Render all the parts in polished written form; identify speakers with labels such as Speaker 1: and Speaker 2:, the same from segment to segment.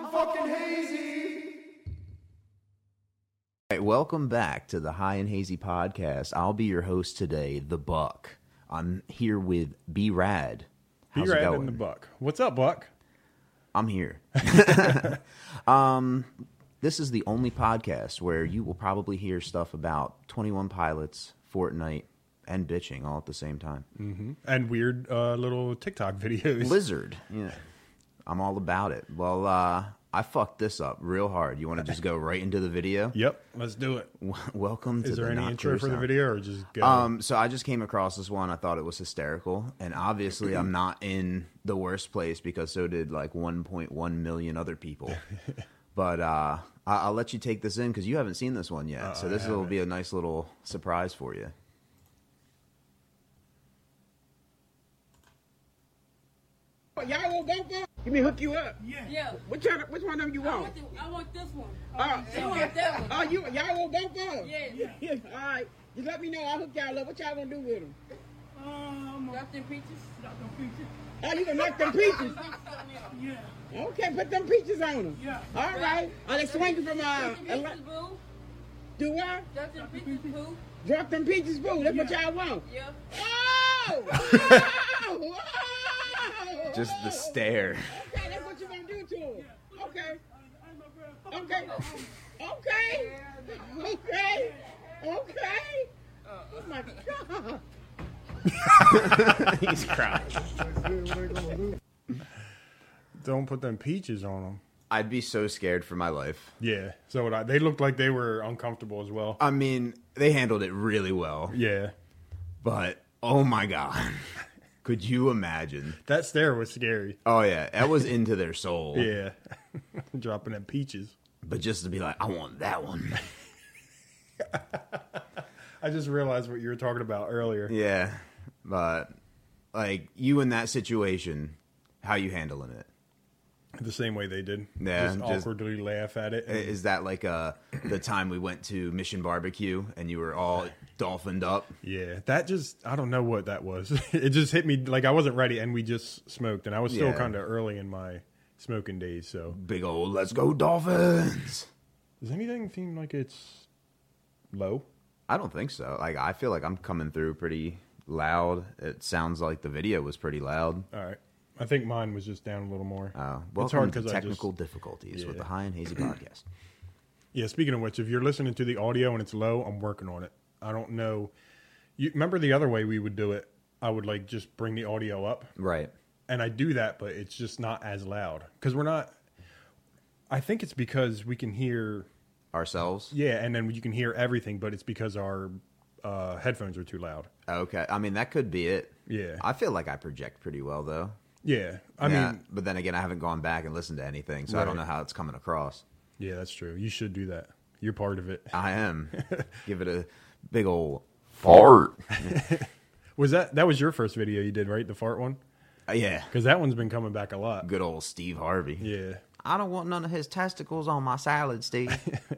Speaker 1: fucking hazy.
Speaker 2: All right, welcome back to the High and Hazy podcast. I'll be your host today, The Buck. I'm here with B-Rad. How's it
Speaker 3: B-Rad
Speaker 2: going?
Speaker 3: and the Buck. What's up, Buck?
Speaker 2: I'm here. This is the only podcast where you will probably hear stuff about 21 Pilots, Fortnite, and bitching all at the same time.
Speaker 3: Mm-hmm. And weird little TikTok videos.
Speaker 2: Blizzard. Yeah. I'm all about it. Well, I fucked this up real hard. You want to just go right into the video?
Speaker 3: Yep, let's do it.
Speaker 2: Welcome to
Speaker 3: Is there
Speaker 2: the
Speaker 3: any
Speaker 2: Not
Speaker 3: intro
Speaker 2: Clear
Speaker 3: for the
Speaker 2: Sound.
Speaker 3: video, or just go?
Speaker 2: So I just came across this one. I thought it was hysterical, and obviously I'm not in the worst place because so did like 1.1 million other people. But I'll let you take this in because you haven't seen this one yet. So this will be a nice little surprise for you.
Speaker 4: Y'all want both of them? Let me hook you up.
Speaker 5: Yeah.
Speaker 4: Which one of them you
Speaker 5: I
Speaker 4: want?
Speaker 5: want this one.
Speaker 4: Oh,
Speaker 5: They want that one.
Speaker 4: oh, y'all want both of them?
Speaker 5: Yeah.
Speaker 4: All right. Just let me know. I'll hook y'all up. What y'all gonna do with them?
Speaker 5: Got them peaches?
Speaker 4: Oh, you gonna knock them peaches?
Speaker 5: Yeah.
Speaker 4: Okay, put them peaches on them.
Speaker 5: Yeah.
Speaker 4: All right. Are they swinging from
Speaker 5: Peaches, boo.
Speaker 4: do what?
Speaker 5: Got them peaches, boo.
Speaker 4: Drop them peaches, boo. That's what y'all want.
Speaker 5: Yeah.
Speaker 4: Oh! Oh!
Speaker 2: Just the stare.
Speaker 4: Okay, that's what you gonna do to him. Okay. Okay. Okay. Okay. Okay. Oh my God.
Speaker 2: He's crying.
Speaker 3: Don't put them peaches on them.
Speaker 2: I'd be so scared for my life.
Speaker 3: Yeah, so would I. They looked like they were uncomfortable as well.
Speaker 2: I mean, they handled it really well,
Speaker 3: Yeah,
Speaker 2: but oh my God. Could you imagine?
Speaker 3: that stare was scary.
Speaker 2: Oh, yeah. That was into their soul.
Speaker 3: Yeah, dropping them peaches.
Speaker 2: But just to be like, I want that one.
Speaker 3: I just realized what you were talking about earlier.
Speaker 2: Yeah. But, like, you in that situation, how you handling it?
Speaker 3: The same way they did.
Speaker 2: Yeah,
Speaker 3: just awkwardly laugh at it. and-
Speaker 2: Is that like the time we went to Mission Barbecue and you were all dolphined up?
Speaker 3: Yeah, that just, I don't know what that was. It just hit me like I wasn't ready, and we just smoked, and I was still
Speaker 2: Yeah.
Speaker 3: kind of early in my smoking days, so.
Speaker 2: Big old, let's go Dolphins.
Speaker 3: Does anything seem like it's low?
Speaker 2: I don't think so. Like, I feel like I'm coming through pretty loud. It sounds like the video was pretty loud.
Speaker 3: All right. I think mine was just down a little more.
Speaker 2: Welcome
Speaker 3: hard
Speaker 2: to
Speaker 3: 'cause I
Speaker 2: technical difficulties with
Speaker 3: yeah.
Speaker 2: the High and Hazy podcast.
Speaker 3: Yeah, speaking of which, if you're listening to the audio and it's low, I'm working on it. I don't know. You remember the other way we would do it? I would like just bring the audio up.
Speaker 2: Right.
Speaker 3: And I do that, but it's just not as loud. Because we're not. I think it's because we can hear.
Speaker 2: Ourselves?
Speaker 3: Yeah, and then you can hear everything, but it's because our headphones are too loud.
Speaker 2: Okay. I mean, that could be it.
Speaker 3: Yeah.
Speaker 2: I feel like I project pretty well, though.
Speaker 3: Yeah. I
Speaker 2: Yeah,
Speaker 3: mean,
Speaker 2: but then again, I haven't gone back and listened to anything, so I don't
Speaker 3: Right.
Speaker 2: know how it's coming across.
Speaker 3: yeah, that's true. You should do that. You're part of it.
Speaker 2: I am. Give it a big old fart.
Speaker 3: Was that was your first video you did, right? The fart one?
Speaker 2: Yeah.
Speaker 3: Because that one's been coming back a lot.
Speaker 2: Good old Steve Harvey.
Speaker 3: Yeah.
Speaker 2: I don't want none of his testicles on my salad, Steve.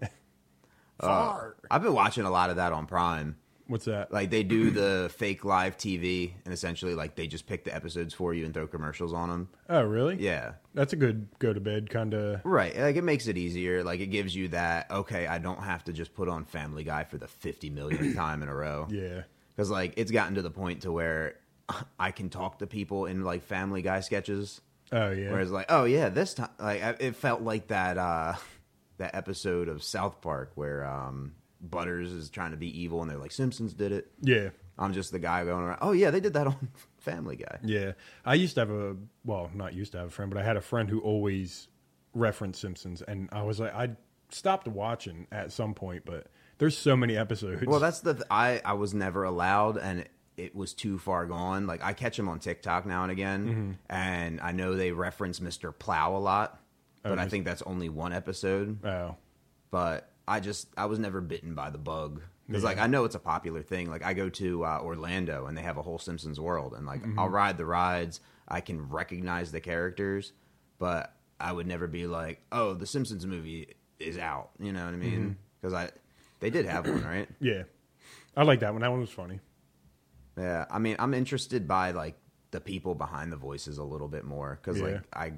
Speaker 3: Fart.
Speaker 2: I've been watching a lot of that on Prime.
Speaker 3: What's that?
Speaker 2: Like, they do the fake live TV, and essentially, like, they just pick the episodes for you and throw commercials on them.
Speaker 3: Oh, really?
Speaker 2: Yeah.
Speaker 3: That's a good go to bed kind of.
Speaker 2: Right. Like, it makes it easier. Like, it gives you that, okay, I don't have to just put on Family Guy for the 50 millionth time in a row.
Speaker 3: Yeah.
Speaker 2: Because, like, it's gotten to the point to where I can talk to people in, like, Family Guy sketches.
Speaker 3: Oh, yeah.
Speaker 2: Whereas, like, oh, yeah, this time, like, it felt like that that episode of South Park where Butters is trying to be evil and they're like, Simpsons did it.
Speaker 3: Yeah.
Speaker 2: I'm just the guy going around, oh, yeah, they did that on Family Guy.
Speaker 3: Yeah. I used to have not used to have a friend, but I had a friend who always referenced Simpsons. And I was like, I stopped watching at some point, but there's so many episodes.
Speaker 2: Well, that's I was never allowed, and it was too far gone. Like, I catch them on TikTok now and again, and I know they reference Mr. Plow a lot, but I think that's only one episode.
Speaker 3: Oh.
Speaker 2: But I was never bitten by the bug. Because,
Speaker 3: Yeah.
Speaker 2: like, I know it's a popular thing. Like, I go to Orlando, and they have a whole Simpsons world, and, like, I'll ride the rides. I can recognize the characters, but I would never be like, oh, the Simpsons movie is out. You know what I mean? Because they did have one, right?
Speaker 3: Yeah. I like that one. That one was funny.
Speaker 2: Yeah, I mean, I'm interested by, like, the people behind the voices a little bit more. Because,
Speaker 3: Yeah.
Speaker 2: like, I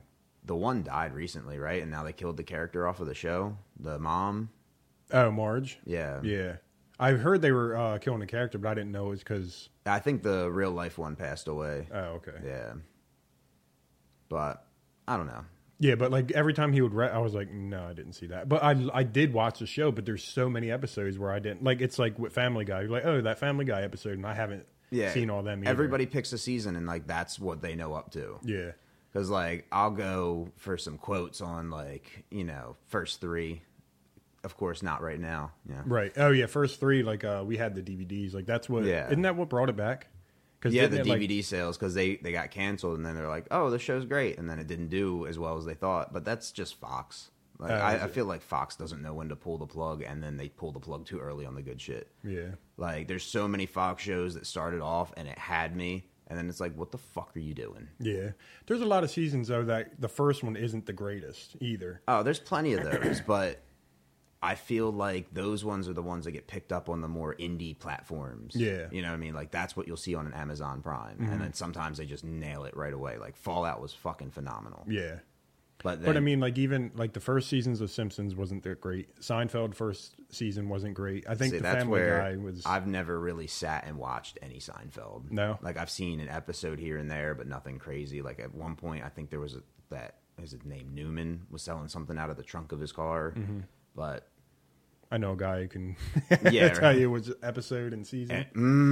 Speaker 2: the one died recently, right? And now they killed the character off of the show, the mom.
Speaker 3: Oh, Marge.
Speaker 2: Yeah,
Speaker 3: Yeah, I heard they were killing the character, but I didn't know it was because.
Speaker 2: I think the real life one passed away.
Speaker 3: Oh, okay.
Speaker 2: Yeah, but I don't know.
Speaker 3: Yeah, but like every time he would, I was like, no, I didn't see that. But I did watch the show, but there's so many episodes where I didn't. Like it's like with Family Guy, you're like, oh, that Family Guy episode, and I haven't seen all them either.
Speaker 2: Everybody picks a season, and like that's what they know up to.
Speaker 3: Yeah.
Speaker 2: Because like I'll go for some quotes on like first three. Of course, not right now. Yeah.
Speaker 3: Right. Oh yeah, first three we had the DVDs. Like that's what.
Speaker 2: Yeah.
Speaker 3: Isn't that what brought it back?
Speaker 2: Yeah, the DVD sales, because they got canceled, and then they're like, oh, the show's great, and then it didn't do as well as they thought. But that's just Fox. Like I feel like Fox doesn't know when to pull the plug, and then they pull the plug too early on the good shit.
Speaker 3: Yeah.
Speaker 2: Like there's so many Fox shows that started off and it had me, and then it's like, what the fuck are you doing?
Speaker 3: Yeah. There's a lot of seasons though that the first one isn't the greatest either.
Speaker 2: Oh, there's plenty of those, but I feel like those ones are the ones that get picked up on the more indie platforms.
Speaker 3: Yeah.
Speaker 2: You know what I mean? Like, that's what you'll see on an Amazon Prime. And then sometimes they just nail it right away. Like, Fallout was fucking phenomenal.
Speaker 3: Yeah.
Speaker 2: But
Speaker 3: I mean, like, even like the first seasons of Simpsons wasn't that great. Seinfeld first season wasn't great. I think
Speaker 2: see,
Speaker 3: the
Speaker 2: that's
Speaker 3: Family
Speaker 2: where
Speaker 3: Guy was.
Speaker 2: I've never really sat and watched any Seinfeld.
Speaker 3: No?
Speaker 2: Like, I've seen an episode here and there, but nothing crazy. Like, at one point, I think there was is his name Newman, was selling something out of the trunk of his car. But
Speaker 3: I know a guy who can
Speaker 2: Yeah,
Speaker 3: tell
Speaker 2: right.
Speaker 3: you which episode and season.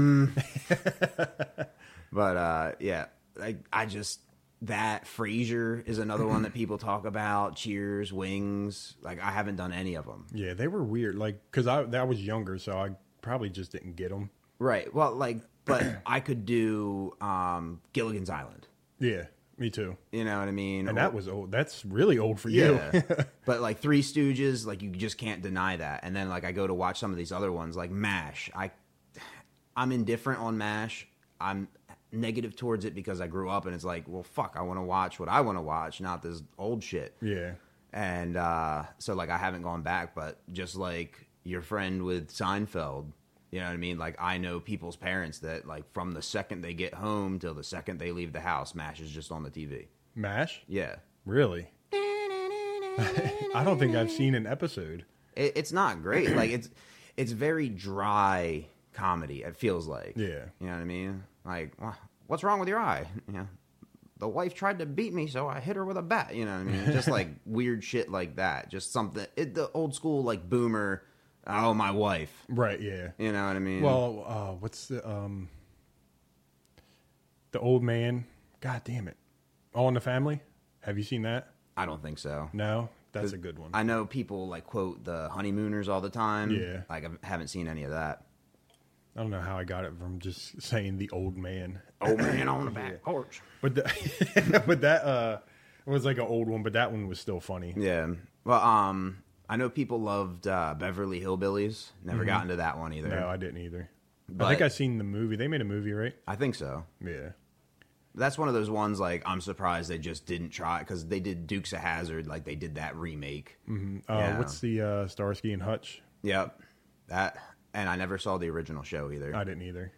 Speaker 2: But yeah, like I just that Frasier is another one that people talk about. Cheers, Wings. Like I haven't done any of them.
Speaker 3: Yeah, they were weird. Like, because I was younger, so I probably just didn't get them.
Speaker 2: Right. Well, like, but I could do Gilligan's Island.
Speaker 3: Yeah, me too.
Speaker 2: You know what I mean?
Speaker 3: And that was old. That's really old for you.
Speaker 2: Yeah. But like Three Stooges, like you just can't deny that. And then like I go to watch some of these other ones, like MASH. I'm indifferent on MASH. I'm negative towards it because I grew up and it's like, well, fuck, I want to watch what I want to watch, not this old shit.
Speaker 3: Yeah.
Speaker 2: And so like I haven't gone back, but just like your friend with Seinfeld, you know what I mean? Like I know people's parents that like from the second they get home till the second they leave the house, MASH is just on the TV.
Speaker 3: MASH?
Speaker 2: Yeah.
Speaker 3: Really? I don't think I've seen an episode.
Speaker 2: It's not great. Like it's very dry comedy. It feels like.
Speaker 3: Yeah.
Speaker 2: You know what I mean? Like, well, what's wrong with your eye? You know, the wife tried to beat me, so I hit her with a bat. You know what I mean? Just like weird shit like that. Just something. The old school like boomer. Oh, my wife.
Speaker 3: Right. Yeah.
Speaker 2: You know what I mean?
Speaker 3: Well, what's the old man? God damn it! All in the Family. Have you seen that?
Speaker 2: I don't think so.
Speaker 3: No, that's a good one.
Speaker 2: I know people like quote the Honeymooners all the time.
Speaker 3: Yeah.
Speaker 2: Like I haven't seen any of that.
Speaker 3: I don't know how I got it from just saying the old man.
Speaker 2: Old man on the back porch.
Speaker 3: But but that was like an old one, but that one was still funny.
Speaker 2: Yeah. Well, I know people loved Beverly Hillbillies. Never got into that one either.
Speaker 3: No, I didn't either.
Speaker 2: But
Speaker 3: I think I've seen the movie. They made a movie, right?
Speaker 2: I think so.
Speaker 3: Yeah.
Speaker 2: That's one of those ones like I'm surprised they just didn't try because they did Dukes of Hazzard, like they did that remake. Yeah.
Speaker 3: What's the Starsky and Hutch?
Speaker 2: Yep, that, and I never saw the original show either.
Speaker 3: I didn't either.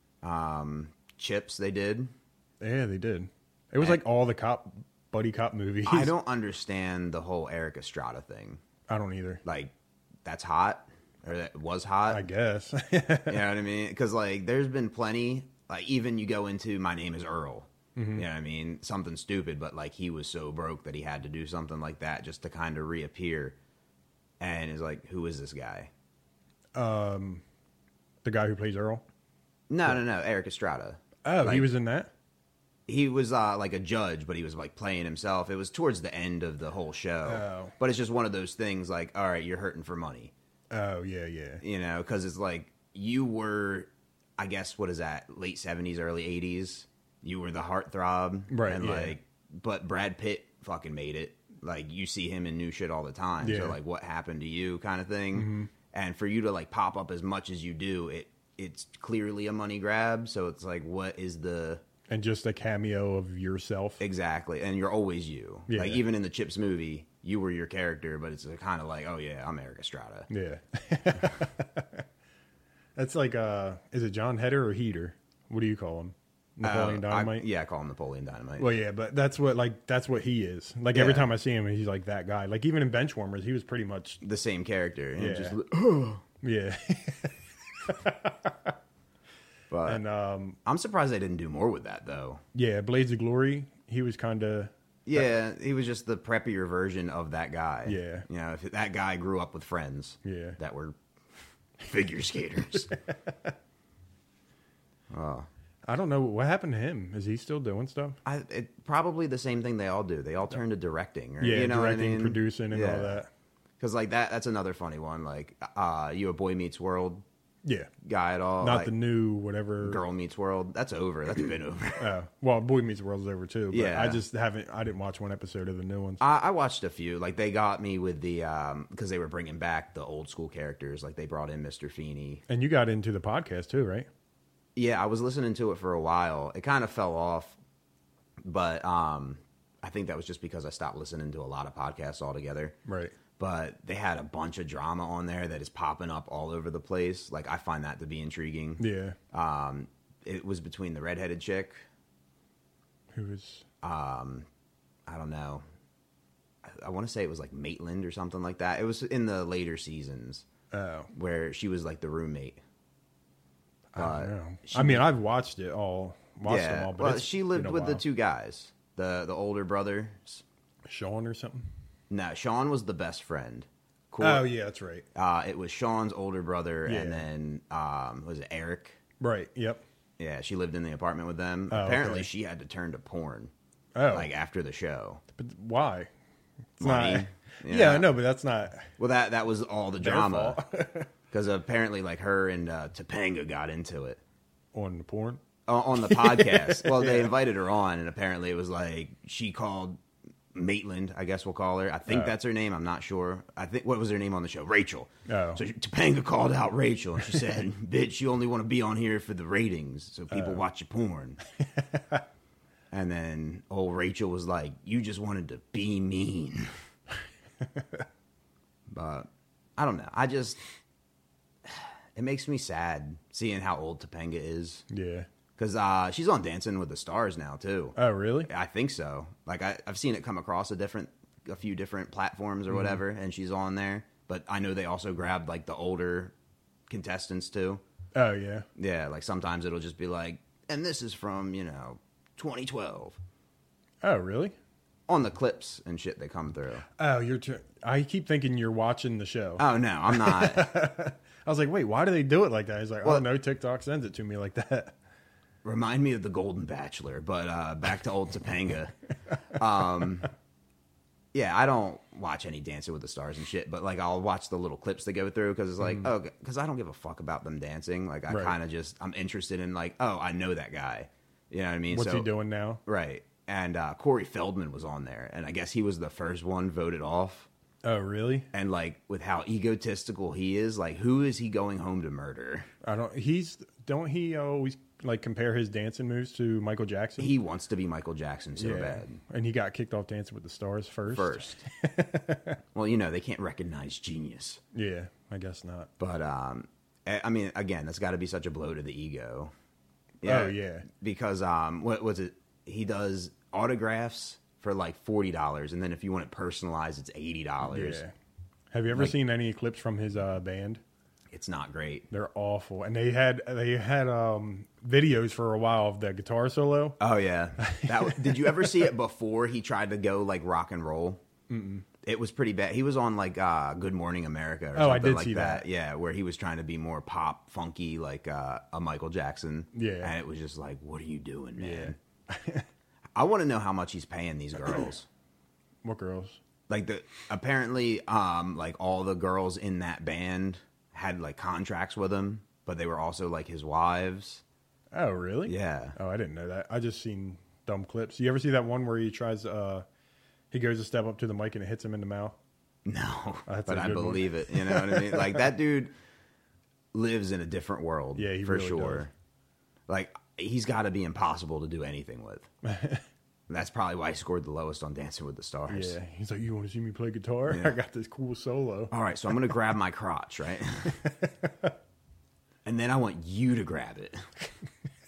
Speaker 2: Chips, they did.
Speaker 3: Yeah, they did. It was like all the buddy cop movies.
Speaker 2: I don't understand the whole Eric Estrada thing.
Speaker 3: I don't either.
Speaker 2: Like, that's hot, or that was hot.
Speaker 3: I guess.
Speaker 2: You know what I mean? Because like, there's been plenty. Like, even you go into My Name is Earl. You know what I mean? Something stupid, but like he was so broke that he had to do something like that just to kind of reappear. And it's like, who is this guy?
Speaker 3: The guy who plays Earl.
Speaker 2: No, Eric Estrada.
Speaker 3: Oh,
Speaker 2: Like,
Speaker 3: he was in that.
Speaker 2: He was like a judge, but he was like playing himself. It was towards the end of the whole show.
Speaker 3: Oh.
Speaker 2: But it's just one of those things like, all right, you're hurting for money.
Speaker 3: Oh yeah, yeah.
Speaker 2: You know, because it's like you were, I guess, what is that, late 70s, early 80s? You were the heartthrob.
Speaker 3: Right,
Speaker 2: And
Speaker 3: yeah.
Speaker 2: like, but Brad Pitt fucking made it. Like, you see him in new shit all the time.
Speaker 3: Yeah.
Speaker 2: So like, what happened to you kind of thing. And for you to like pop up as much as you do, it's clearly a money grab. So it's like, what is the...
Speaker 3: And just a cameo of yourself.
Speaker 2: Exactly, and you're always you.
Speaker 3: Yeah.
Speaker 2: Like even in the Chips movie, you were your character, but it's kind of like, oh yeah, I'm Eric Estrada.
Speaker 3: Yeah. That's like, is it John Heder or Heater? What do you call him? Napoleon Dynamite.
Speaker 2: Yeah, I call him Napoleon Dynamite.
Speaker 3: Well, yeah, but that's what he is. Like every time I see him, he's like that guy. Like even in Benchwarmers, he was pretty much
Speaker 2: the same character. And
Speaker 3: Yeah.
Speaker 2: just,
Speaker 3: yeah.
Speaker 2: but
Speaker 3: And
Speaker 2: I'm surprised they didn't do more with that, though.
Speaker 3: yeah, Blades of Glory. He was kind of
Speaker 2: Yeah, he was just the preppier version of that guy.
Speaker 3: Yeah.
Speaker 2: You know, if that guy grew up with friends
Speaker 3: Yeah.
Speaker 2: that were figure skaters. Oh.
Speaker 3: I don't know what happened to him. Is he still doing stuff?
Speaker 2: Probably the same thing they all do. They all turn to directing. Or,
Speaker 3: Yeah,
Speaker 2: you know
Speaker 3: directing,
Speaker 2: what I mean?
Speaker 3: producing, and all that.
Speaker 2: Because, like, that's another funny one. Like, you a Boy Meets World
Speaker 3: Yeah,
Speaker 2: guy at all?
Speaker 3: not
Speaker 2: like,
Speaker 3: the new whatever.
Speaker 2: Girl Meets World. That's over. That's been over.
Speaker 3: Well, Boy Meets World's over too. But
Speaker 2: Yeah.
Speaker 3: I just haven't. I didn't watch one episode of the new ones.
Speaker 2: I watched a few. Like, they got me with the because they were bringing back the old school characters. Like, they brought in Mr. Feeney.
Speaker 3: And you got into the podcast too, right?
Speaker 2: Yeah, I was listening to it for a while. It kind of fell off, but I think that was just because I stopped listening to a lot of podcasts altogether.
Speaker 3: Right.
Speaker 2: But they had a bunch of drama on there that is popping up all over the place. Like, I find that to be intriguing.
Speaker 3: Yeah.
Speaker 2: It was between the redheaded chick.
Speaker 3: Who was?
Speaker 2: I don't know. I want to say it was like Maitland or something like that. It was in the later seasons
Speaker 3: Oh,
Speaker 2: where she was like the roommate.
Speaker 3: I don't know.
Speaker 2: she-
Speaker 3: I mean, I've watched it all. Watched them
Speaker 2: Yeah,
Speaker 3: all. But
Speaker 2: well,
Speaker 3: it's
Speaker 2: she
Speaker 3: been
Speaker 2: lived
Speaker 3: a
Speaker 2: with the
Speaker 3: while.
Speaker 2: two guys, the older brothers.
Speaker 3: Sean or something.
Speaker 2: No, Sean was the best friend. Cool.
Speaker 3: Oh yeah, that's right.
Speaker 2: It was Sean's older brother,
Speaker 3: Yeah.
Speaker 2: and then was it Eric?
Speaker 3: Right. Yep.
Speaker 2: Yeah, she lived in the apartment with them.
Speaker 3: Oh,
Speaker 2: Apparently,
Speaker 3: okay.
Speaker 2: she had to turn to porn,
Speaker 3: Oh,
Speaker 2: like after the show.
Speaker 3: but why? It's
Speaker 2: Money.
Speaker 3: not.
Speaker 2: Yeah.
Speaker 3: Yeah, I know, but that's not
Speaker 2: Well, that was all the
Speaker 3: their
Speaker 2: drama
Speaker 3: fault.
Speaker 2: because apparently, like her and Topanga got into it
Speaker 3: On the porn.
Speaker 2: on the podcast. Well, they invited her on, and apparently, it was like she called Maitland, I guess we'll call her. I think that's her name. I'm not sure. I think what was her name on the show? Rachel.
Speaker 3: Oh.
Speaker 2: So Topanga called out Rachel, and she said, "Bitch, you only want to be on here for the ratings, so people watch your porn." And then old Rachel was like, "You just wanted to be mean." But I don't know. It makes me sad seeing how old Topanga is.
Speaker 3: Yeah.
Speaker 2: Because she's on Dancing with the Stars now, too.
Speaker 3: Oh, really?
Speaker 2: I think so. Like, I've seen it come across a few different platforms or whatever, and she's on there. But I know they also grabbed, like, the older contestants, too.
Speaker 3: Oh, yeah.
Speaker 2: Yeah, like, sometimes it'll just be like, and this is from, 2012.
Speaker 3: Oh, really?
Speaker 2: On the clips and shit they come through.
Speaker 3: Oh, I keep thinking you're watching the show.
Speaker 2: Oh, no, I'm not.
Speaker 3: I was like, wait, why do they do it like that? He's like,
Speaker 2: Well-
Speaker 3: oh, no, TikTok sends it to me like that.
Speaker 2: Remind me of the Golden Bachelor, but back to old Topanga. Yeah, I don't watch any Dancing with the Stars and shit, but like I'll watch the little clips they go through because it's like, because I don't give a fuck about them dancing. Like I
Speaker 3: Right.
Speaker 2: kind of I'm interested in like, oh, I know that guy. You know what I mean?
Speaker 3: What's he doing now?
Speaker 2: Right. And Corey Feldman was on there, and I guess he was the first one voted off.
Speaker 3: Oh, really?
Speaker 2: And like with how egotistical he is, like who is he going home to murder?
Speaker 3: Don't he always like compare his dancing moves to Michael Jackson?
Speaker 2: He wants to be Michael Jackson so bad.
Speaker 3: And he got kicked off Dancing with the Stars first.
Speaker 2: Well, they can't recognize genius.
Speaker 3: Yeah, I guess not.
Speaker 2: But I mean, again, that's got to be such a blow to the ego.
Speaker 3: Oh, yeah.
Speaker 2: Because what was it? He does autographs for like $40, and then if you want it personalized, it's $80.
Speaker 3: Yeah. Have you ever seen any clips from his band?
Speaker 2: It's not great.
Speaker 3: They're awful, and they had videos for a while of the guitar solo.
Speaker 2: Oh yeah, did you ever see it before he tried to go like rock and roll? Mm-mm. It was pretty bad. He was on like Good Morning America or something
Speaker 3: I did
Speaker 2: like
Speaker 3: see
Speaker 2: that.
Speaker 3: that.
Speaker 2: Yeah, where he was trying to be more pop, funky, like a Michael Jackson.
Speaker 3: Yeah.
Speaker 2: And it was just like, what are you doing, man? I want to know how much he's paying these girls.
Speaker 3: What girls?
Speaker 2: Like apparently, like all the girls in that band had like contracts with him, but they were also like his wives.
Speaker 3: Oh, really?
Speaker 2: Yeah.
Speaker 3: Oh, I didn't know that. I just seen dumb clips. You ever see that one where he tries he goes to step up to the mic and it hits him in the mouth?
Speaker 2: No,
Speaker 3: That's
Speaker 2: but
Speaker 3: a
Speaker 2: I
Speaker 3: good one.
Speaker 2: believe it. You know what I mean? Like that dude lives in a different world.
Speaker 3: Yeah, he
Speaker 2: for
Speaker 3: really
Speaker 2: sure.
Speaker 3: does.
Speaker 2: Like he's got to be impossible to do anything with. That's probably why he scored the lowest on Dancing with the Stars.
Speaker 3: Yeah. He's like, you want to see me play guitar?
Speaker 2: Yeah.
Speaker 3: I got this cool solo.
Speaker 2: All right, so I'm gonna grab my crotch, right? And then I want you to grab it.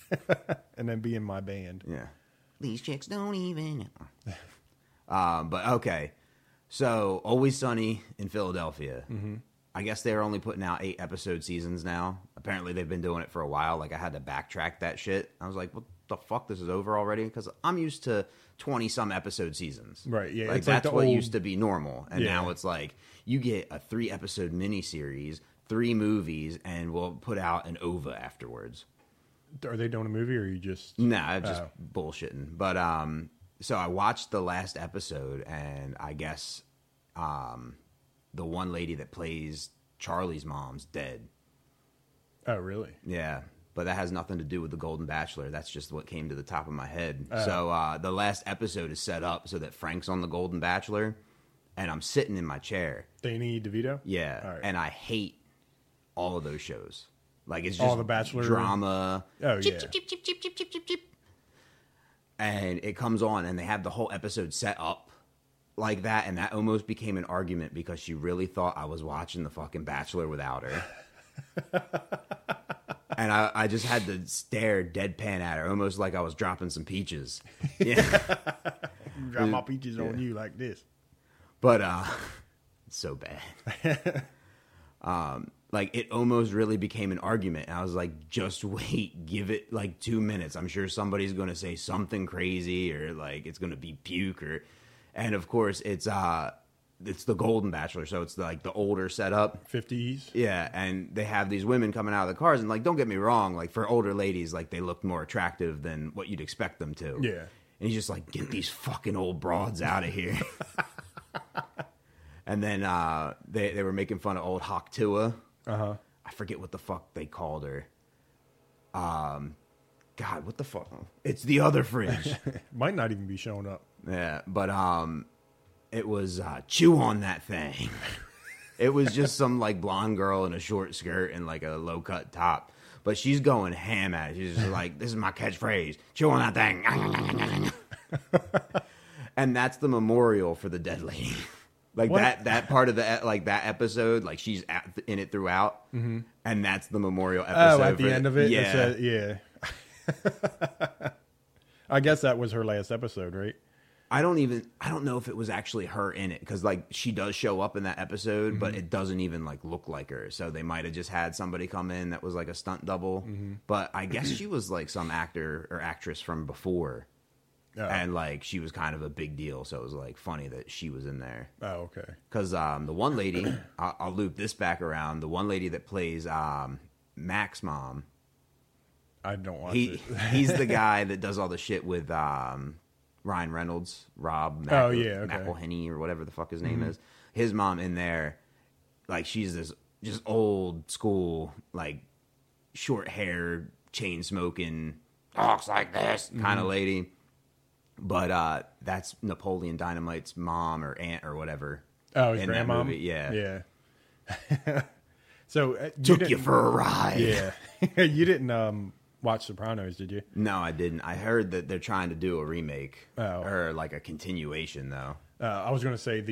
Speaker 3: and then be in my band.
Speaker 2: Yeah. These chicks don't even. But okay. So, Always Sunny in Philadelphia. Mm-hmm. I guess they're only putting out 8-episode seasons now. Apparently, they've been doing it for a while. Like, I had to backtrack that shit. I was like, what the fuck? This is over already? Because I'm used to 20-some episode seasons.
Speaker 3: Right, yeah.
Speaker 2: Like,
Speaker 3: it's like
Speaker 2: that's
Speaker 3: the
Speaker 2: what
Speaker 3: old...
Speaker 2: used to be normal. And now it's like, you get a 3-episode miniseries, 3 movies, and we'll put out an OVA afterwards.
Speaker 3: Are they doing a movie, or are you just...
Speaker 2: Nah, just bullshitting. But, so I watched the last episode, and I guess the one lady that plays Charlie's mom's dead.
Speaker 3: Oh, really?
Speaker 2: Yeah, but that has nothing to do with the Golden Bachelor. That's just what came to the top of my head. So the last episode is set up so that Frank's on the Golden Bachelor, and I'm sitting in my chair.
Speaker 3: Danny DeVito?
Speaker 2: Yeah,
Speaker 3: All right.
Speaker 2: and I hate all of those shows. Like, it's just
Speaker 3: all the Bachelor
Speaker 2: drama.
Speaker 3: Oh,
Speaker 2: chip,
Speaker 3: yeah.
Speaker 2: chip, chip, chip, chip, chip, chip, chip, chip. And it comes on, and they have the whole episode set up like that, and that almost became an argument because she really thought I was watching the fucking Bachelor without her. And I just had to stare deadpan at her, almost like I was dropping some peaches. Yeah.
Speaker 3: Drop my peaches on you like this.
Speaker 2: But, it's so bad. Like, it almost really became an argument. And I was like, just wait, give it like 2 minutes. I'm sure somebody's going to say something crazy, or like it's going to be puke, or, and of course it's the Golden Bachelor. So it's like the older setup.
Speaker 3: 50s.
Speaker 2: Yeah. And they have these women coming out of the cars, and like, don't get me wrong. Like, for older ladies, like, they look more attractive than what you'd expect them to.
Speaker 3: Yeah.
Speaker 2: And he's just like, get these fucking old broads out of here. And then they were making fun of old Hawk Tua.
Speaker 3: Uh-huh.
Speaker 2: I forget what the fuck they called her. God, what the fuck? It's the other fridge.
Speaker 3: Might not even be showing up.
Speaker 2: Yeah, but it was chew on that thing. It was just some like blonde girl in a short skirt and like a low cut top. But she's going ham at it. She's just like, this is my catchphrase. Chew on that thing. And that's the memorial for the dead lady. Like,
Speaker 3: what?
Speaker 2: that part of the, like, that episode, like, she's in it throughout, and that's the memorial episode.
Speaker 3: Oh, at the end of it?
Speaker 2: Yeah.
Speaker 3: Yeah. I guess that was her last episode, right?
Speaker 2: I don't know if it was actually her in it, because, like, she does show up in that episode, but it doesn't even, like, look like her. So they might have just had somebody come in that was, like, a stunt double. But I guess she was, like, some actor or actress from before. Oh. And, like, she was kind of a big deal, so it was, like, funny that she was in there.
Speaker 3: Oh, okay.
Speaker 2: Because the one lady, I'll loop this back around, the one lady that plays Mac's mom.
Speaker 3: I don't watch it.
Speaker 2: He's the guy that does all the shit with Ryan Reynolds, McElhenney, or whatever the fuck his name is. His mom in there, like, she's this just old school, like, short hair, chain smoking, talks like this kind of lady. But that's Napoleon Dynamite's mom or aunt or whatever.
Speaker 3: Oh, his
Speaker 2: in
Speaker 3: grandmom?
Speaker 2: that movie. Yeah.
Speaker 3: Yeah. So
Speaker 2: Took you for a ride.
Speaker 3: Yeah. You didn't watch Sopranos, did you?
Speaker 2: No, I didn't. I heard that they're trying to do a remake.
Speaker 3: Oh.
Speaker 2: Or like a continuation, though.
Speaker 3: I was going to say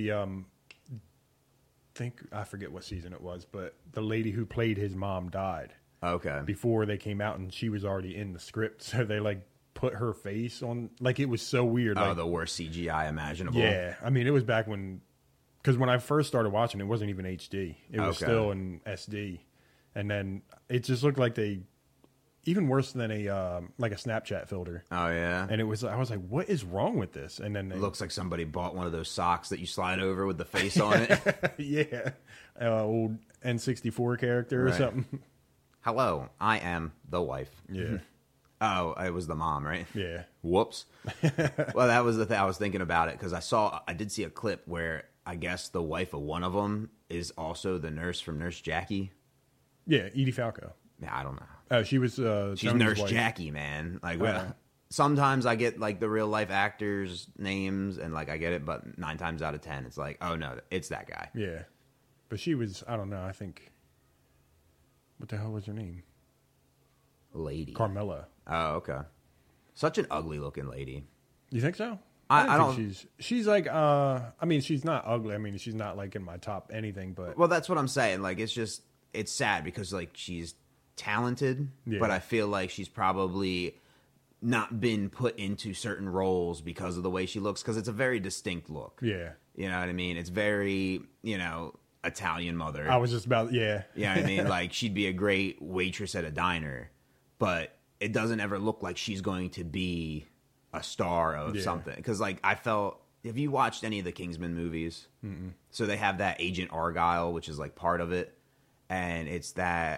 Speaker 3: I forget what season it was, but the lady who played his mom died.
Speaker 2: Okay.
Speaker 3: Before they came out, and she was already in the script. So they, like, put her face on, like, it was so weird.
Speaker 2: Oh,
Speaker 3: like,
Speaker 2: the worst CGI imaginable.
Speaker 3: Yeah, I mean, it was back when, because when I first started watching, it wasn't even HD. It was still in SD, and then it just looked like they, even worse than a like a Snapchat filter.
Speaker 2: Oh yeah,
Speaker 3: and I was like, what is wrong with this? And then
Speaker 2: it looks like somebody bought one of those socks that you slide over with the face on it.
Speaker 3: Yeah, old N64 character or something.
Speaker 2: Hello, I am the wife.
Speaker 3: Yeah.
Speaker 2: Oh, it was the mom, right?
Speaker 3: Yeah.
Speaker 2: Whoops. Well, that was the thing. I was thinking about it because I did see a clip where I guess the wife of one of them is also the nurse from Nurse Jackie.
Speaker 3: Yeah, Edie Falco.
Speaker 2: Yeah, I don't know.
Speaker 3: Oh, she was.
Speaker 2: She's
Speaker 3: Tony's
Speaker 2: Nurse
Speaker 3: wife.
Speaker 2: Jackie, man. Like, sometimes I get like the real life actors' names, and like I get it, but 9 times out of 10, it's like, oh no, it's that guy.
Speaker 3: Yeah, but she was. I don't know. I think. What the hell was her name?
Speaker 2: Lady
Speaker 3: Carmela.
Speaker 2: Oh, okay. Such an ugly looking lady.
Speaker 3: You think so?
Speaker 2: I
Speaker 3: don't
Speaker 2: don't.
Speaker 3: think she's like. I mean, she's not ugly. I mean, she's not like in my top anything. But
Speaker 2: Well, that's what I'm saying. Like, it's sad because like she's talented,
Speaker 3: Yeah.
Speaker 2: but I feel like she's probably not been put into certain roles because of the way she looks, because it's a very distinct look.
Speaker 3: Yeah.
Speaker 2: You know what I mean? It's very, you know, Italian mother.
Speaker 3: I was just about, yeah.
Speaker 2: You know what I mean? Like, she'd be a great waitress at a diner, but it doesn't ever look like she's going to be a star of something. Because, like, I felt, have you watched any of the Kingsman movies? Mm-mm. So they have that Agent Argyle, which is, like, part of it. And it's that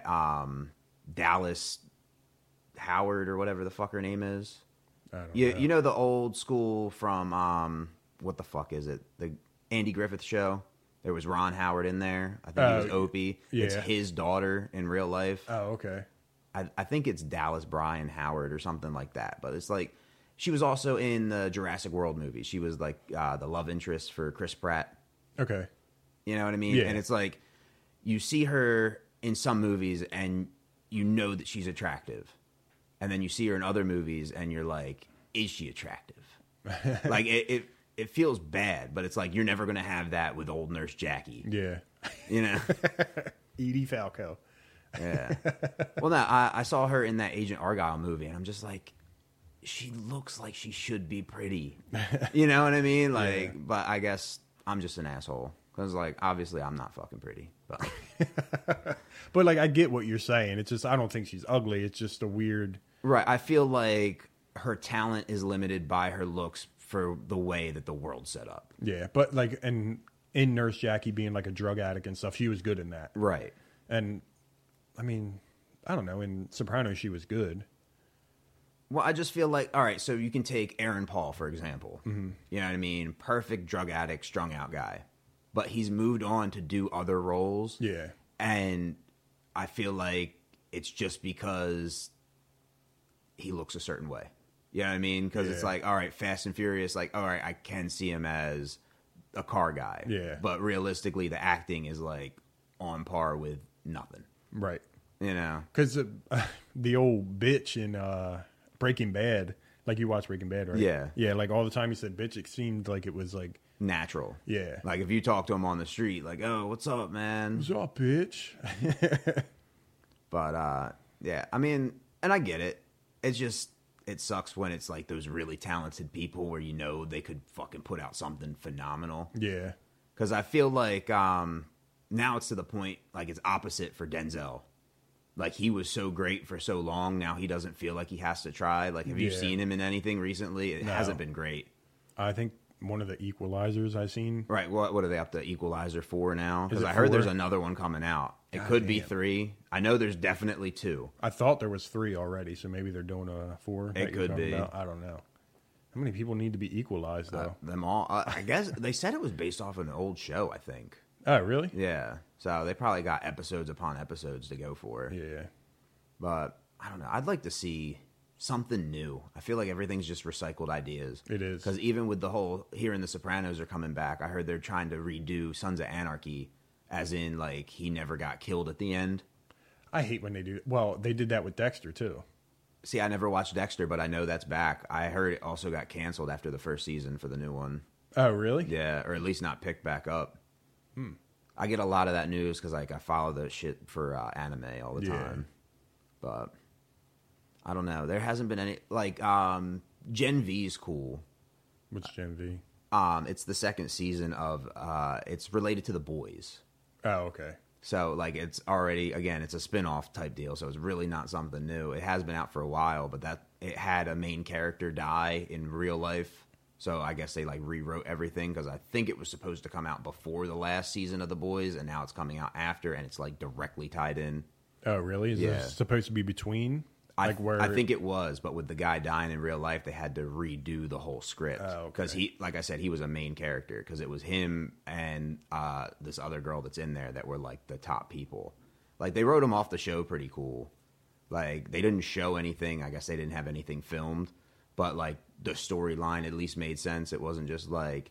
Speaker 2: Dallas Howard or whatever the fuck her name is.
Speaker 3: I don't know.
Speaker 2: You know the old school from, what the fuck is it? The Andy Griffith Show? There was Ron Howard in there. I think he was Opie.
Speaker 3: Yeah.
Speaker 2: It's his daughter in real life.
Speaker 3: Oh, okay.
Speaker 2: I think it's Dallas Bryan Howard or something like that. But it's like, she was also in the Jurassic World movie. She was like the love interest for Chris Pratt.
Speaker 3: Okay.
Speaker 2: You know what I mean?
Speaker 3: Yeah.
Speaker 2: And it's like, you see her in some movies and you know that she's attractive. And then you see her in other movies and you're like, is she attractive? Like, it feels bad, but it's like, you're never going to have that with old Nurse Jackie.
Speaker 3: Yeah.
Speaker 2: You know?
Speaker 3: Edie Falco.
Speaker 2: Yeah. Well, no, I saw her in that Agent Argyle movie, and I'm just like, she looks like she should be pretty. You know what I mean? Like,
Speaker 3: Yeah.
Speaker 2: but I guess I'm just an asshole. Because, like, obviously I'm not fucking pretty. But
Speaker 3: But, like, I get what you're saying. It's just, I don't think she's ugly. It's just a weird.
Speaker 2: right, I feel like her talent is limited by her looks for the way that the world's set up.
Speaker 3: Yeah. But, like, and in Nurse Jackie being, like, a drug addict and stuff, she was good in that.
Speaker 2: Right.
Speaker 3: And, I mean, I don't know. In Sopranos, she was good.
Speaker 2: Well, I just feel like, all right, so you can take Aaron Paul, for example.
Speaker 3: Mm-hmm.
Speaker 2: You know what I mean? Perfect drug addict, strung out guy. But he's moved on to do other roles.
Speaker 3: Yeah.
Speaker 2: And I feel like it's just because he looks a certain way. You know what I mean? Because it's
Speaker 3: Yeah.
Speaker 2: like, all right, Fast and Furious, like, all right, I can see him as a car guy.
Speaker 3: Yeah.
Speaker 2: But realistically, the acting is like on par with nothing.
Speaker 3: Right.
Speaker 2: You know?
Speaker 3: Because the old bitch in Breaking Bad, like you watch Breaking Bad, right?
Speaker 2: Yeah.
Speaker 3: Yeah, like all the time he said bitch, it seemed like it was like,
Speaker 2: Natural.
Speaker 3: yeah.
Speaker 2: Like if you talk to him on the street, like, oh, what's up, man?
Speaker 3: What's up, bitch?
Speaker 2: But yeah, I mean, and I get it. It's just, it sucks when it's like those really talented people where you know they could fucking put out something phenomenal.
Speaker 3: Yeah.
Speaker 2: Because I feel like now it's to the point, like it's opposite for Denzel. Like he was so great for so long, now he doesn't feel like he has to try. Like, have you
Speaker 3: Yeah.
Speaker 2: seen him in anything recently? It
Speaker 3: No.
Speaker 2: hasn't been great.
Speaker 3: I think one of the Equalizers I've seen.
Speaker 2: Right, what are they up to Equalizer 4 now?
Speaker 3: Is
Speaker 2: Because
Speaker 3: it
Speaker 2: I heard
Speaker 3: 4?
Speaker 2: there's another one coming out. It
Speaker 3: God
Speaker 2: could be
Speaker 3: damn.
Speaker 2: 3. I know there's definitely 2.
Speaker 3: I thought there was 3 already, so maybe they're doing a 4. that
Speaker 2: It
Speaker 3: you're
Speaker 2: could
Speaker 3: talking
Speaker 2: be.
Speaker 3: about. I don't know. How many people need to be equalized, though?
Speaker 2: Them all. I guess they said it was based off an old show, I think.
Speaker 3: Oh, really?
Speaker 2: Yeah. So they probably got episodes upon episodes to go for.
Speaker 3: Yeah.
Speaker 2: But I don't know. I'd like to see something new. I feel like everything's just recycled ideas.
Speaker 3: It is.
Speaker 2: Because even with the whole, here in The Sopranos are coming back, I heard they're trying to redo Sons of Anarchy, as in, like, he never got killed at the end.
Speaker 3: I hate when they do. Well, they did that with Dexter, too.
Speaker 2: See, I never watched Dexter, but I know that's back. I heard it also got canceled after the first season for the new one.
Speaker 3: Oh, really?
Speaker 2: Yeah, or at least not picked back up. I get a lot of that news because, like, I follow the shit for anime all the
Speaker 3: Yeah.
Speaker 2: time. But I don't know. There hasn't been any, like, Gen V's cool.
Speaker 3: What's Gen V?
Speaker 2: It's the second season of, it's related to The Boys.
Speaker 3: Oh, okay.
Speaker 2: So, like, it's already, again, it's a spin-off type deal, so it's really not something new. It has been out for a while, but that it had a main character die in real life. So I guess they, like, rewrote everything, because I think it was supposed to come out before the last season of The Boys, and now it's coming out after, and it's, like, directly tied in.
Speaker 3: Oh, really? Is
Speaker 2: Yeah.
Speaker 3: this supposed to be between?
Speaker 2: I
Speaker 3: where
Speaker 2: think it was, but with the guy dying in real life, they had to redo the whole script.
Speaker 3: Oh, okay.
Speaker 2: Because he, like I said, he was a main character, because it was him and this other girl that's in there that were, like, the top people. Like, they wrote him off the show pretty cool. Like, they didn't show anything. I guess they didn't have anything filmed. But, like, the storyline at least made sense. It wasn't just, like,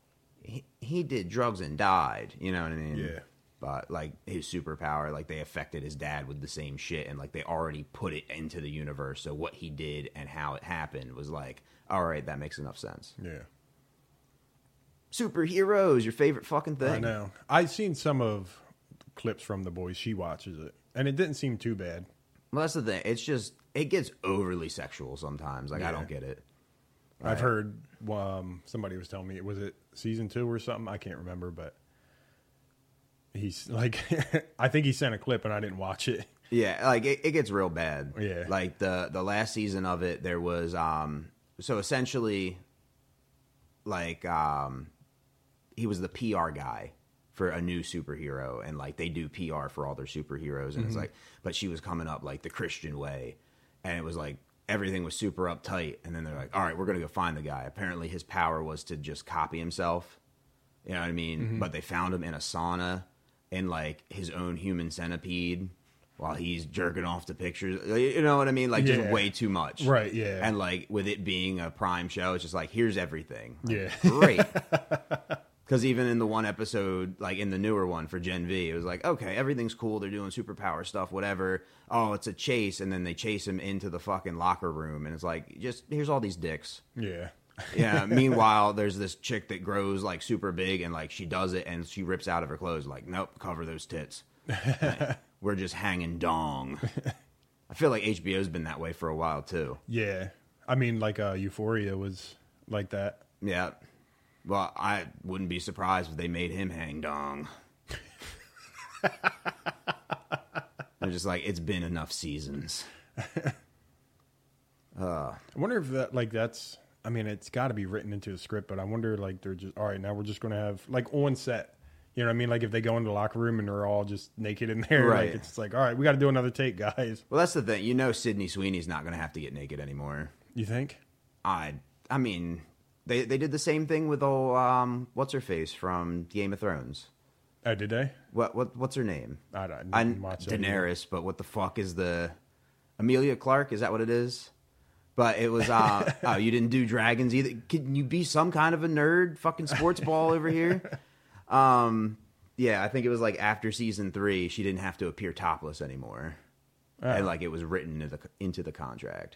Speaker 2: he did drugs and died. You know what I mean?
Speaker 3: Yeah.
Speaker 2: But, like, his superpower, like, they affected his dad with the same shit. And, like, they already put it into the universe. So what he did and how it happened was, like, all right, that makes enough sense.
Speaker 3: Yeah.
Speaker 2: Superheroes, your favorite fucking thing.
Speaker 3: I know. I've seen some of clips from The Boys. She watches it, and it didn't seem too bad.
Speaker 2: Well, that's the thing. It's just it gets overly sexual sometimes. Like I
Speaker 3: Yeah.
Speaker 2: don't get it.
Speaker 3: I've heard somebody was telling me, was it season 2 or something? I can't remember, but he's like, I think he sent a clip and I didn't watch it.
Speaker 2: Yeah, like it gets real bad.
Speaker 3: Yeah.
Speaker 2: Like the last season of it, there was so essentially like he was the PR guy for a new superhero, and like they do PR for all their superheroes, and it's like, but she was coming up like the Christian way, and it was like everything was super uptight, and then they're like, all right, we're gonna go find the guy. Apparently his power was to just copy himself, you know what I mean? But they found him in a sauna in like his own human centipede while he's jerking off to pictures, you know what I mean? Like just
Speaker 3: Yeah.
Speaker 2: way too much,
Speaker 3: Right, yeah.
Speaker 2: And like with it being a Prime show, it's just like here's everything. Like,
Speaker 3: Yeah.
Speaker 2: great. Because even in the one episode, like in the newer one for Gen V, it was like, okay, everything's cool. They're doing superpower stuff, whatever. Oh, it's a chase. And then they chase him into the fucking locker room. And it's like, just here's all these dicks.
Speaker 3: Yeah.
Speaker 2: Yeah. Meanwhile, there's this chick that grows like super big and like she does it and she rips out of her clothes. Like, nope, cover those tits. Like, we're just hanging dong. I feel like HBO's been that way for a while too.
Speaker 3: Yeah. I mean, like Euphoria was like that.
Speaker 2: Yeah. Well, I wouldn't be surprised if they made him hang dong. They're just like, it's been enough seasons.
Speaker 3: I wonder if that, like, that's, I mean, it's got to be written into the script, but I wonder, like, they're just, all right, now we're just going to have, like, on set, you know what I mean? Like, if they go into the locker room and they're all just naked in there,
Speaker 2: Right.
Speaker 3: like, it's like, all right, we got to do another take, guys.
Speaker 2: Well, that's the thing. You know Sydney Sweeney's not going to have to get naked anymore.
Speaker 3: You think?
Speaker 2: I mean, they did the same thing with old, what's-her-face from Game of Thrones.
Speaker 3: Oh, did they?
Speaker 2: What's her name?
Speaker 3: I didn't
Speaker 2: I'm
Speaker 3: watch that either.
Speaker 2: Daenerys, but what the fuck is the Amelia Clark? Is that what it is? But it was oh, you didn't do dragons either. Can you be some kind of a nerd? Fucking sports ball over here. Yeah, I think it was like after season 3, she didn't have to appear topless anymore, and like it was written into the contract.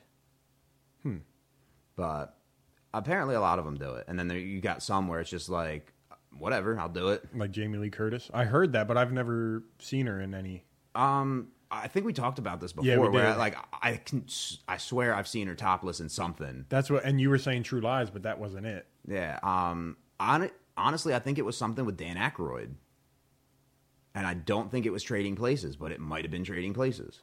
Speaker 2: But apparently, a lot of them do it, and then you got some where it's just like, whatever, I'll do it.
Speaker 3: Like Jamie Lee Curtis? I heard that, but I've never seen her in any.
Speaker 2: I think we talked about this before.
Speaker 3: Yeah, we
Speaker 2: where
Speaker 3: did.
Speaker 2: like I swear I've seen her topless in something.
Speaker 3: That's what, and you were saying True Lies, but that wasn't it.
Speaker 2: Yeah. Honestly, I think it was something with Dan Aykroyd, and I don't think it was Trading Places, but it might have been Trading Places.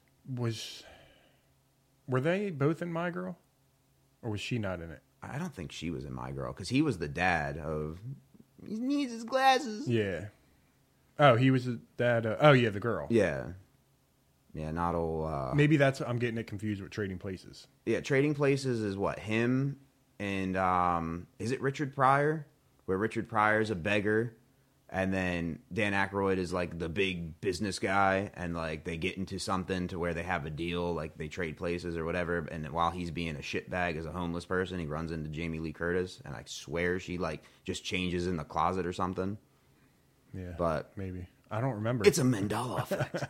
Speaker 3: Were they both in My Girl? Or was she not in it?
Speaker 2: I don't think she was in My Girl because he was the dad of. He needs his glasses.
Speaker 3: Yeah. Oh, he was the dad. Oh, yeah, the girl.
Speaker 2: Yeah. Yeah, not old.
Speaker 3: Maybe that's, I'm getting it confused with Trading Places.
Speaker 2: Yeah, Trading Places is what, him and is it Richard Pryor? Where Richard Pryor's a beggar, and then Dan Aykroyd is like the big business guy, and like they get into something to where they have a deal, like they trade places or whatever, and while he's being a shitbag as a homeless person, he runs into Jamie Lee Curtis, and I swear she like just changes in the closet or something.
Speaker 3: Yeah.
Speaker 2: But
Speaker 3: maybe. I don't remember.
Speaker 2: it's a Mandela effect.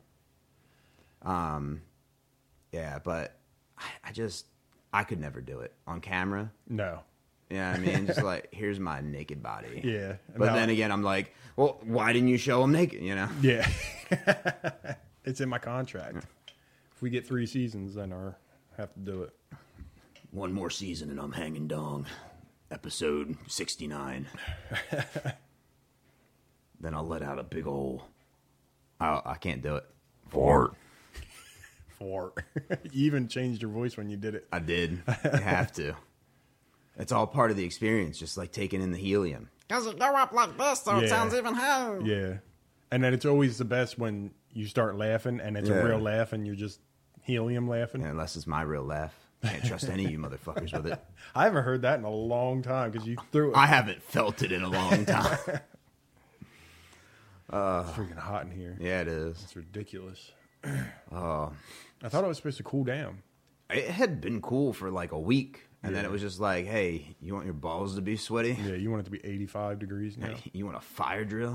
Speaker 2: Yeah, but I could never do it on camera.
Speaker 3: No.
Speaker 2: Yeah, I mean, just like, here's my naked body.
Speaker 3: Yeah.
Speaker 2: But
Speaker 3: Now-
Speaker 2: then again, I'm like, well, why didn't you show him naked, you know?
Speaker 3: Yeah. It's in my contract. If we get 3 seasons, then I have to do it.
Speaker 2: One more season and I'm hanging dong. Episode 69. Then I'll let out a big ol'... I can't do it. Fart.
Speaker 3: 4. You even changed your voice when you did it.
Speaker 2: I did. I have to. It's all part of the experience, just like taking in the helium.
Speaker 1: Does it go up like this so
Speaker 3: Yeah.
Speaker 1: it sounds even higher?
Speaker 3: Yeah. And then it's always the best when you start laughing and it's
Speaker 2: Yeah.
Speaker 3: a real laugh and you're just helium laughing.
Speaker 2: Yeah, unless it's my real laugh. Can't trust any of you motherfuckers with it.
Speaker 3: I haven't heard that in a long time because you threw it.
Speaker 2: I haven't felt it in a long time.
Speaker 3: It's freaking hot in here.
Speaker 2: Yeah, it is.
Speaker 3: It's ridiculous.
Speaker 2: Oh.
Speaker 3: I thought it was supposed to cool down.
Speaker 2: It had been cool for like a week, and then it was just like, hey, you want your balls to be sweaty?
Speaker 3: Yeah, you want it to be 85 degrees now?
Speaker 2: You want a fire drill?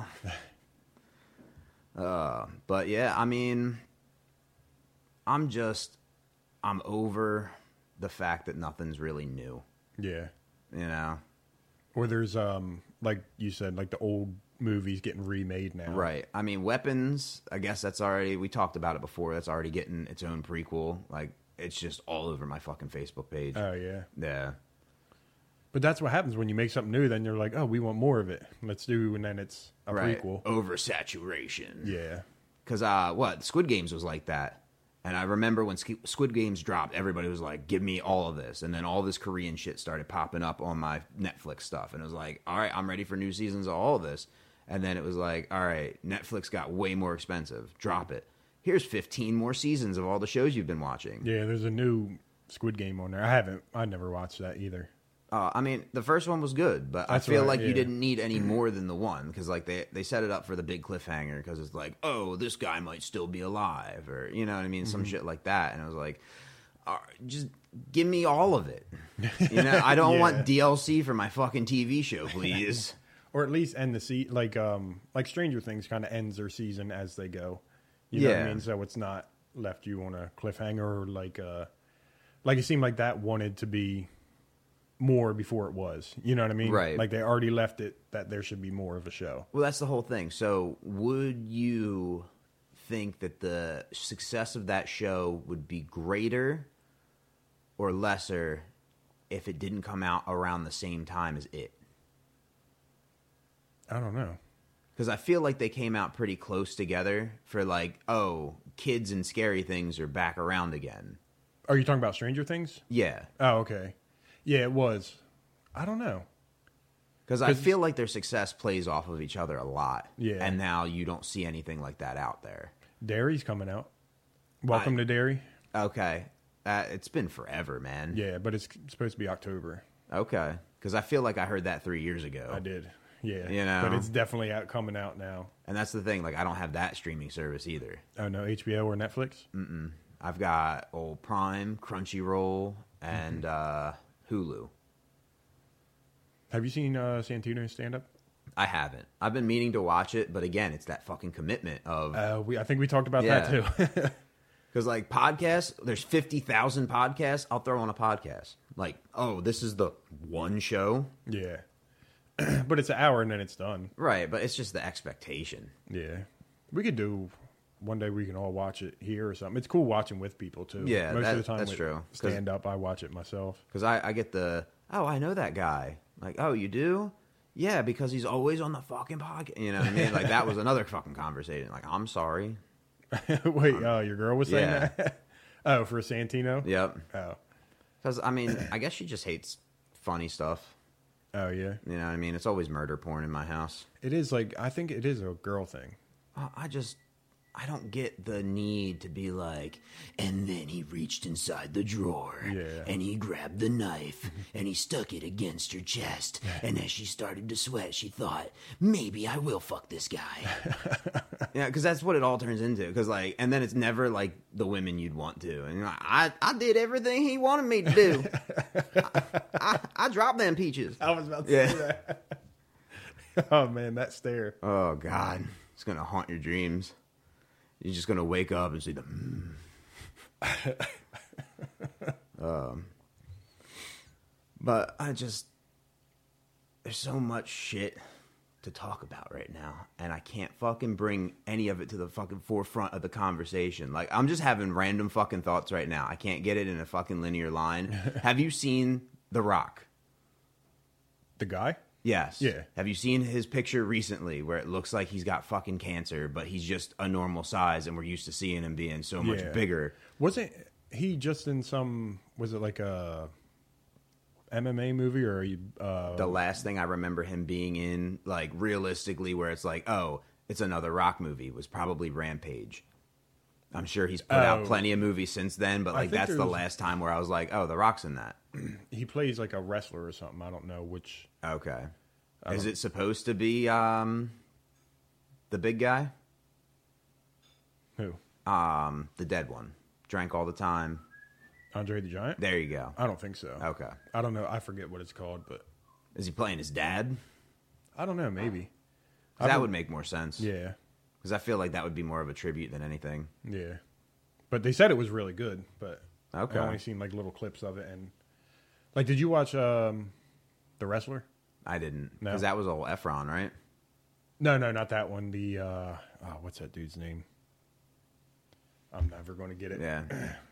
Speaker 2: But yeah, I mean, I'm over the fact that nothing's really new,
Speaker 3: Yeah.
Speaker 2: you know?
Speaker 3: Or there's, like you said, like the old movies getting remade now.
Speaker 2: Right. I mean, Weapons, I guess that's already, we talked about it before, that's already getting its own prequel. Like, it's just all over my fucking Facebook page.
Speaker 3: Oh, yeah.
Speaker 2: Yeah.
Speaker 3: But that's what happens when you make something new. Then you're like, oh, we want more of it. Let's do, and then it's a
Speaker 2: Right.
Speaker 3: prequel.
Speaker 2: Oversaturation.
Speaker 3: Yeah.
Speaker 2: Because, Squid Games was like that. And I remember when Squid Games dropped, everybody was like, give me all of this. And then all this Korean shit started popping up on my Netflix stuff. And it was like, all right, I'm ready for new seasons of all of this. And then it was like, all right, Netflix got way more expensive. Drop it. Here's 15 more seasons of all the shows you've been watching.
Speaker 3: Yeah, there's a new Squid Game on there. I never watched that either.
Speaker 2: I mean, the first one was good, but
Speaker 3: That's
Speaker 2: I feel
Speaker 3: right,
Speaker 2: like
Speaker 3: yeah.
Speaker 2: you didn't need any more than the one because, like, they set it up for the big cliffhanger because it's like, oh, this guy might still be alive, or you know what I mean, some shit like that. And I was like, just give me all of it. You know, I don't
Speaker 3: Yeah.
Speaker 2: want DLC for my fucking TV show, please.
Speaker 3: Or at least end the like Stranger Things kind of ends their season as they go. You know what I
Speaker 2: Yeah.
Speaker 3: mean? So it's not left you on a cliffhanger or like it seemed like that wanted to be more before it was. You know what I mean?
Speaker 2: Right.
Speaker 3: Like they already left it that there should be more of a show.
Speaker 2: Well, that's the whole thing. So, would you think that the success of that show would be greater or lesser if it didn't come out around the same time as it?
Speaker 3: I don't know.
Speaker 2: Because I feel like they came out pretty close together for like, oh, kids and scary things are back around again.
Speaker 3: Are you talking about Stranger Things?
Speaker 2: Yeah.
Speaker 3: Oh, okay. Yeah, it was. I don't know.
Speaker 2: Because I feel like their success plays off of each other a lot.
Speaker 3: Yeah.
Speaker 2: And now you don't see anything like that out there.
Speaker 3: Derry's coming out. Welcome to Derry.
Speaker 2: Okay. It's been forever, man.
Speaker 3: Yeah, but it's supposed to be October.
Speaker 2: Okay. Because I feel like I heard that 3 years ago.
Speaker 3: I did. Yeah.
Speaker 2: You know?
Speaker 3: But it's definitely coming out now.
Speaker 2: And that's the thing. Like, I don't have that streaming service either.
Speaker 3: Oh, no, HBO or Netflix?
Speaker 2: I've got old Prime, Crunchyroll, and Hulu.
Speaker 3: Have you seen Santino's stand-up?
Speaker 2: I haven't. I've been meaning to watch it, but again, it's that fucking commitment of...
Speaker 3: I think we talked about that, too.
Speaker 2: Because, like, podcasts, there's 50,000 podcasts. I'll throw on a podcast. Like, oh, this is the one show?
Speaker 3: Yeah. But it's an hour and then it's done.
Speaker 2: Right, but it's just the expectation.
Speaker 3: Yeah. We could do... One day we can all watch it here or something. It's cool watching with people, too.
Speaker 2: Yeah,
Speaker 3: Most of the time
Speaker 2: that's
Speaker 3: with
Speaker 2: true.
Speaker 3: stand-up, I watch it myself.
Speaker 2: Because I get the, oh, I know that guy. Like, oh, you do? Yeah, because he's always on the fucking podcast. You know what I mean? Like, that was another fucking conversation. Like, I'm sorry.
Speaker 3: Wait, your girl was saying
Speaker 2: yeah.
Speaker 3: that? Oh, for Santino?
Speaker 2: Yep.
Speaker 3: Oh.
Speaker 2: Because, I mean, I guess she just hates funny stuff.
Speaker 3: Oh, yeah.
Speaker 2: You know what I mean? It's always murder porn in my house.
Speaker 3: It is like, I think it is a girl thing.
Speaker 2: I don't get the need to be like, and then he reached inside the drawer,
Speaker 3: Yeah.
Speaker 2: and he grabbed the knife, and he stuck it against her chest, and as she started to sweat, she thought, maybe I will fuck this guy. Yeah, because that's what it all turns into. Because like, and then it's never like the women you'd want to, and you're like, I did everything he wanted me to do. I dropped them peaches.
Speaker 3: I was about to
Speaker 2: Yeah.
Speaker 3: say that. Oh, man, that stare.
Speaker 2: Oh God, it's gonna haunt your dreams. You're just gonna wake up and see the. But there's so much shit to talk about right now, and I can't fucking bring any of it to the fucking forefront of the conversation. Like, I'm just having random fucking thoughts right now. I can't get it in a fucking linear line. Have you seen The Rock?
Speaker 3: The guy?
Speaker 2: Yes.
Speaker 3: Yeah.
Speaker 2: Have you seen his picture recently where it looks like he's got fucking cancer, but he's just a normal size and we're used to seeing him being so much
Speaker 3: Yeah.
Speaker 2: bigger?
Speaker 3: Wasn't he just in some, was it like a MMA movie or
Speaker 2: The last thing I remember him being in, like, realistically, where it's like, oh, it's another Rock movie, was probably Rampage. I'm sure he's put out plenty of movies since then, but, like,
Speaker 3: think
Speaker 2: that's the
Speaker 3: there's-
Speaker 2: last time where I was like, oh, The Rock's in that.
Speaker 3: he plays like a wrestler or something. I don't know which.
Speaker 2: Okay. Is it supposed to be the big guy?
Speaker 3: Who?
Speaker 2: The dead one. Drank all the time.
Speaker 3: Andre the Giant?
Speaker 2: There you go.
Speaker 3: I don't think so.
Speaker 2: Okay.
Speaker 3: I don't know. I forget what it's called, but
Speaker 2: Is he playing his dad?
Speaker 3: I don't know. Maybe.
Speaker 2: 'Cause that would make more sense.
Speaker 3: Yeah.
Speaker 2: Because I feel like that would be more of a tribute than anything.
Speaker 3: Yeah. But they said it was really good, but
Speaker 2: Okay.
Speaker 3: I only seen like little clips of it. And like, did you watch The Wrestler?
Speaker 2: I didn't.
Speaker 3: No.
Speaker 2: Because that was old Efron, right?
Speaker 3: No, not that one. The what's that dude's name? I'm never going to get it.
Speaker 2: Yeah.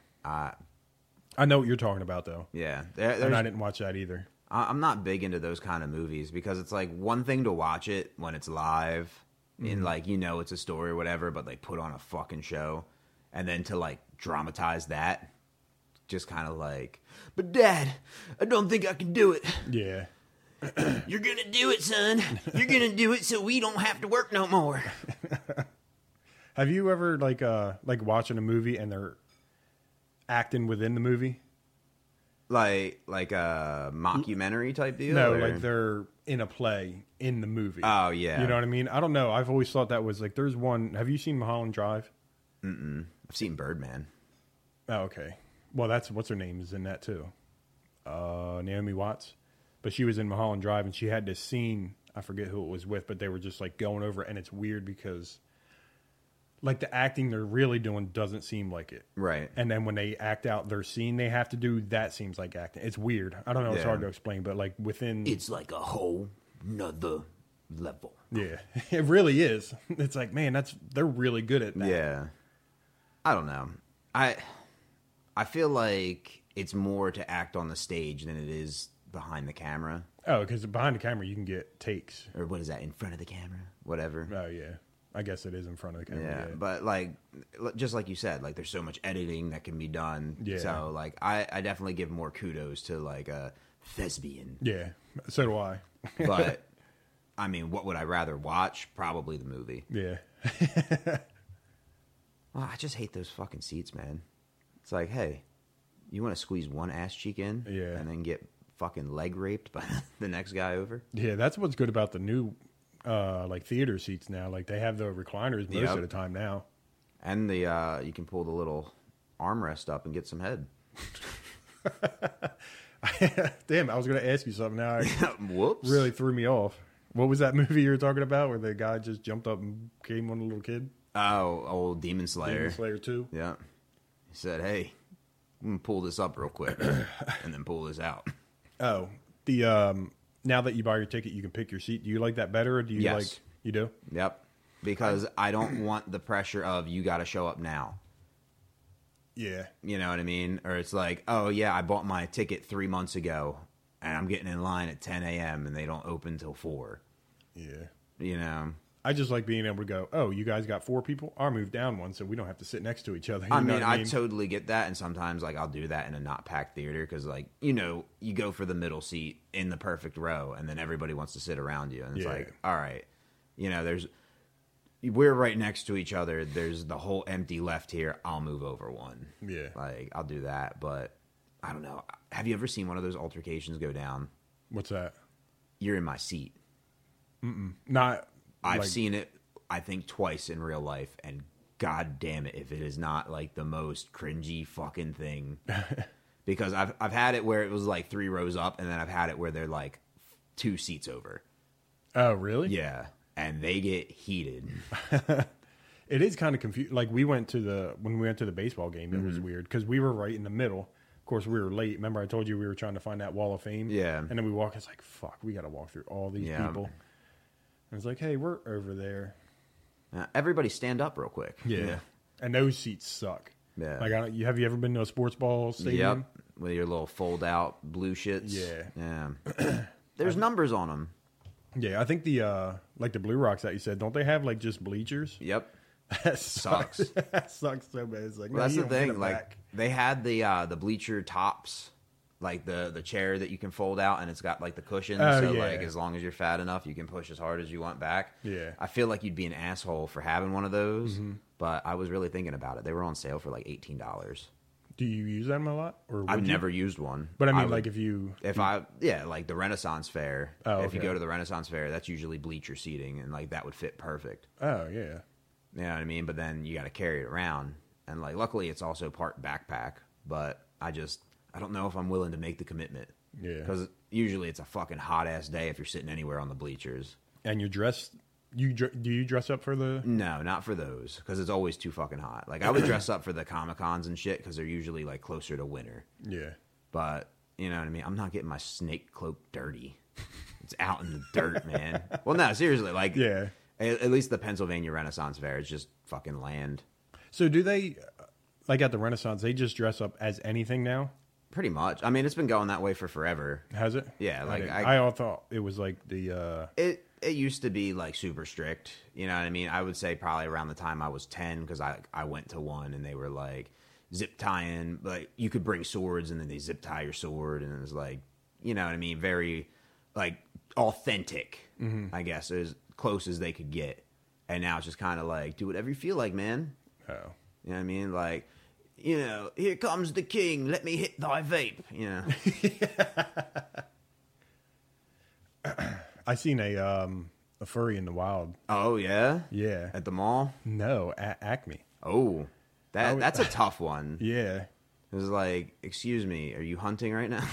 Speaker 3: I know what you're talking about, though.
Speaker 2: Yeah.
Speaker 3: And I didn't watch that either.
Speaker 2: I'm not big into those kind of movies because it's like one thing to watch it when it's live and like, you know, it's a story or whatever, but they put on a fucking show, and then to like dramatize that, just kind of like, but Dad, I don't think I can do it.
Speaker 3: Yeah.
Speaker 2: You're gonna do it, son. You're gonna do it so we don't have to work no more.
Speaker 3: Have you ever like watching a movie and they're acting within the movie?
Speaker 2: Like a mockumentary type deal?
Speaker 3: No,
Speaker 2: or?
Speaker 3: like they're in a play in the movie.
Speaker 2: Oh, yeah.
Speaker 3: You know what I mean? I don't know. I've always thought that was like, there's one. Have you seen Mulholland Drive?
Speaker 2: I've seen Birdman.
Speaker 3: Oh, okay. Well, that's what's her name is in that too. Naomi Watts. But she was in Mulholland Drive and she had this scene. I forget who it was with, but they were just like going over it, and it's weird because like the acting they're really doing doesn't seem like it.
Speaker 2: Right.
Speaker 3: And then when they act out their scene they have to do, that seems like acting. It's weird. I don't know. It's
Speaker 2: Yeah.
Speaker 3: hard to explain, but like within...
Speaker 2: It's like a whole nother level.
Speaker 3: Yeah, it really is. It's like, man, they're really good at that.
Speaker 2: Yeah. I don't know. I feel like it's more to act on the stage than it is behind the camera.
Speaker 3: Oh, because behind the camera you can get takes.
Speaker 2: Or what is that, in front of the camera? Whatever.
Speaker 3: Oh, yeah. I guess it is in front of the camera.
Speaker 2: Yeah, but like, just like you said, like there's so much editing that can be done.
Speaker 3: Yeah.
Speaker 2: So like, I definitely give more kudos to like a thespian.
Speaker 3: Yeah, so do I.
Speaker 2: But I mean, what would I rather watch? Probably the movie.
Speaker 3: Yeah.
Speaker 2: Well, I just hate those fucking seats, man. It's like, hey, you want to squeeze one ass cheek in,
Speaker 3: Yeah.
Speaker 2: and then get fucking leg raped by the next guy over?
Speaker 3: Yeah, that's what's good about the new like theater seats now. Like they have the recliners most
Speaker 2: Yep.
Speaker 3: of the time now.
Speaker 2: And the you can pull the little armrest up and get some head.
Speaker 3: Damn, I was going to ask you something now. It
Speaker 2: Whoops.
Speaker 3: really threw me off. What was that movie you were talking about where the guy just jumped up and came on a little kid?
Speaker 2: Oh, old Demon Slayer.
Speaker 3: Demon Slayer 2?
Speaker 2: Yeah. He said, hey, I'm going to pull this up real quick and then pull this out.
Speaker 3: Oh, the now that you buy your ticket, you can pick your seat. Do you like that better, or do you
Speaker 2: Yes.
Speaker 3: like you do?
Speaker 2: Yep. Because I don't want the pressure of you got to show up now.
Speaker 3: Yeah,
Speaker 2: You know what I mean? Or it's like, oh, yeah, I bought my ticket 3 months ago and I'm getting in line at 10 a.m. and they don't open till 4.
Speaker 3: yeah.
Speaker 2: You know?
Speaker 3: I just like being able to go, oh, you guys got 4 people? I'll move down one so we don't have to sit next to each other. You
Speaker 2: I
Speaker 3: know
Speaker 2: mean,
Speaker 3: what
Speaker 2: I totally get that, and sometimes like I'll do that in a not packed theater because, like, you know, you go for the middle seat in the perfect row, and then everybody wants to sit around you, and it's
Speaker 3: Yeah.
Speaker 2: like, all right, you know, we're right next to each other. There's the whole empty left here. I'll move over one.
Speaker 3: Yeah.
Speaker 2: Like I'll do that, but I don't know. Have you ever seen one of those altercations go down?
Speaker 3: What's that?
Speaker 2: You're in my seat.
Speaker 3: Not.
Speaker 2: I've
Speaker 3: like,
Speaker 2: seen it, I think, twice in real life, and god damn it if it is not like the most cringy fucking thing. Because I've had it where it was like 3 rows up, and then I've had it where they're like 2 seats over.
Speaker 3: Oh, really?
Speaker 2: Yeah, and they get heated.
Speaker 3: It is kind of confusing. Like when we went to the baseball game, it was weird because we were right in the middle. Of course, we were late. Remember, I told you we were trying to find that Wall of Fame.
Speaker 2: Yeah.
Speaker 3: And then we walk. It's like, fuck, we got to walk through all these
Speaker 2: Yeah.
Speaker 3: people. And it's like, hey, we're over there.
Speaker 2: Everybody stand up real quick.
Speaker 3: And those seats suck.
Speaker 2: Yeah.
Speaker 3: Like, have you ever been to a sports ball stadium?
Speaker 2: Yep, with your little fold out blue shits.
Speaker 3: Yeah.
Speaker 2: There's numbers on them.
Speaker 3: Yeah, I think the like the Blue Rocks that you said, don't they have like just bleachers?
Speaker 2: Yep.
Speaker 3: That sucks.
Speaker 2: Sucks.
Speaker 3: That sucks so bad. It's like,
Speaker 2: Well,
Speaker 3: no,
Speaker 2: that's
Speaker 3: you
Speaker 2: the
Speaker 3: don't get
Speaker 2: thing.
Speaker 3: it
Speaker 2: Like
Speaker 3: back.
Speaker 2: they had the bleacher tops, like the chair that you can fold out, and it's got like the cushions.
Speaker 3: Oh,
Speaker 2: so
Speaker 3: yeah.
Speaker 2: like as long as you're fat enough, you can push as hard as you want back.
Speaker 3: Yeah.
Speaker 2: I feel like you'd be an asshole for having one of those, but I was really thinking about it. They were on sale for like $18.
Speaker 3: Do you use them a lot? Or
Speaker 2: I've
Speaker 3: would you?
Speaker 2: never used one,
Speaker 3: But I mean,
Speaker 2: would-
Speaker 3: like if you
Speaker 2: like the Renaissance Fair.
Speaker 3: Oh,
Speaker 2: If you
Speaker 3: okay.
Speaker 2: go to the Renaissance Fair, that's usually bleacher seating, and like that would fit perfect.
Speaker 3: oh yeah.
Speaker 2: You know what I mean? But then you got to carry it around, and like luckily it's also part backpack. But I don't know if I'm willing to make the commitment.
Speaker 3: Yeah.
Speaker 2: Because usually it's a fucking hot ass day if you're sitting anywhere on the bleachers.
Speaker 3: And you're dressed. Do you dress up for the?
Speaker 2: No, not for those, because it's always too fucking hot. Like I would dress up for the Comic Cons and shit because they're usually like closer to winter.
Speaker 3: Yeah.
Speaker 2: But you know what I mean? I'm not getting my snake cloak dirty. It's out in the dirt, man. Well, no, seriously, like
Speaker 3: Yeah.
Speaker 2: At least the Pennsylvania Renaissance Fair is just fucking land.
Speaker 3: So do they, like at the Renaissance, they just dress up as anything now?
Speaker 2: Pretty much. I mean, it's been going that way for forever.
Speaker 3: Has it?
Speaker 2: Yeah, like
Speaker 3: I all thought it was like the.
Speaker 2: It used to be like super strict. You know what I mean? I would say probably around the time I was 10, because I went to one and they were like zip tying, like you could bring swords and then they zip tie your sword, and it was like, you know what I mean? Very like authentic, I guess, as close as they could get. And now it's just kind of like, do whatever you feel like, man.
Speaker 3: Oh.
Speaker 2: You know what I mean? Like, you know, here comes the king, let me hit thy vape, you know.
Speaker 3: I seen a furry in the wild.
Speaker 2: Oh, yeah?
Speaker 3: Yeah.
Speaker 2: At the mall?
Speaker 3: No, Acme.
Speaker 2: Oh, that's a tough one.
Speaker 3: Yeah.
Speaker 2: It was like, excuse me, are you hunting right now?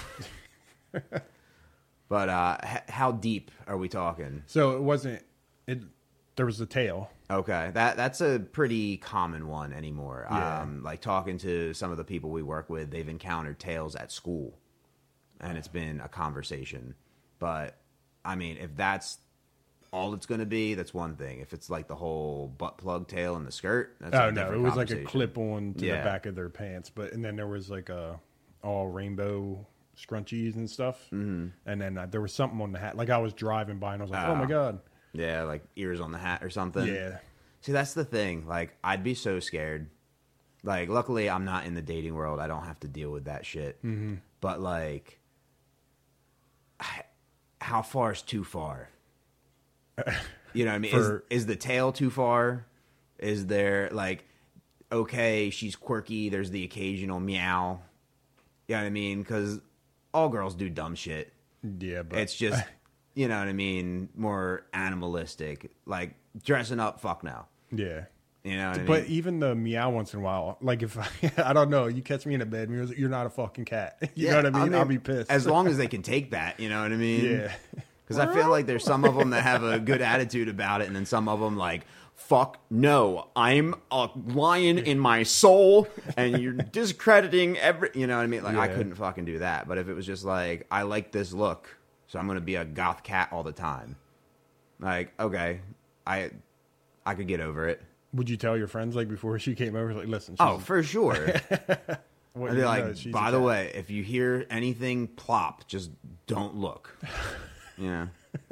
Speaker 2: But how deep are we talking?
Speaker 3: So it wasn't. There was the tail.
Speaker 2: Okay, that's a pretty common one anymore.
Speaker 3: Yeah.
Speaker 2: Like talking to some of the people we work with, they've encountered tails at school, and it's been a conversation. But I mean, if that's all it's going to be, that's one thing. If it's like the whole butt plug tail in the skirt, that's
Speaker 3: Oh
Speaker 2: a
Speaker 3: no, it
Speaker 2: different
Speaker 3: was like a
Speaker 2: conversation.
Speaker 3: clip on to
Speaker 2: Yeah.
Speaker 3: the back of their pants. And then there was like a all rainbow scrunchies and stuff. Mm-hmm. And then there was something on the hat. Like I was driving by and I was like, oh my god.
Speaker 2: Yeah, like ears on the hat or something.
Speaker 3: Yeah.
Speaker 2: See, that's the thing. Like, I'd be so scared. Like, luckily, I'm not in the dating world. I don't have to deal with that shit. Mm-hmm. But, like, how far is too far? You know what I mean? Is the tail too far? Is there, like, okay, she's quirky. There's the occasional meow. You know what I mean? Because all girls do dumb shit.
Speaker 3: Yeah, but
Speaker 2: It's just, you know what I mean, more animalistic. Like, dressing up, fuck no.
Speaker 3: yeah.
Speaker 2: You know what I mean?
Speaker 3: But even the meow once in a while, like if I don't know, you catch me in a bed, and you're not a fucking cat. You know what I mean? I'll be pissed.
Speaker 2: As long as they can take that, you know what I mean?
Speaker 3: Yeah.
Speaker 2: Because I feel like there's some of them that have a good attitude about it, and then some of them like, fuck no, I'm a lion in my soul, and you're discrediting every, you know what I mean? Like, I
Speaker 3: Yeah.
Speaker 2: couldn't fucking do that. But if it was just like, I like this look, so I'm going to be a goth cat all the time. Like, okay, I could get over it.
Speaker 3: Would you tell your friends like before she came over, like, listen?
Speaker 2: Oh, for sure.
Speaker 3: what
Speaker 2: I'd
Speaker 3: do
Speaker 2: be
Speaker 3: you
Speaker 2: like,
Speaker 3: know? She's
Speaker 2: by
Speaker 3: a
Speaker 2: the
Speaker 3: cat."
Speaker 2: way, if you hear anything plop, just don't look. Yeah.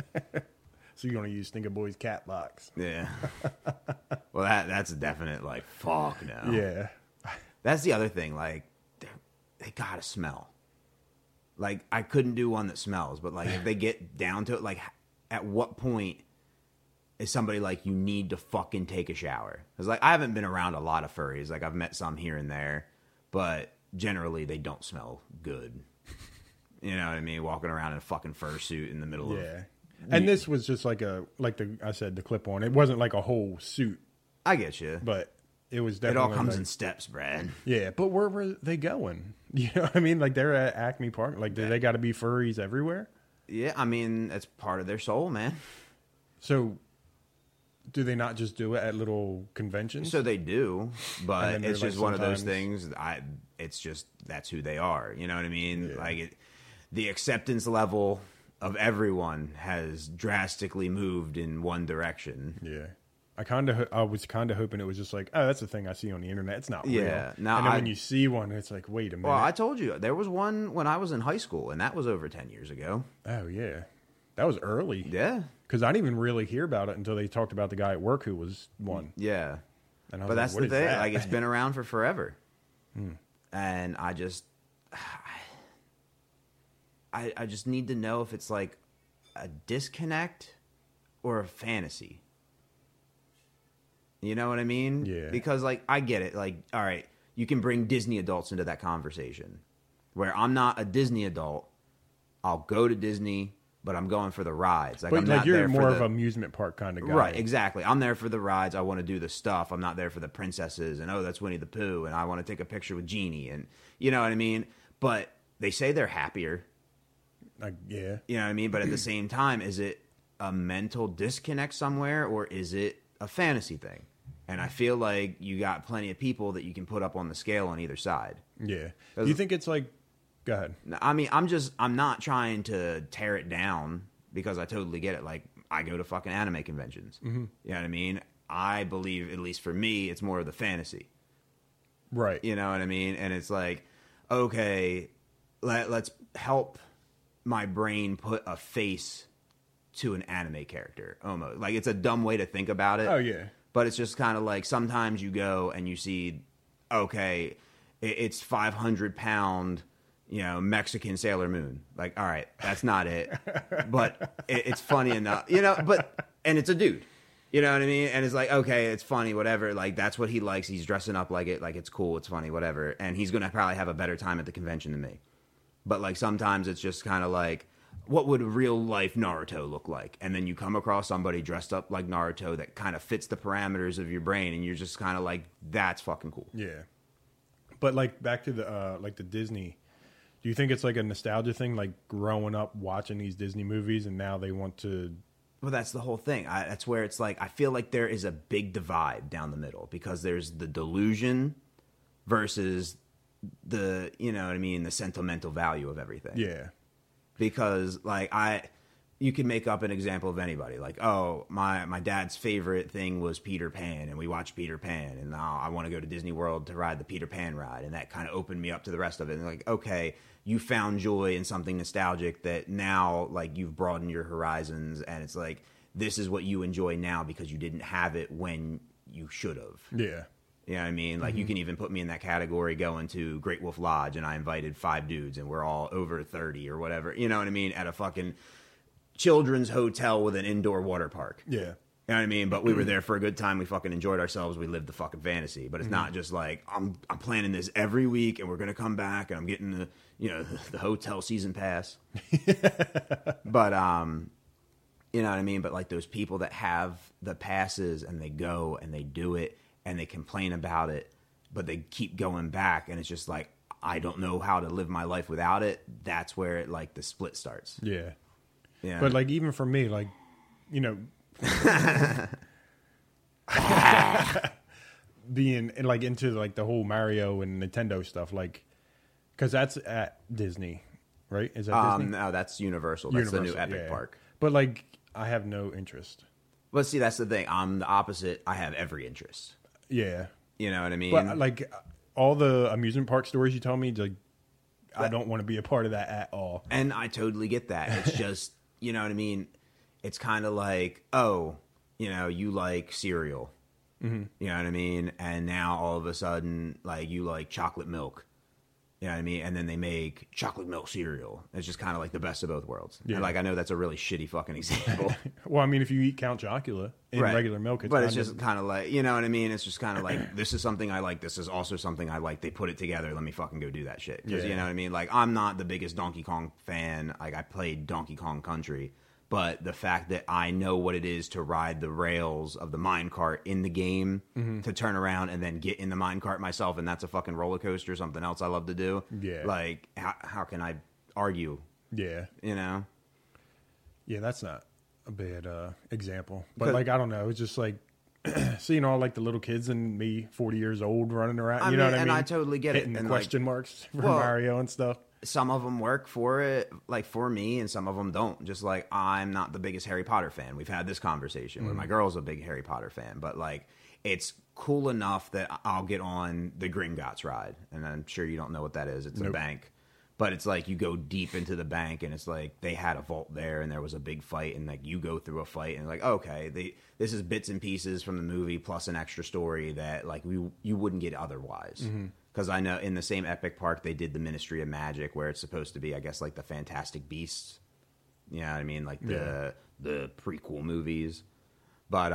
Speaker 3: So you're gonna use Stinker Boy's cat box?
Speaker 2: Yeah. Well, that's a definite, like, fuck no.
Speaker 3: Yeah.
Speaker 2: That's the other thing. Like, they gotta smell. Like, I couldn't do one that smells, but, like, if they get down to it, like, at what point is somebody like, you need to fucking take a shower? Because, like, I haven't been around a lot of furries. Like, I've met some here and there, but generally they don't smell good. You know what I mean? Walking around in a fucking fursuit in the middle of...
Speaker 3: Yeah. And this was just like I said, the clip on. It wasn't like a whole suit,
Speaker 2: I get you.
Speaker 3: but it was
Speaker 2: It
Speaker 3: definitely.
Speaker 2: all comes
Speaker 3: like,
Speaker 2: in steps, Brad.
Speaker 3: Yeah, but where were they going? You know what I mean? Like they're at Acme Park. Like, do they got to be furries everywhere?
Speaker 2: Yeah, I mean, that's part of their soul, man.
Speaker 3: So, do they not just do it at little conventions?
Speaker 2: So they do,
Speaker 3: And
Speaker 2: but
Speaker 3: then
Speaker 2: it's
Speaker 3: they're,
Speaker 2: just
Speaker 3: like,
Speaker 2: one of those
Speaker 3: sometimes-
Speaker 2: things. It's just, that's who they are. You know what I mean?
Speaker 3: Yeah.
Speaker 2: Like, the acceptance level of everyone has drastically moved in one direction.
Speaker 3: Yeah. I was kind of hoping it was just like, oh, that's a thing I see on the internet. It's not real.
Speaker 2: Yeah. No,
Speaker 3: and then
Speaker 2: I-
Speaker 3: when you see one, it's like, wait a minute.
Speaker 2: Well, I told you, there was one when I was in high school, and that was over 10 years ago.
Speaker 3: Oh, yeah. That was early.
Speaker 2: Yeah.
Speaker 3: Because I didn't even really hear about it until they talked about the guy at work who was one.
Speaker 2: Yeah.
Speaker 3: And I was
Speaker 2: But that's
Speaker 3: what
Speaker 2: the
Speaker 3: is
Speaker 2: thing.
Speaker 3: that?
Speaker 2: Like, it's been around for forever. And I just need to know if it's like a disconnect or a fantasy. You know what I mean?
Speaker 3: Yeah.
Speaker 2: Because, like, I get it. Like, all right, you can bring Disney adults into that conversation. Where I'm not a Disney adult, I'll go to Disney, but I'm going for the rides. Like,
Speaker 3: But
Speaker 2: I'm
Speaker 3: like
Speaker 2: not
Speaker 3: you're
Speaker 2: there
Speaker 3: more
Speaker 2: for
Speaker 3: of
Speaker 2: the,
Speaker 3: an amusement park kind of guy.
Speaker 2: Right, exactly. I'm there for the rides. I want to do the stuff. I'm not there for the princesses and, oh, that's Winnie the Pooh, and I want to take a picture with Genie, and you know what I mean? But they say they're happier.
Speaker 3: Like, yeah.
Speaker 2: You know what I mean? But at the same time, is it a mental disconnect somewhere, or is it a fantasy thing? And I feel like you got plenty of people that you can put up on the scale on either side.
Speaker 3: Yeah. Do you think it's like, go ahead.
Speaker 2: I mean, I'm not trying to tear it down because I totally get it. Like, I go to fucking anime conventions. Mm-hmm. You know what I mean? I believe, at least for me, it's more of the fantasy.
Speaker 3: Right.
Speaker 2: You know what I mean? And it's like, okay, let's help my brain put a face to an anime character, almost. Like, it's a dumb way to think about it.
Speaker 3: Oh, yeah.
Speaker 2: But it's just kind of like, sometimes you go and you see, okay, it's 500-pound, Mexican Sailor Moon. Like, all right, that's not it. But it's funny enough, and it's a dude. You know what I mean? And it's like, okay, it's funny, whatever. Like, that's what he likes. He's dressing up like it. Like, it's cool. It's funny, whatever. And he's going to probably have a better time at the convention than me. But, like, sometimes it's just kind of like, what would real-life Naruto look like? And then you come across somebody dressed up like Naruto that kind of fits the parameters of your brain, and you're just kind of like, that's fucking cool.
Speaker 3: Yeah. But, like, back to the Disney, do you think it's like a nostalgia thing, like growing up watching these Disney movies and now they want to...
Speaker 2: Well, that's the whole thing. That's where it's like, I feel like there is a big divide down the middle, because there's the delusion versus the, the sentimental value of everything.
Speaker 3: Yeah.
Speaker 2: Because, like, you can make up an example of anybody. Like, oh, my dad's favorite thing was Peter Pan, and we watched Peter Pan, and now I want to go to Disney World to ride the Peter Pan ride, and that kind of opened me up to the rest of it. And like, okay, you found joy in something nostalgic that now, like, you've broadened your horizons, and it's like, this is what you enjoy now because you didn't have it when you should have.
Speaker 3: Yeah.
Speaker 2: You know what I mean? Like, you can even put me in that category going to Great Wolf Lodge, and I invited 5 dudes, and we're all over 30 or whatever, you know what I mean, at a fucking children's hotel with an indoor water park.
Speaker 3: Yeah.
Speaker 2: You know what I mean? But we were there for a good time. We fucking enjoyed ourselves. We lived the fucking fantasy. But it's not just like, I'm planning this every week, and we're going to come back, and I'm getting the, the hotel season pass. But, you know what I mean? But, like, those people that have the passes, and they go, and they do it, and they complain about it, but they keep going back, and it's just like, I don't know how to live my life without it. That's where, like, the split starts.
Speaker 3: Yeah.
Speaker 2: Yeah.
Speaker 3: But, like, even for me, like, being, like, into, like, the whole Mario and Nintendo stuff, like, because that's at Disney, right? Is that Disney?
Speaker 2: No, that's Universal. That's the new Epic Park.
Speaker 3: But, like, I have no interest.
Speaker 2: But see, that's the thing. I'm the opposite. I have every interest.
Speaker 3: Yeah.
Speaker 2: You know what I mean?
Speaker 3: But, like, all the amusement park stories you tell me, like, I don't want to be a part of that at all.
Speaker 2: And I totally get that. It's just, you know what I mean? It's kind of like, oh, you like cereal. Mm-hmm. You know what I mean? And now all of a sudden, like, you like chocolate milk. You know what I mean? And then they make chocolate milk cereal. It's just kind of like the best of both worlds.
Speaker 3: Yeah.
Speaker 2: And, like, I know that's a really shitty fucking example.
Speaker 3: Well, I mean, if you eat Count Chocula in regular milk,
Speaker 2: it's just kind of like, you know what I mean? It's just kind of like, this is something I like. This is also something I like. They put it together. Let me fucking go do that shit. Because, you know what I mean? Like, I'm not the biggest Donkey Kong fan. Like, I played Donkey Kong Country. But the fact that I know what it is to ride the rails of the minecart in the game, to turn around and then get in the minecart myself, and that's a fucking roller coaster, something else I love to do.
Speaker 3: Yeah.
Speaker 2: Like, how can I argue?
Speaker 3: Yeah.
Speaker 2: You know?
Speaker 3: Yeah, that's not a bad example. But, like, I don't know. It's just like seeing all, like, the little kids and me, 40 years old, running around. You know what I mean?
Speaker 2: And I totally get
Speaker 3: Hitting
Speaker 2: it.
Speaker 3: the
Speaker 2: And
Speaker 3: question marks for Mario and stuff.
Speaker 2: Some of them work for it, like for me, and some of them don't. Just like, I'm not the biggest Harry Potter fan. We've had this conversation where my girl's a big Harry Potter fan, but, like, it's cool enough that I'll get on the Gringotts ride, and I'm sure you don't know what that is. It's a bank, but it's like you go deep into the bank, and it's like they had a vault there, and there was a big fight, and, like, you go through a fight, and like, okay, this is bits and pieces from the movie plus an extra story that, like, you wouldn't get otherwise. Because I know in the same Epic Park, they did the Ministry of Magic, where it's supposed to be, I guess, like the Fantastic Beasts. You know what I mean? Like the prequel movies. But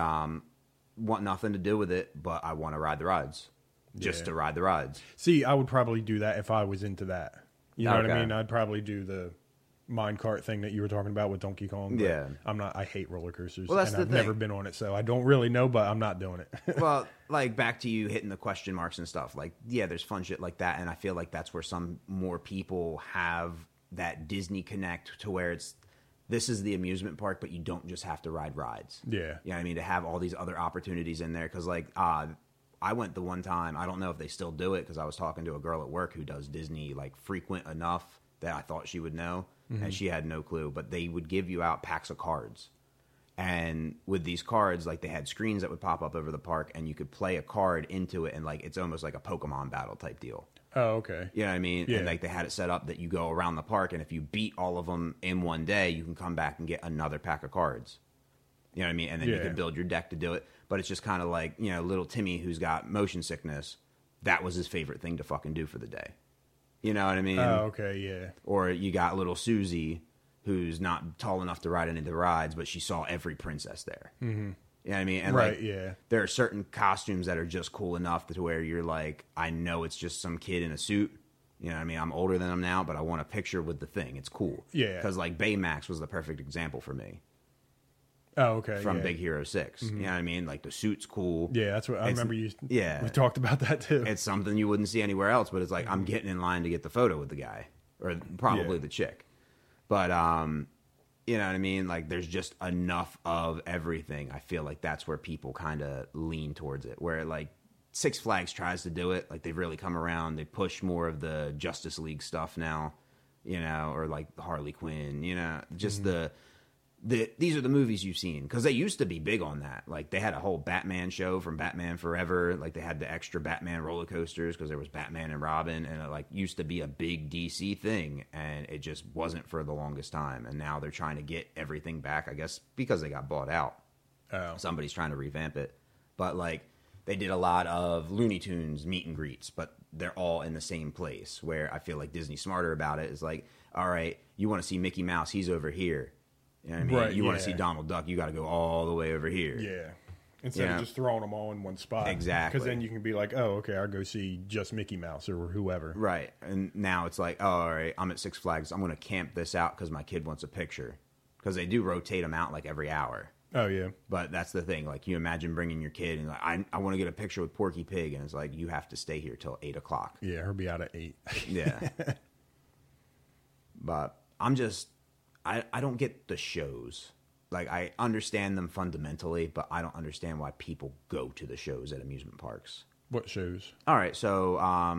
Speaker 2: want nothing to do with it, but I want to ride the rides. Just to ride the rides.
Speaker 3: See, I would probably do that if I was into that. You know what I
Speaker 2: Okay.
Speaker 3: mean? I'd probably do the minecart thing that you were talking about with Donkey Kong. But
Speaker 2: Yeah.
Speaker 3: I'm not. I hate roller coasters.
Speaker 2: Well, that's
Speaker 3: and
Speaker 2: the
Speaker 3: I've
Speaker 2: thing.
Speaker 3: never been on it, so I don't really know, but I'm not doing it.
Speaker 2: Well, like, back to you hitting the question marks and stuff. Like, yeah, there's fun shit like that, and I feel like that's where some more people have that Disney connect to where this is the amusement park, but you don't just have to ride rides.
Speaker 3: Yeah.
Speaker 2: You know what I mean? To have all these other opportunities in there. Because, like, I went the one time, I don't know if they still do it, because I was talking to a girl at work who does Disney, like, frequent enough that I thought she would know, and she had no clue. But they would give you out packs of cards. And with these cards, like they had screens that would pop up over the park, and you could play a card into it, and like it's almost like a Pokemon battle type deal.
Speaker 3: Oh, okay.
Speaker 2: You know what I mean?
Speaker 3: Yeah.
Speaker 2: And like they had it set up that you go around the park, and if you beat all of them in one day, you can come back and get another pack of cards. You know what I mean? And then you can build your deck to do it. But it's just kind of like, you know, little Timmy who's got motion sickness. That was his favorite thing to fucking do for the day. You know what I mean?
Speaker 3: Oh, okay, yeah.
Speaker 2: Or you got little Susie, who's not tall enough to ride any of the rides, but she saw every princess there. Mm-hmm. You know what I mean? And
Speaker 3: Right,
Speaker 2: like,
Speaker 3: yeah.
Speaker 2: there are certain costumes that are just cool enough to where you're like, I know it's just some kid in a suit. You know what I mean? I'm older than him now, but I want a picture with the thing. It's cool.
Speaker 3: Yeah.
Speaker 2: Because like Baymax was the perfect example for me
Speaker 3: Oh, okay.
Speaker 2: from
Speaker 3: yeah.
Speaker 2: Big Hero 6. You know what I mean? Like the suit's cool.
Speaker 3: Yeah, that's what I
Speaker 2: It's-
Speaker 3: remember.
Speaker 2: yeah.
Speaker 3: we talked about that too.
Speaker 2: It's something you wouldn't see anywhere else, but it's like I'm getting in line to get the photo with the guy or probably
Speaker 3: Yeah.
Speaker 2: the chick. But you know what I mean? Like there's just enough of everything. I feel like that's where people kind of lean towards it. Where like Six Flags tries to do it, like they've really come around. They push more of the Justice League stuff now, you know, or like Harley Quinn, you know, just the these are the movies you've seen, because they used to be big on that. Like they had a whole Batman show from Batman Forever. Like they had the extra Batman roller coasters because there was Batman and Robin, and it like used to be a big DC thing, and it just wasn't for the longest time. And now they're trying to get everything back, I guess, because they got bought out.
Speaker 3: Oh.
Speaker 2: Somebody's trying to revamp it, but like they did a lot of Looney Tunes meet and greets, but they're all in the same place. Where I feel like Disney's smarter about it. Is like, all right, you want to see Mickey Mouse? He's over here. You know what I mean?
Speaker 3: Right,
Speaker 2: You want to
Speaker 3: yeah.
Speaker 2: see Donald Duck, you got to go all the way over here.
Speaker 3: Yeah. Instead
Speaker 2: Yeah.
Speaker 3: of just throwing them all in one spot.
Speaker 2: Exactly.
Speaker 3: Because then you can be like, oh, okay, I'll go see just Mickey Mouse or whoever.
Speaker 2: Right. And now it's like, oh, all right, I'm at Six Flags. I'm going to camp this out because my kid wants a picture. Because they do rotate them out like every hour.
Speaker 3: Oh, yeah.
Speaker 2: But that's the thing. Like, you imagine bringing your kid and like, I want to get a picture with Porky Pig. And it's like, you have to stay here till 8 o'clock.
Speaker 3: Yeah, her be out at 8.
Speaker 2: Yeah. But I'm just, I don't get the shows. Like, I understand them fundamentally, but I don't understand why people go to the shows at amusement parks.
Speaker 3: What shows?
Speaker 2: All right, so,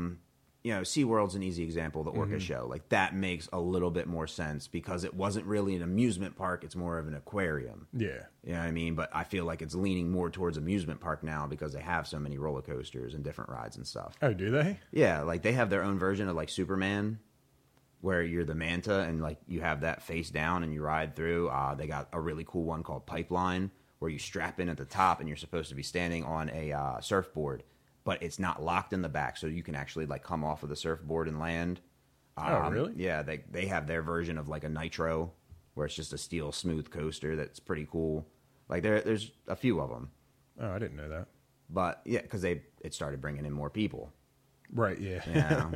Speaker 2: you know, SeaWorld's an easy example, the Orca show. Like, that makes a little bit more sense because it wasn't really an amusement park. It's more of an aquarium.
Speaker 3: Yeah.
Speaker 2: You know what I mean? But I feel like it's leaning more towards amusement park now because they have so many roller coasters and different rides and stuff.
Speaker 3: Oh, do they?
Speaker 2: Yeah, like, they have their own version of, like, Superman, where you're the manta and like you have that face down and you ride through. They got a really cool one called Pipeline where you strap in at the top and you're supposed to be standing on a surfboard, but it's not locked in the back, so you can actually like come off of the surfboard and land.
Speaker 3: Oh, really?
Speaker 2: Yeah, they have their version of like a Nitro where it's just a steel smooth coaster that's pretty cool. Like there's a few of them,
Speaker 3: Oh, I didn't know that.
Speaker 2: but yeah, because it started bringing in more people.
Speaker 3: Right, yeah.
Speaker 2: You know?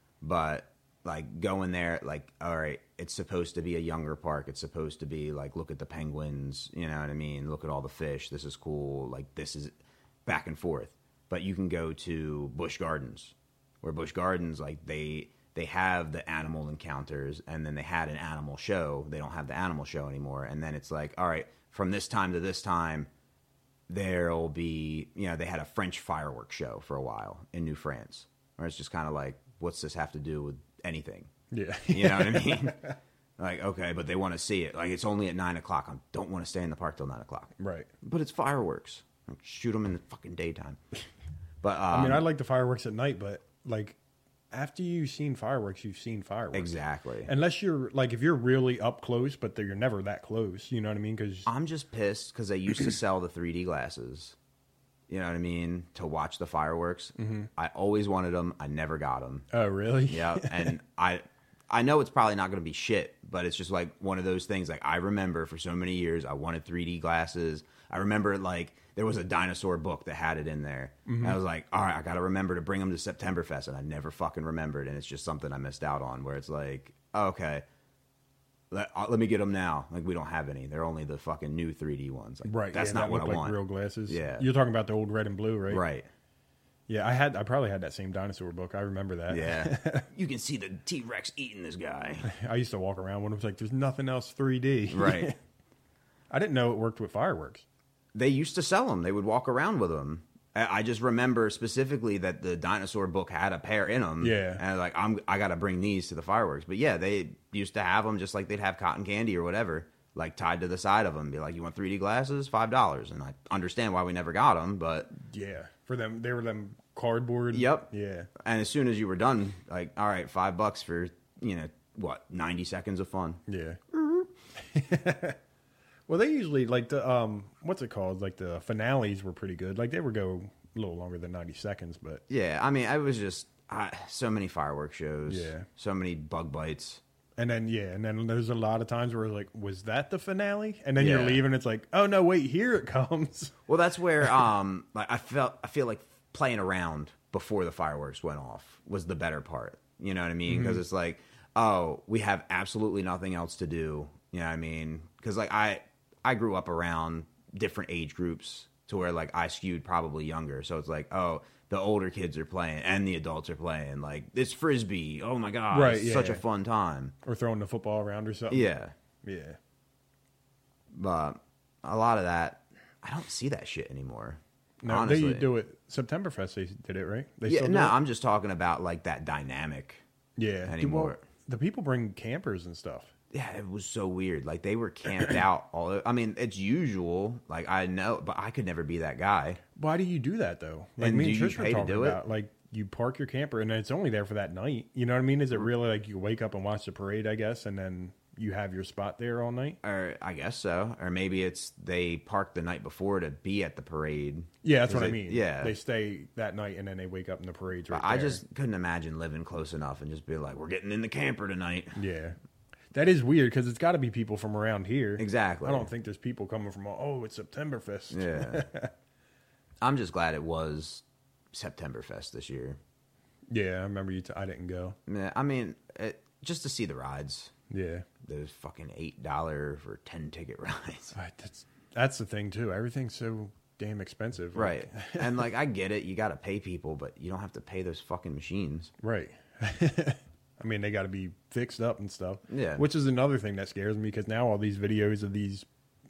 Speaker 2: But like going there, like, all right, it's supposed to be a younger park. It's supposed to be like, look at the penguins, you know what I mean? Look at all the fish. This is cool. Like this is back and forth. But you can go to Busch Gardens, where Busch Gardens, like they have the animal encounters, and then they had an animal show. They don't have the animal show anymore. And then it's like, all right, from this time to this time, there'll be, you know, they had a French fireworks show for a while in New France, where it's just kind of like, what's this have to do with anything?
Speaker 3: Yeah.
Speaker 2: You know what I mean? Like, okay, but they want to see it. Like, it's only at 9 o'clock. I don't want to stay in the park till 9 o'clock.
Speaker 3: Right.
Speaker 2: But it's fireworks. Like, shoot them in the fucking daytime. But
Speaker 3: I mean, I like the fireworks at night, but like after you've seen fireworks, you've seen fireworks.
Speaker 2: exactly.
Speaker 3: Unless you're like, if you're really up close, but you're never that close. You know what I mean? Because
Speaker 2: I'm just pissed because they used to sell the 3D glasses. You know what I mean? To watch the fireworks. Mm-hmm. I always wanted them. I never got them.
Speaker 3: oh really?
Speaker 2: Yeah, and I know it's probably not going to be shit, but it's just like one of those things. Like I remember for so many years, I wanted 3D glasses. I remember like there was a dinosaur book that had it in there. And I was like, all right, I got to remember to bring them to Septemberfest, and I never fucking remembered. And it's just something I missed out on. Where it's like, oh, okay, let me get them now. Like we don't have any. They're only the fucking new 3D ones. Like,
Speaker 3: Right.
Speaker 2: That's
Speaker 3: yeah,
Speaker 2: not
Speaker 3: that
Speaker 2: what I
Speaker 3: looked
Speaker 2: want.
Speaker 3: like real glasses.
Speaker 2: Yeah.
Speaker 3: You're talking about the old red and blue, right?
Speaker 2: Right.
Speaker 3: Yeah, I probably had that same dinosaur book. I remember that.
Speaker 2: Yeah. You can see the T-Rex eating this guy.
Speaker 3: I used to walk around when it was like, there's nothing else 3D.
Speaker 2: Right.
Speaker 3: I didn't know it worked with fireworks.
Speaker 2: They used to sell them. They would walk around with them. I just remember specifically that the dinosaur book had a pair in them.
Speaker 3: Yeah.
Speaker 2: And I got to bring these to the fireworks. But yeah, they used to have them just like they'd have cotton candy or whatever. like tied to the side of them. Be like, you want 3D glasses? $5. And I understand why we never got them, but
Speaker 3: Yeah, for them, they were them cardboard.
Speaker 2: Yep.
Speaker 3: Yeah.
Speaker 2: And as soon as you were done, like, all right, $5 for, 90 seconds of fun.
Speaker 3: Yeah. Well, they usually like the what's it called? Like the finales were pretty good. Like they would go a little longer than 90 seconds, but
Speaker 2: Yeah, I mean, I was just so many fireworks shows.
Speaker 3: Yeah.
Speaker 2: So many bug bites.
Speaker 3: and then there's a lot of times where it's like, was that the finale? And then you're
Speaker 2: Yeah.
Speaker 3: leaving, it's like, oh no, wait, here it comes.
Speaker 2: Well, that's where like I feel like playing around before the fireworks went off was the better part. You know what I mean? Because it's like, oh, we have absolutely nothing else to do. You know what I mean? Because like I grew up around different age groups to where like I skewed probably younger. So it's like, oh, the older kids are playing and the adults are playing. Like it's frisbee. Oh my god,
Speaker 3: Right,
Speaker 2: it's
Speaker 3: yeah,
Speaker 2: such a
Speaker 3: yeah.
Speaker 2: fun time.
Speaker 3: Or throwing the football around or something.
Speaker 2: Yeah,
Speaker 3: Yeah.
Speaker 2: but a lot of that, I don't see that shit anymore.
Speaker 3: No,
Speaker 2: honestly.
Speaker 3: they do it. Septemberfest, they did it, right? They
Speaker 2: Yeah,
Speaker 3: still do
Speaker 2: no,
Speaker 3: it?
Speaker 2: I'm just talking about like that dynamic.
Speaker 3: Yeah.
Speaker 2: anymore.
Speaker 3: Well, the people bring campers and stuff.
Speaker 2: Yeah, it was so weird. Like they were camped out all. I mean, it's usual. Like I know, but I could never be that guy.
Speaker 3: Why do you do that though? Like
Speaker 2: And
Speaker 3: me
Speaker 2: do
Speaker 3: and
Speaker 2: you
Speaker 3: Trish were
Speaker 2: pay to
Speaker 3: talking
Speaker 2: do it?
Speaker 3: about, like you park your camper and it's only there for that night. You know what I mean? Is it really like you wake up and watch the parade, I guess, and then you have your spot there all night?
Speaker 2: Or I guess so. Or maybe it's they parked the night before to be at the parade.
Speaker 3: Yeah, that's what I
Speaker 2: Is it-
Speaker 3: mean.
Speaker 2: yeah.
Speaker 3: They stay that night and then they wake up and the parade's right
Speaker 2: I
Speaker 3: there.
Speaker 2: just couldn't imagine living close enough and just be like, we're getting in the camper tonight.
Speaker 3: Yeah. That is weird because it's got to be people from around here.
Speaker 2: Exactly.
Speaker 3: I don't think there's people coming from, oh, it's Septemberfest.
Speaker 2: Yeah. I'm just glad it was Septemberfest this year.
Speaker 3: Yeah, I remember you. I didn't go.
Speaker 2: Yeah, I mean, just to see the rides.
Speaker 3: Yeah.
Speaker 2: Those fucking $8 for 10 ticket rides.
Speaker 3: That's the thing, too. Everything's so damn expensive.
Speaker 2: Right. And like, I get it. You got to pay people, but you don't have to pay those fucking machines.
Speaker 3: Right. I mean, they got to be fixed up and stuff.
Speaker 2: Yeah.
Speaker 3: Which is another thing that scares me because now all these videos of these,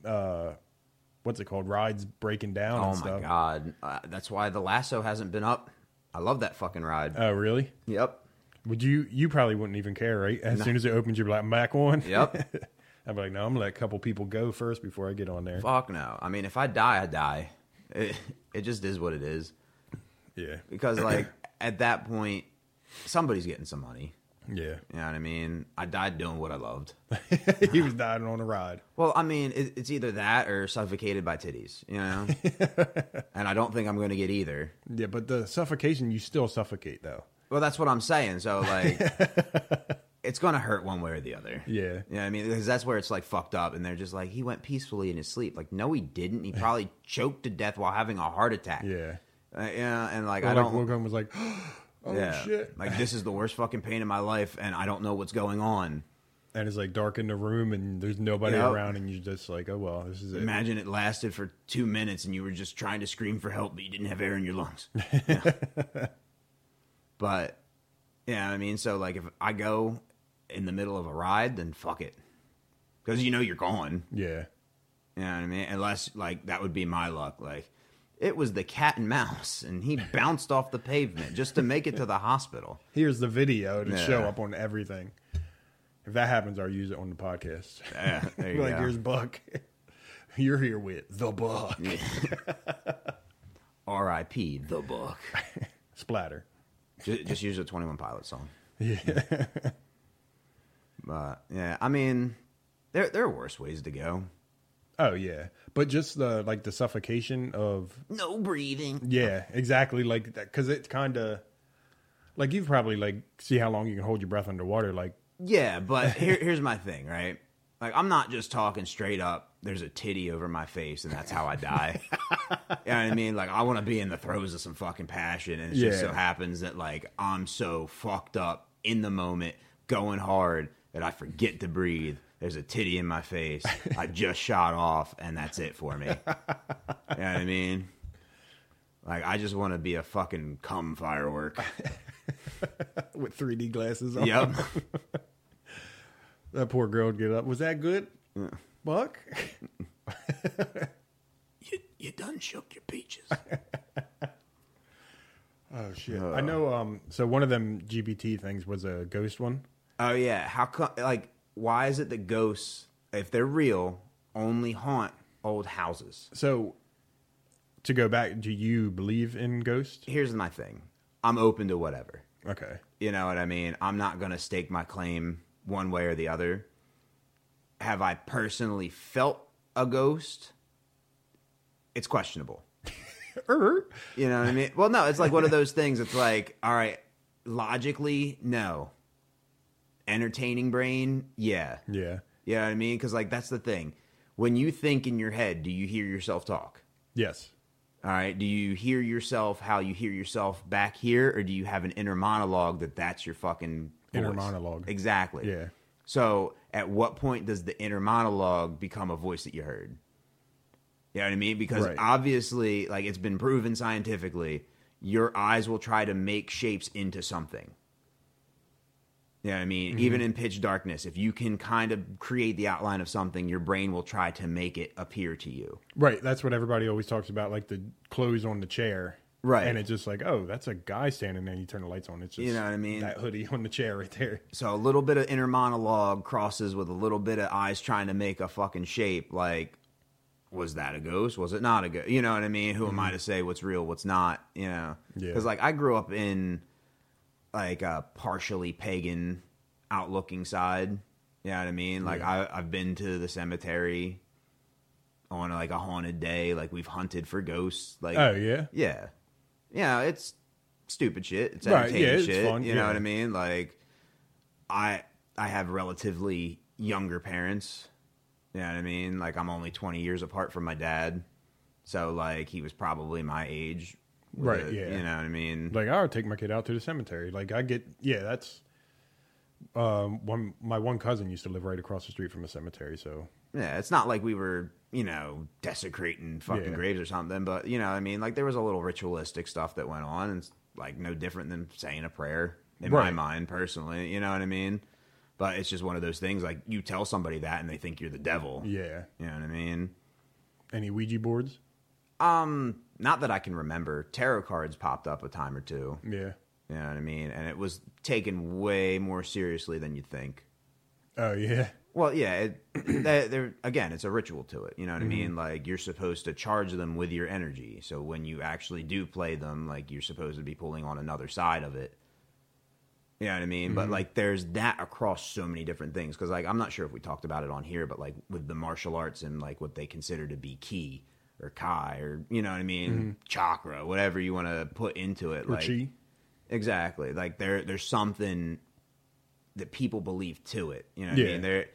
Speaker 3: what's it called, rides breaking down
Speaker 2: Oh
Speaker 3: and
Speaker 2: my
Speaker 3: stuff.
Speaker 2: God. That's why the lasso hasn't been up. I love that fucking ride.
Speaker 3: Oh, really?
Speaker 2: Yep.
Speaker 3: Would you probably wouldn't even care, right? As soon as it opens, you're like, I'm back on.
Speaker 2: Yep.
Speaker 3: I'd be like, no, I'm going to let a couple people go first before I get on there.
Speaker 2: Fuck no. I mean, if I die, I die. It just is what it is.
Speaker 3: Yeah.
Speaker 2: Because like, at that point, somebody's getting some money.
Speaker 3: Yeah.
Speaker 2: You know what I mean? I died doing what I loved.
Speaker 3: He was dying on a ride.
Speaker 2: Well, I mean, it's either that or suffocated by titties, you know? And I don't think I'm going to get either.
Speaker 3: Yeah, but the suffocation, you still suffocate, though.
Speaker 2: Well, that's what I'm saying. So, like, it's going to hurt one way or the other.
Speaker 3: Yeah.
Speaker 2: You know what I mean? Because that's where it's, like, fucked up. And they're just like, he went peacefully in his sleep. Like, no, he didn't. He probably choked to death while having a heart attack.
Speaker 3: Yeah.
Speaker 2: Yeah, and, like,
Speaker 3: Or
Speaker 2: I
Speaker 3: like
Speaker 2: don't...
Speaker 3: woke up and was like, oh,
Speaker 2: yeah.
Speaker 3: shit.
Speaker 2: Like, this is the worst fucking pain in my life, and I don't know what's going on.
Speaker 3: And it's like dark in the room and there's nobody
Speaker 2: Yep.
Speaker 3: around and you're just like, oh, well, this is it.
Speaker 2: Imagine it lasted for 2 minutes and you were just trying to scream for help, but you didn't have air in your lungs. But, yeah, I mean, so, like, if I go in the middle of a ride, then fuck it. Because you know you're gone.
Speaker 3: Yeah.
Speaker 2: You know what I mean? Unless, like, that would be my luck. Like, it was the cat and mouse, and he bounced off the pavement just to make it to the hospital.
Speaker 3: Here's the video to
Speaker 2: Yeah.
Speaker 3: show up on everything. If that happens, I'll use it on the podcast.
Speaker 2: Yeah, there you
Speaker 3: Like,
Speaker 2: go.
Speaker 3: here's Buck. You're here with the Buck.
Speaker 2: R.I.P. the book.
Speaker 3: Splatter.
Speaker 2: Just use a 21 Pilots song.
Speaker 3: Yeah.
Speaker 2: But, yeah, I mean, there are worse ways to go.
Speaker 3: Oh, yeah. But just the suffocation of,
Speaker 2: No breathing.
Speaker 3: yeah, exactly. Like that. Cause it's kind of like, you've probably like see how long you can hold your breath underwater. Like,
Speaker 2: Yeah, but here's my thing, right? Like, I'm not just talking straight up, there's a titty over my face and that's how I die. You know what I mean? Like, I want to be in the throes of some fucking passion, and it just
Speaker 3: Yeah.
Speaker 2: so happens that, like, I'm so fucked up in the moment, going hard, that I forget to breathe. There's a titty in my face. I just shot off, and that's it for me. You know what I mean? Like, I just want to be a fucking cum firework.
Speaker 3: with 3D glasses on.
Speaker 2: Yep.
Speaker 3: That poor girl would get up. Was that good? Buck?
Speaker 2: You done shook your peaches.
Speaker 3: Oh, shit. I know, so one of them GBT things was a ghost one.
Speaker 2: Oh yeah, how come? Like, why is it that ghosts? if they're real, only haunt old houses.
Speaker 3: So, to go back, do you believe in ghosts?
Speaker 2: Here's my thing. I'm open to whatever.
Speaker 3: Okay.
Speaker 2: You know what I mean? I'm not going to stake my claim one way or the other. Have I personally felt a ghost? It's questionable. You know what I mean? Well, no, it's like one of those things. It's like, all right, logically, no. Entertaining brain, yeah.
Speaker 3: Yeah.
Speaker 2: You know what I mean? Because, like, that's the thing. When you think in your head, do you hear yourself talk?
Speaker 3: Yes.
Speaker 2: All right. Do you hear yourself how you hear yourself back here, or do you have an inner monologue that's your fucking voice?
Speaker 3: Inner monologue.
Speaker 2: Exactly.
Speaker 3: Yeah.
Speaker 2: So at what point does the inner monologue become a voice that you heard? You know what I mean? Because
Speaker 3: Right.
Speaker 2: obviously, like, it's been proven scientifically, your eyes will try to make shapes into something. You know what I mean?
Speaker 3: Mm-hmm.
Speaker 2: Even in pitch darkness, if you can kind of create the outline of something, your brain will try to make it appear to you.
Speaker 3: Right. That's what everybody always talks about, like the clothes on the chair.
Speaker 2: Right.
Speaker 3: And it's just like, oh, that's a guy standing there. And you turn the lights on. It's just,
Speaker 2: You know what I mean?
Speaker 3: that hoodie on the chair right there.
Speaker 2: So a little bit of inner monologue crosses with a little bit of eyes trying to make a fucking shape. Like, was that a ghost? Was it not a ghost? You know what I mean? Who am I to say what's real, what's not? You know?
Speaker 3: Yeah.
Speaker 2: Because, like, I grew up in, like, a partially pagan outlooking side. You know what I mean? Like, I've been to the cemetery on, like, a haunted day. Like, we've hunted for ghosts. Like,
Speaker 3: Oh, yeah?
Speaker 2: yeah. Yeah, it's stupid shit. It's
Speaker 3: Right,
Speaker 2: entertaining
Speaker 3: yeah, it's
Speaker 2: shit.
Speaker 3: fun,
Speaker 2: You know
Speaker 3: yeah.
Speaker 2: what I mean? Like, I have relatively younger parents. You know what I mean? Like, I'm only 20 years apart from my dad. So, like, he was probably my age. with
Speaker 3: Right,
Speaker 2: it,
Speaker 3: yeah.
Speaker 2: You know what I mean?
Speaker 3: Like, I would take my kid out to the cemetery. Like, I get, yeah, that's, my one cousin used to live right across the street from a cemetery, so.
Speaker 2: Yeah, it's not like we were, desecrating fucking
Speaker 3: Yeah.
Speaker 2: graves or something. But, you know what I mean? Like, there was a little ritualistic stuff that went on. And it's, like, no different than saying a prayer in my
Speaker 3: Right.
Speaker 2: mind, personally. You know what I mean? But it's just one of those things, like, you tell somebody that and they think you're the devil.
Speaker 3: Yeah.
Speaker 2: You know what I mean?
Speaker 3: Any Ouija boards?
Speaker 2: Not that I can remember. Tarot cards popped up a time or two.
Speaker 3: Yeah.
Speaker 2: You know what I mean? And it was taken way more seriously than you'd think.
Speaker 3: Oh, yeah.
Speaker 2: Well, yeah, again, it's a ritual to it. You know what I mean? Like, you're supposed to charge them with your energy. So when you actually do play them, like, you're supposed to be pulling on another side of it. You know what I mean? But, like, there's that across so many different things. Because, like, I'm not sure if we talked about it on here, but, like, with the martial arts and, like, what they consider to be ki or kai or, you know what I mean? Chakra, whatever you want to put into it.
Speaker 3: Or
Speaker 2: like,
Speaker 3: chi.
Speaker 2: Exactly. Like, there's something that people believe to it. You know what I
Speaker 3: Yeah.
Speaker 2: mean?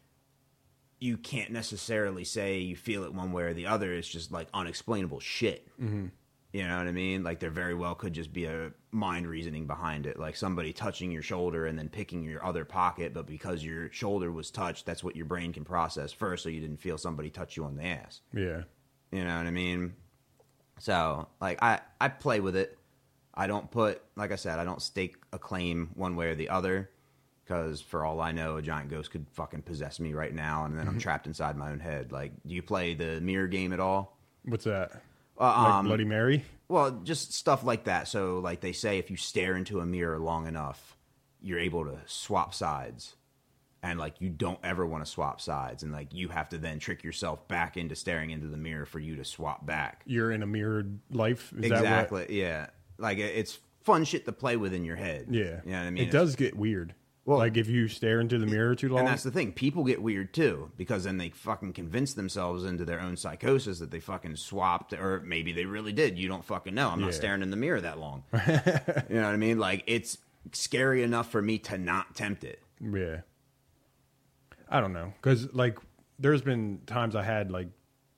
Speaker 2: You can't necessarily say you feel it one way or the other. It's just, like, unexplainable shit. Mm-hmm. You know what I mean? Like, there very well could just be a mind reasoning behind it. Like, somebody touching your shoulder and then picking your other pocket, but because your shoulder was touched, that's what your brain can process first, so you didn't feel somebody touch you on the ass.
Speaker 3: Yeah.
Speaker 2: You know what I mean? So, like, I play with it. I don't like I said, I don't stake a claim one way or the other, because for all I know, a giant ghost could fucking possess me right now, and then I'm trapped inside my own head. Like, do you play the mirror game at all?
Speaker 3: What's that? Like Bloody Mary?
Speaker 2: Well, just stuff like that. So, like, they say if you stare into a mirror long enough, you're able to swap sides. And, like, you don't ever want to swap sides. And, like, you have to then trick yourself back into staring into the mirror for you to swap back.
Speaker 3: You're in a mirrored life? Is
Speaker 2: Exactly,
Speaker 3: That
Speaker 2: yeah. Like, it's fun shit to play with in your head.
Speaker 3: what, yeah.
Speaker 2: You know what I mean?
Speaker 3: It does get weird.
Speaker 2: Well-
Speaker 3: Like, if you stare into the mirror too long.
Speaker 2: And that's the thing. People get weird, too, because then they fucking convince themselves into their own psychosis that they fucking swapped, or maybe they really did. You don't fucking know. I'm not
Speaker 3: Yeah.
Speaker 2: staring in the mirror that long. You know what I mean? Like, it's scary enough for me to not tempt it.
Speaker 3: Yeah. I don't know. Because, like, there's been times I had, like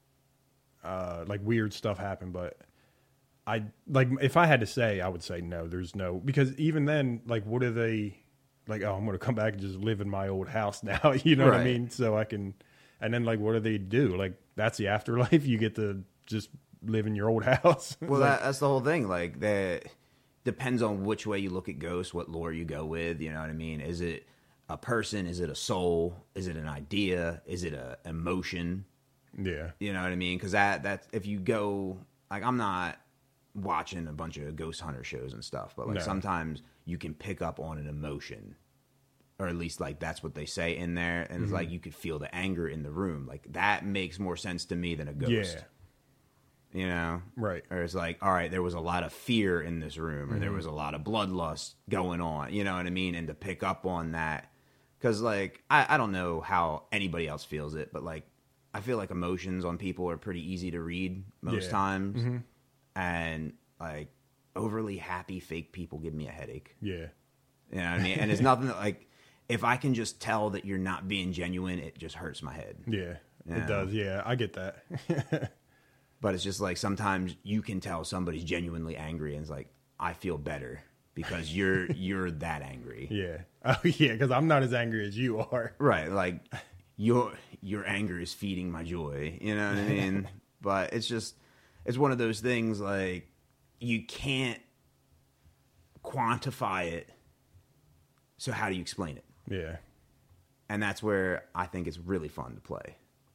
Speaker 3: weird stuff happen, but if I had to say, I would say no, there's no, because even then, like, what are they, like, oh, I'm going to come back and just live in my old house now, you know what I
Speaker 2: Right.
Speaker 3: mean? So I can, and then, like, what do they do? Like, that's the afterlife? You get to just live in your old house?
Speaker 2: Well, that's the whole thing. Like, that depends on which way you look at ghosts, what lore you go with. You know what I mean? Is it a person? Is it a soul? Is it an idea? Is it a emotion?
Speaker 3: Yeah.
Speaker 2: You know what I mean? Because that's if you go, like, I'm not watching a bunch of ghost hunter shows and stuff, but, like,
Speaker 3: No.
Speaker 2: sometimes you can pick up on an emotion. or at least like that's what they say in there, and it's like you could feel the anger in the room. Like that makes more sense to me than a ghost.
Speaker 3: Yeah.
Speaker 2: You know?
Speaker 3: Right.
Speaker 2: Or it's like, all right, there was a lot of fear in this room, or there was a lot of bloodlust going on, you know what I mean? And to pick up on that, because like, I don't know how anybody else feels it, but like, I feel like emotions on people are pretty easy to read most times. And like, overly happy fake people give me a headache.
Speaker 3: Yeah.
Speaker 2: You know what I mean? And it's nothing that, like, if I can just tell that you're not being genuine, it just hurts my head.
Speaker 3: Yeah.
Speaker 2: Yeah.
Speaker 3: It does. Yeah. I get that.
Speaker 2: But it's just like sometimes you can tell somebody's genuinely angry, and it's like, I feel better because you're that angry.
Speaker 3: Yeah. Oh, yeah. Because I'm not as angry as you are.
Speaker 2: Right. Like your anger is feeding my joy. You know what I mean? But it's one of those things like you can't quantify it. So how do you explain it?
Speaker 3: Yeah.
Speaker 2: And that's where I think it's really fun to play.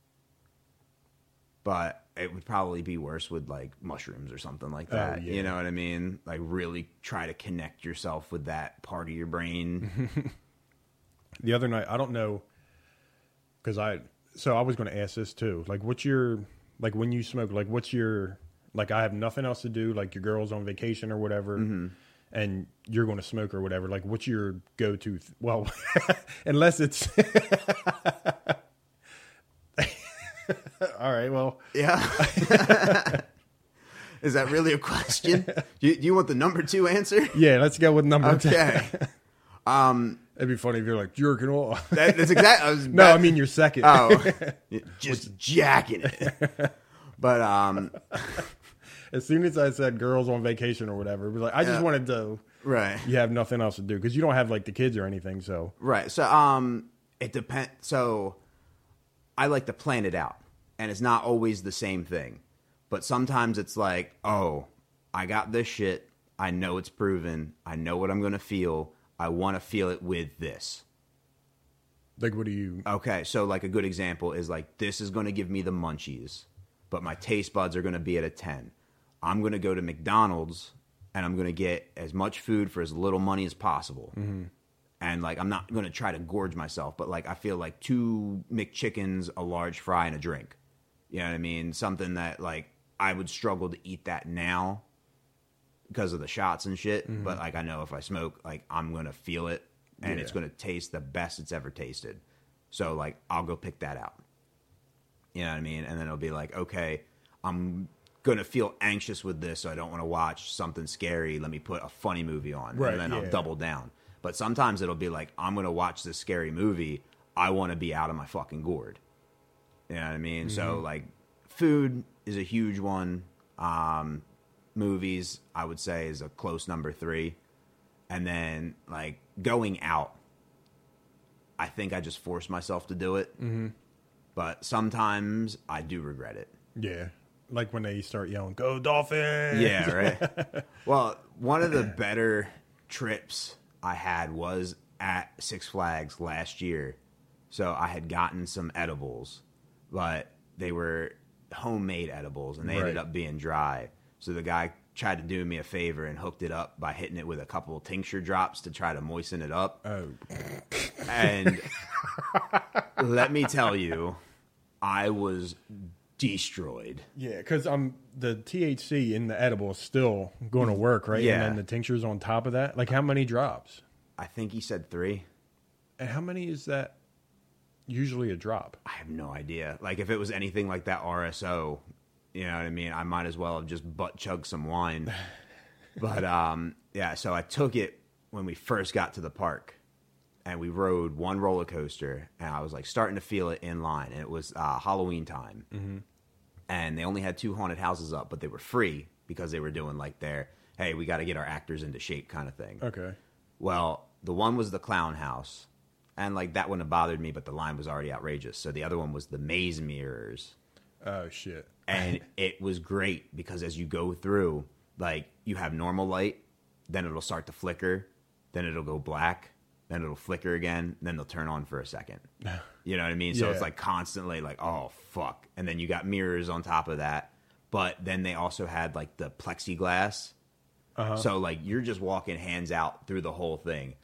Speaker 2: But it would probably be worse with like mushrooms or something like that.
Speaker 3: Oh, yeah.
Speaker 2: You know what I mean? Like really try to connect yourself with that part of your brain.
Speaker 3: The other night, I don't know, because I was going to ask this too. Like, what's your, like when you smoke, like what's your, like I have nothing else to do, like your girl's on vacation or whatever, and you're going to smoke or whatever. Like, what's your go-to? Well, unless it's... All right, well.
Speaker 2: Yeah. Is that really a question? Do you want the number 2 answer?
Speaker 3: Yeah, let's go with number 10.
Speaker 2: Okay.
Speaker 3: It'd be funny if you're like, jerking off.
Speaker 2: That's exactly.
Speaker 3: No, I mean your second.
Speaker 2: Oh, just jacking it. But
Speaker 3: as soon as I said girls on vacation or whatever, it was like, I just wanted to.
Speaker 2: Right.
Speaker 3: You have nothing else to do because you don't have like the kids or anything. So
Speaker 2: right. So it depends. So I like to plan it out, and it's not always the same thing. But sometimes it's like, oh, I got this shit. I know it's proven. I know what I'm going to feel. I want to feel it with this.
Speaker 3: Like, what do you...
Speaker 2: Okay, so like a good example is like, this is going to give me the munchies, but my taste buds are going to be at a 10. I'm going to go to McDonald's, and I'm going to get as much food for as little money as possible. Mm-hmm. And like, I'm not going to try to gorge myself, but like, I feel like 2 McChickens, a large fry, and a drink. You know what I mean? Something that like, I would struggle to eat that now because of the shots and shit. Mm-hmm. But like, I know if I smoke, like I'm going to feel it, and it's going to taste the best it's ever tasted. So like, I'll go pick that out. You know what I mean? And then it'll be like, okay, I'm going to feel anxious with this, so I don't want to watch something scary. Let me put a funny movie on, and then I'll double down. But sometimes it'll be like, I'm going to watch this scary movie. I want to be out of my fucking gourd. You know what I mean? Mm-hmm. So like, food is a huge one. Movies, I would say, is a close number 3. And then like going out, I think I just force myself to do it. Mm-hmm. But sometimes I do regret it.
Speaker 3: Yeah. Like when they start yelling, "Go Dolphins!"
Speaker 2: Yeah, right. Well, one of the better trips I had was at Six Flags last year. So I had gotten some edibles, but they were homemade edibles, and they ended up being dry. So the guy tried to do me a favor and hooked it up by hitting it with a couple of tincture drops to try to moisten it up.
Speaker 3: Oh.
Speaker 2: And let me tell you, I was destroyed.
Speaker 3: Yeah, because the THC in the edible is still going to work, right?
Speaker 2: Yeah.
Speaker 3: And then the tincture's on top of that. Like, how many drops?
Speaker 2: I think he said 3.
Speaker 3: And how many is that usually a drop?
Speaker 2: I have no idea. Like, if it was anything like that RSO, you know what I mean? I might as well have just butt chugged some wine. But, yeah, so I took it when we first got to the park. And we rode one roller coaster. And I was, like, starting to feel it in line. And it was Halloween time. Mm-hmm. And they only had 2 haunted houses up, but they were free because they were doing, like, their, hey, we got to get our actors into shape kind of thing.
Speaker 3: Okay.
Speaker 2: Well, the one was the clown house. And, like, that wouldn't have bothered me, but the line was already outrageous. So the other one was the maze mirrors.
Speaker 3: Oh, shit.
Speaker 2: And it was great because as you go through, like, you have normal light, then it'll start to flicker, then it'll go black, then it'll flicker again, then they'll turn on for a second. You know what I mean? So it's like constantly like, oh, fuck. And then you got mirrors on top of that. But then they also had like the plexiglass. Uh-huh. So like you're just walking hands out through the whole thing.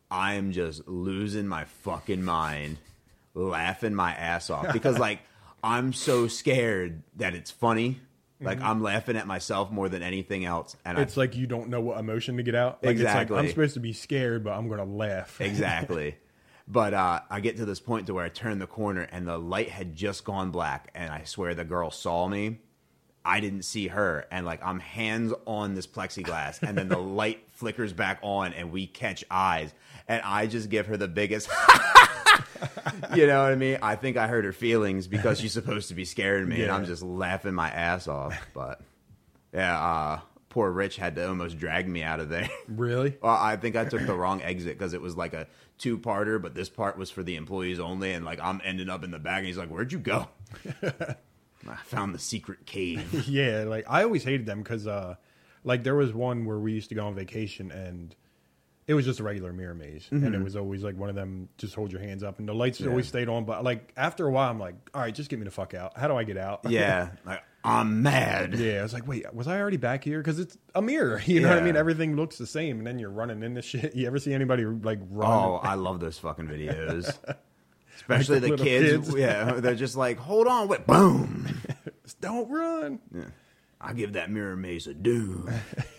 Speaker 2: I am just losing my fucking mind, laughing my ass off because like I'm so scared that it's funny. Like I'm laughing at myself more than anything else, and
Speaker 3: It's like you don't know what emotion to get out. Like,
Speaker 2: Exactly.
Speaker 3: It's like, I'm supposed to be scared, but I'm going to laugh.
Speaker 2: Exactly. But I get to this point to where I turn the corner and the light had just gone black, and I swear the girl saw me. I didn't see her, and like I'm hands on this plexiglass, and then the light flickers back on, and we catch eyes, and I just give her the biggest. You know what I mean? I think I hurt her feelings because she's supposed to be scaring me, and I'm just laughing my ass off. But yeah, poor Rich had to almost drag me out of there.
Speaker 3: Really?
Speaker 2: Well, I think I took the wrong exit because it was like a 2-parter, but this part was for the employees only, and like I'm ending up in the back, and he's like, "Where'd you go?" I found the secret cave.
Speaker 3: Yeah, like I always hated them because like there was one where we used to go on vacation and it was just a regular mirror maze, and it was always like one of them, just hold your hands up, and the lights always stayed on. But like after a while, I'm like, all right, just get me the fuck out. How do I get out?
Speaker 2: Yeah, like I'm mad.
Speaker 3: Yeah, I was like, wait, was I already back here? Because it's a mirror, you know what I mean? Everything looks the same, and then you're running into shit. You ever see anybody like run?
Speaker 2: Oh, I love those fucking videos. Especially
Speaker 3: Like the
Speaker 2: the
Speaker 3: little
Speaker 2: kids.
Speaker 3: kids.
Speaker 2: Yeah, they're just like, hold on, wait, boom.
Speaker 3: Don't run.
Speaker 2: Yeah. I give that mirror maze a do.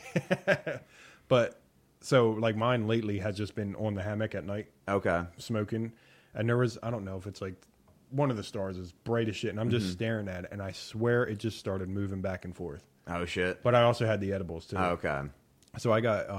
Speaker 3: But so like mine lately has just been on the hammock at night
Speaker 2: Okay.
Speaker 3: smoking, and there was, I don't know if it's like one of the stars is bright as shit, and I'm just staring at it, and I swear it just started moving back and forth.
Speaker 2: Oh shit.
Speaker 3: But I also had the edibles too.
Speaker 2: Okay.
Speaker 3: So I got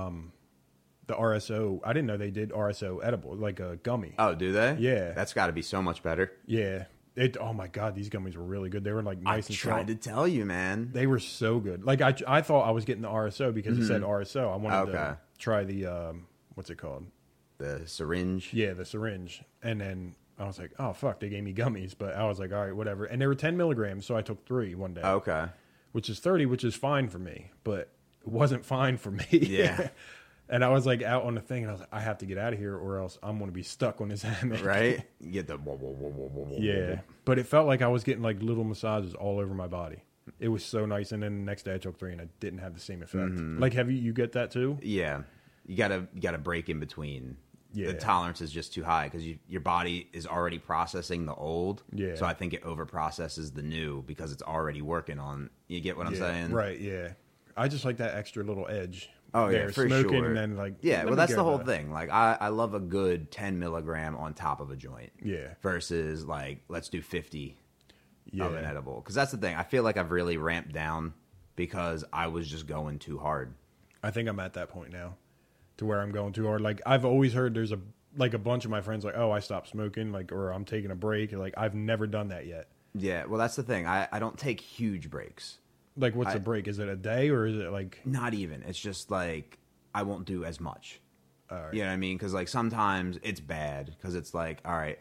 Speaker 3: the RSO. I didn't know they did RSO edible, like a gummy.
Speaker 2: Oh, do they?
Speaker 3: Yeah.
Speaker 2: That's got to be so much better.
Speaker 3: Yeah. Oh my god, these gummies were really good. They were like
Speaker 2: I
Speaker 3: nice and
Speaker 2: tried to
Speaker 3: soft.
Speaker 2: tell you, man.
Speaker 3: They were so good. Like I thought I was getting the RSO because it said RSO. I wanted to try the what's it called?
Speaker 2: The syringe.
Speaker 3: Yeah, the syringe. And then I was like, oh fuck, they gave me gummies. But I was like, all right, whatever. And they were 10 milligrams, so I took 3 one day.
Speaker 2: Okay.
Speaker 3: Which is 30, which is fine for me, but it wasn't fine for me.
Speaker 2: Yeah.
Speaker 3: And I was like out on the thing, and I was like, I have to get out of here, or else I'm going to be stuck on this hammock.
Speaker 2: Right? You get the whoa, whoa, whoa, whoa, whoa, whoa,
Speaker 3: Yeah.
Speaker 2: whoa.
Speaker 3: But it felt like I was getting like little massages all over my body. It was so nice. And then the next day I took 3 and I didn't have the same effect. Like, have you get that too?
Speaker 2: Yeah. You gotta break in between.
Speaker 3: Yeah.
Speaker 2: The tolerance is just too high because your body is already processing the old.
Speaker 3: Yeah.
Speaker 2: So I think it over processes the new because it's already working on. You get what I'm
Speaker 3: Yeah.
Speaker 2: saying?
Speaker 3: Right. Yeah. I just like that extra little edge.
Speaker 2: Oh yeah,
Speaker 3: there,
Speaker 2: for
Speaker 3: smoking
Speaker 2: sure.
Speaker 3: And then like,
Speaker 2: yeah,
Speaker 3: let
Speaker 2: well
Speaker 3: me
Speaker 2: that's
Speaker 3: get
Speaker 2: the whole
Speaker 3: that.
Speaker 2: thing. Like I love a good 10 milligram on top of a joint.
Speaker 3: Yeah.
Speaker 2: Versus like let's do 50
Speaker 3: Yeah.
Speaker 2: of an edible because that's the thing. I feel like I've really ramped down because I was just going too hard.
Speaker 3: I think I'm at that point now, to where I'm going too hard. Like I've always heard there's a bunch of my friends like, oh, I stopped smoking, like, or I'm taking a break. Like I've never done that yet.
Speaker 2: Yeah, well that's the thing. I don't take huge breaks.
Speaker 3: Like, what's a break? Is it a day or is it like?
Speaker 2: Not even. It's just like I won't do as much.
Speaker 3: All right.
Speaker 2: You know what I mean? Because like sometimes it's bad because it's like, all right,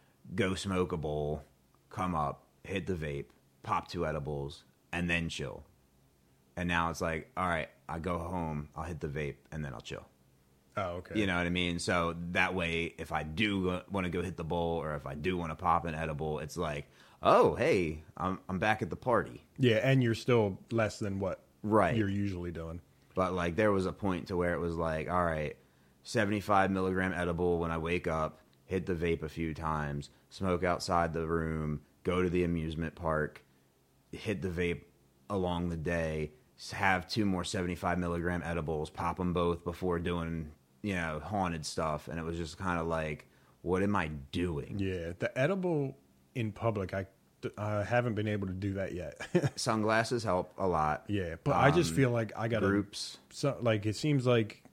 Speaker 2: go smoke a bowl, come up, hit the vape, pop 2 edibles, and then chill. And now it's like, all right, I go home, I'll hit the vape, and then I'll chill.
Speaker 3: Oh, okay.
Speaker 2: You know what I mean? So that way, if I do want to go hit the bowl or if I do want to pop an edible, it's like, oh, hey, I'm back at the party.
Speaker 3: Yeah, and you're still less than what
Speaker 2: Right.
Speaker 3: you're usually doing.
Speaker 2: But like there was a point to where it was like, all right, 75 milligram edible when I wake up, hit the vape a few times, smoke outside the room, go to the amusement park, hit the vape along the day, have 2 more 75 milligram edibles, pop them both before doing, haunted stuff. And it was just kind of like, what am I doing?
Speaker 3: Yeah, the edible in public, I haven't been able to do that yet.
Speaker 2: Sunglasses help a lot.
Speaker 3: Yeah, but I just feel like I got
Speaker 2: Groups.
Speaker 3: So, like, it seems like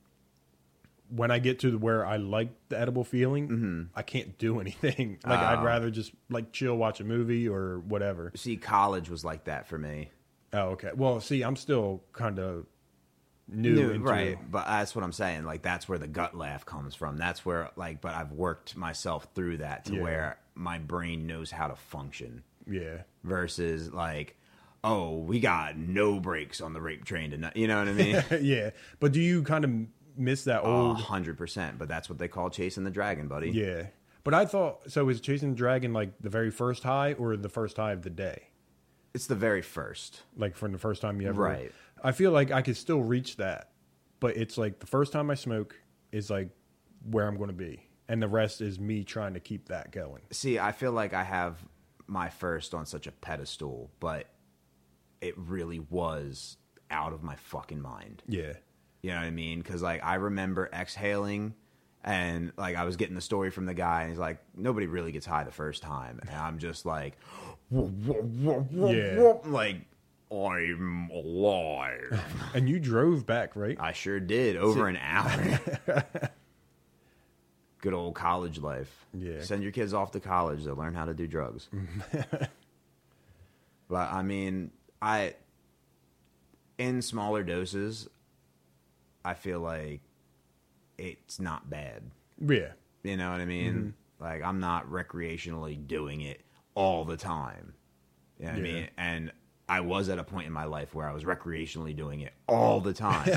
Speaker 3: when I get to where I like the edible feeling, I can't do anything. Like, I'd rather just like chill, watch a movie or whatever.
Speaker 2: See, college was like that for me.
Speaker 3: Oh, okay. Well, see, I'm still kind of new into
Speaker 2: right, but that's what I'm saying. Like that's where the gut laugh comes from. That's where but I've worked myself through that to where my brain knows how to function.
Speaker 3: Yeah.
Speaker 2: Versus like, oh, we got no brakes on the rape train tonight. You know what I mean?
Speaker 3: Yeah. But do you kind of miss that old?
Speaker 2: 100%. But that's what they call chasing the dragon, buddy.
Speaker 3: Yeah. But I thought so. Is chasing the dragon like the very first high or the first high of the day?
Speaker 2: It's the very first.
Speaker 3: Like from the first time you ever.
Speaker 2: Right.
Speaker 3: I feel like I could still reach that, but it's like the first time I smoke is like where I'm going to be, and the rest is me trying to keep that going.
Speaker 2: See, I feel like I have my first on such a pedestal, but it really was out of my fucking mind.
Speaker 3: Yeah.
Speaker 2: You know what I mean? Because, like, I remember exhaling, and, like, I was getting the story from the guy, and he's like, nobody really gets high the first time. And I'm just like,
Speaker 3: Yeah.
Speaker 2: like, I'm alive.
Speaker 3: And you drove back, right?
Speaker 2: I sure did, over an hour. Good old college life.
Speaker 3: Yeah.
Speaker 2: Send your kids off to college. They'll learn how to do drugs. But, I mean, in smaller doses, I feel like it's not bad.
Speaker 3: Yeah.
Speaker 2: You know what I mean? Like, I'm not recreationally doing it all the time. You know what I
Speaker 3: Yeah.
Speaker 2: mean? And I was at a point in my life where I was recreationally doing it all the time.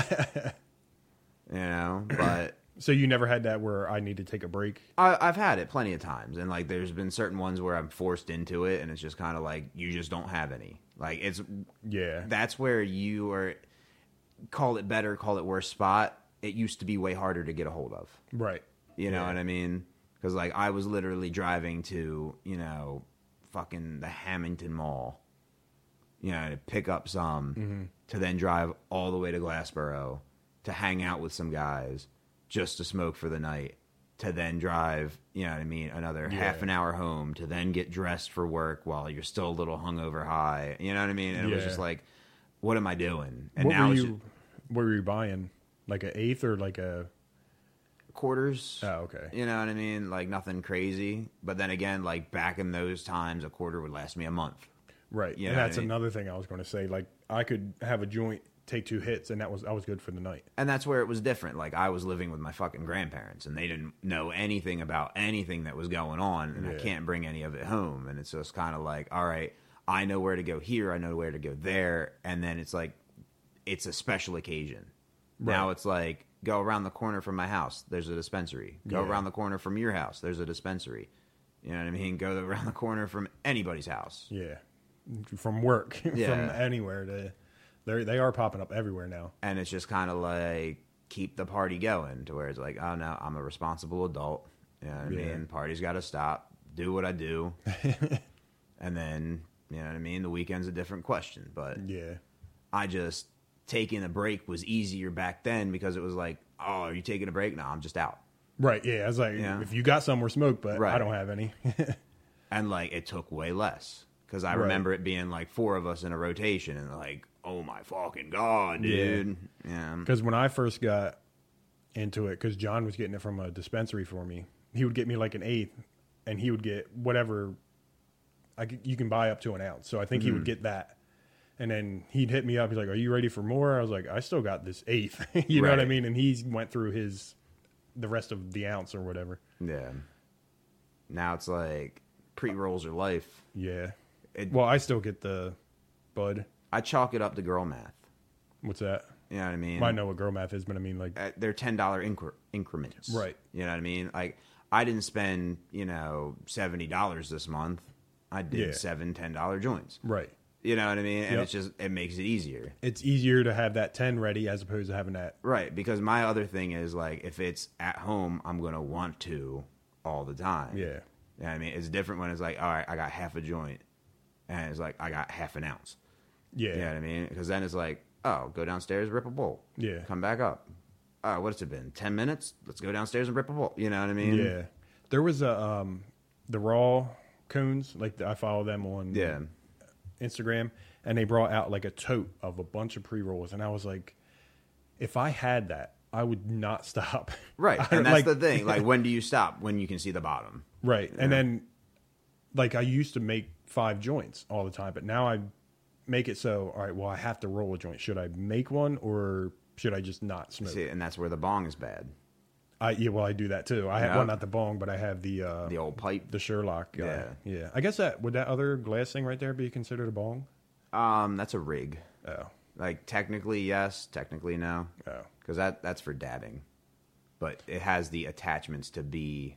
Speaker 2: You know? But
Speaker 3: So you never had that where I need to take a break?
Speaker 2: I've had it plenty of times. And, like, there's been certain ones where I'm forced into it, and it's just kind of like, you just don't have any. Like,
Speaker 3: Yeah.
Speaker 2: that's where you are, call it better, call it worse spot. It used to be way harder to get a hold of.
Speaker 3: Right.
Speaker 2: You know what I mean? Because, like, I was literally driving to, you know, fucking the Hamilton Mall, you know, to pick up some, to then drive all the way to Glassboro to hang out with some guys just to smoke for the night, to then drive, you know what I mean, another half an hour home, to then get dressed for work while you're still a little hungover high. You know what I mean? And it was
Speaker 3: Yeah.
Speaker 2: just like, what am I doing? And
Speaker 3: What
Speaker 2: now
Speaker 3: were
Speaker 2: it's
Speaker 3: you? What were you buying? Like an eighth or like a?
Speaker 2: just quarters.
Speaker 3: Oh, okay.
Speaker 2: You know what I mean? Like, nothing crazy. But then again, like, back in those times, a quarter would last me a month.
Speaker 3: Right.
Speaker 2: You
Speaker 3: And
Speaker 2: know
Speaker 3: that's
Speaker 2: what I mean?
Speaker 3: another thing I was going to say. Like, I could have a joint, take 2 hits, and I was good for the night.
Speaker 2: And that's where it was different. Like, I was living with my fucking grandparents, and they didn't know anything about anything that was going on, and I
Speaker 3: Yeah.
Speaker 2: can't bring any of it home. And it's just kind of like, all right, I know where to go here, I know where to go there, and then it's like, it's a special occasion. Now
Speaker 3: Right.
Speaker 2: it's like, go around the corner from my house, there's a dispensary. Go
Speaker 3: Yeah.
Speaker 2: around the corner from your house, there's a dispensary. You know what I mean? Go around the corner from anybody's house.
Speaker 3: Yeah. From work,
Speaker 2: Yeah.
Speaker 3: from anywhere to, they are popping up everywhere now.
Speaker 2: And it's just kind of like, keep the party going, to where it's like, oh no, I'm a responsible adult. You know what I
Speaker 3: Yeah.
Speaker 2: mean? Party's got to stop. Do what I do. And then, you know what I mean? The weekend's a different question. But
Speaker 3: Yeah.
Speaker 2: I just, taking a break was easier back then, because it was like, oh, are you taking a break? No, I'm just out.
Speaker 3: Right. Yeah. I was like,
Speaker 2: Yeah.
Speaker 3: if you got some, we're smoked, but
Speaker 2: Right.
Speaker 3: I don't have any.
Speaker 2: And like, it took way less. Because I
Speaker 3: Right.
Speaker 2: remember it being like 4 of us in a rotation, and like, oh my fucking God, dude. Yeah.
Speaker 3: Because when I first got into it, because John was getting it from a dispensary for me, he would get me like an eighth, and he would get whatever you can buy up to an ounce. So I think he would get that. And then he'd hit me up. He's like, "Are you ready for more?" I was like, "I still got this eighth." You know what I
Speaker 2: Right.
Speaker 3: mean? And he went through the rest of the ounce or whatever.
Speaker 2: Yeah. Now it's like, pre-rolls are life.
Speaker 3: Yeah.
Speaker 2: It-
Speaker 3: Well, I still get the bud.
Speaker 2: I chalk it up to girl math.
Speaker 3: What's that?
Speaker 2: You know what I mean?
Speaker 3: Well, I know what girl math is, but I mean, like,
Speaker 2: They're $10 increments.
Speaker 3: Right.
Speaker 2: You know what I mean? Like, I didn't spend, you know, $70 this month. I did
Speaker 3: Yeah.
Speaker 2: 7 $10 joints.
Speaker 3: right.
Speaker 2: You know what I mean? And
Speaker 3: Yep.
Speaker 2: it's just, it makes it easier.
Speaker 3: It's easier to have that 10 ready as opposed to having that.
Speaker 2: Right. Because my other thing is, like, if it's at home, I'm going to want to all the time.
Speaker 3: Yeah.
Speaker 2: You know what I mean? It's different when it's like, all right, I got half a joint. And it's like, I got half an ounce.
Speaker 3: Yeah.
Speaker 2: You know what I mean? Because then it's like, oh, go downstairs, rip a bowl.
Speaker 3: Yeah.
Speaker 2: Come back up. Oh, what's it been? 10 minutes? Let's go downstairs and rip a bowl. You know what I mean?
Speaker 3: Yeah. There was a the raw cones, like I follow them on
Speaker 2: Yeah.
Speaker 3: Instagram, and they brought out like a tote of a bunch of pre-rolls, and I was like, if I had that, I would not stop.
Speaker 2: Right.
Speaker 3: I-
Speaker 2: And that's
Speaker 3: like-
Speaker 2: the thing. Like, when do you stop? When you can see the bottom.
Speaker 3: Right. And then like I used to make 5 joints all the time, but now I make it so, all right, well, I have to roll a joint. Should I make one or should I just not smoke?
Speaker 2: See, and that's where the bong is bad.
Speaker 3: I do that too. I have,
Speaker 2: Yeah.
Speaker 3: well, not the bong, but I have
Speaker 2: The old pipe.
Speaker 3: the Sherlock guy.
Speaker 2: Yeah.
Speaker 3: Yeah. I guess would that other glass thing right there be considered a bong?
Speaker 2: That's a rig.
Speaker 3: Oh.
Speaker 2: Like, technically, yes. Technically, no.
Speaker 3: Oh.
Speaker 2: Because that's for dabbing. But it has the attachments to be...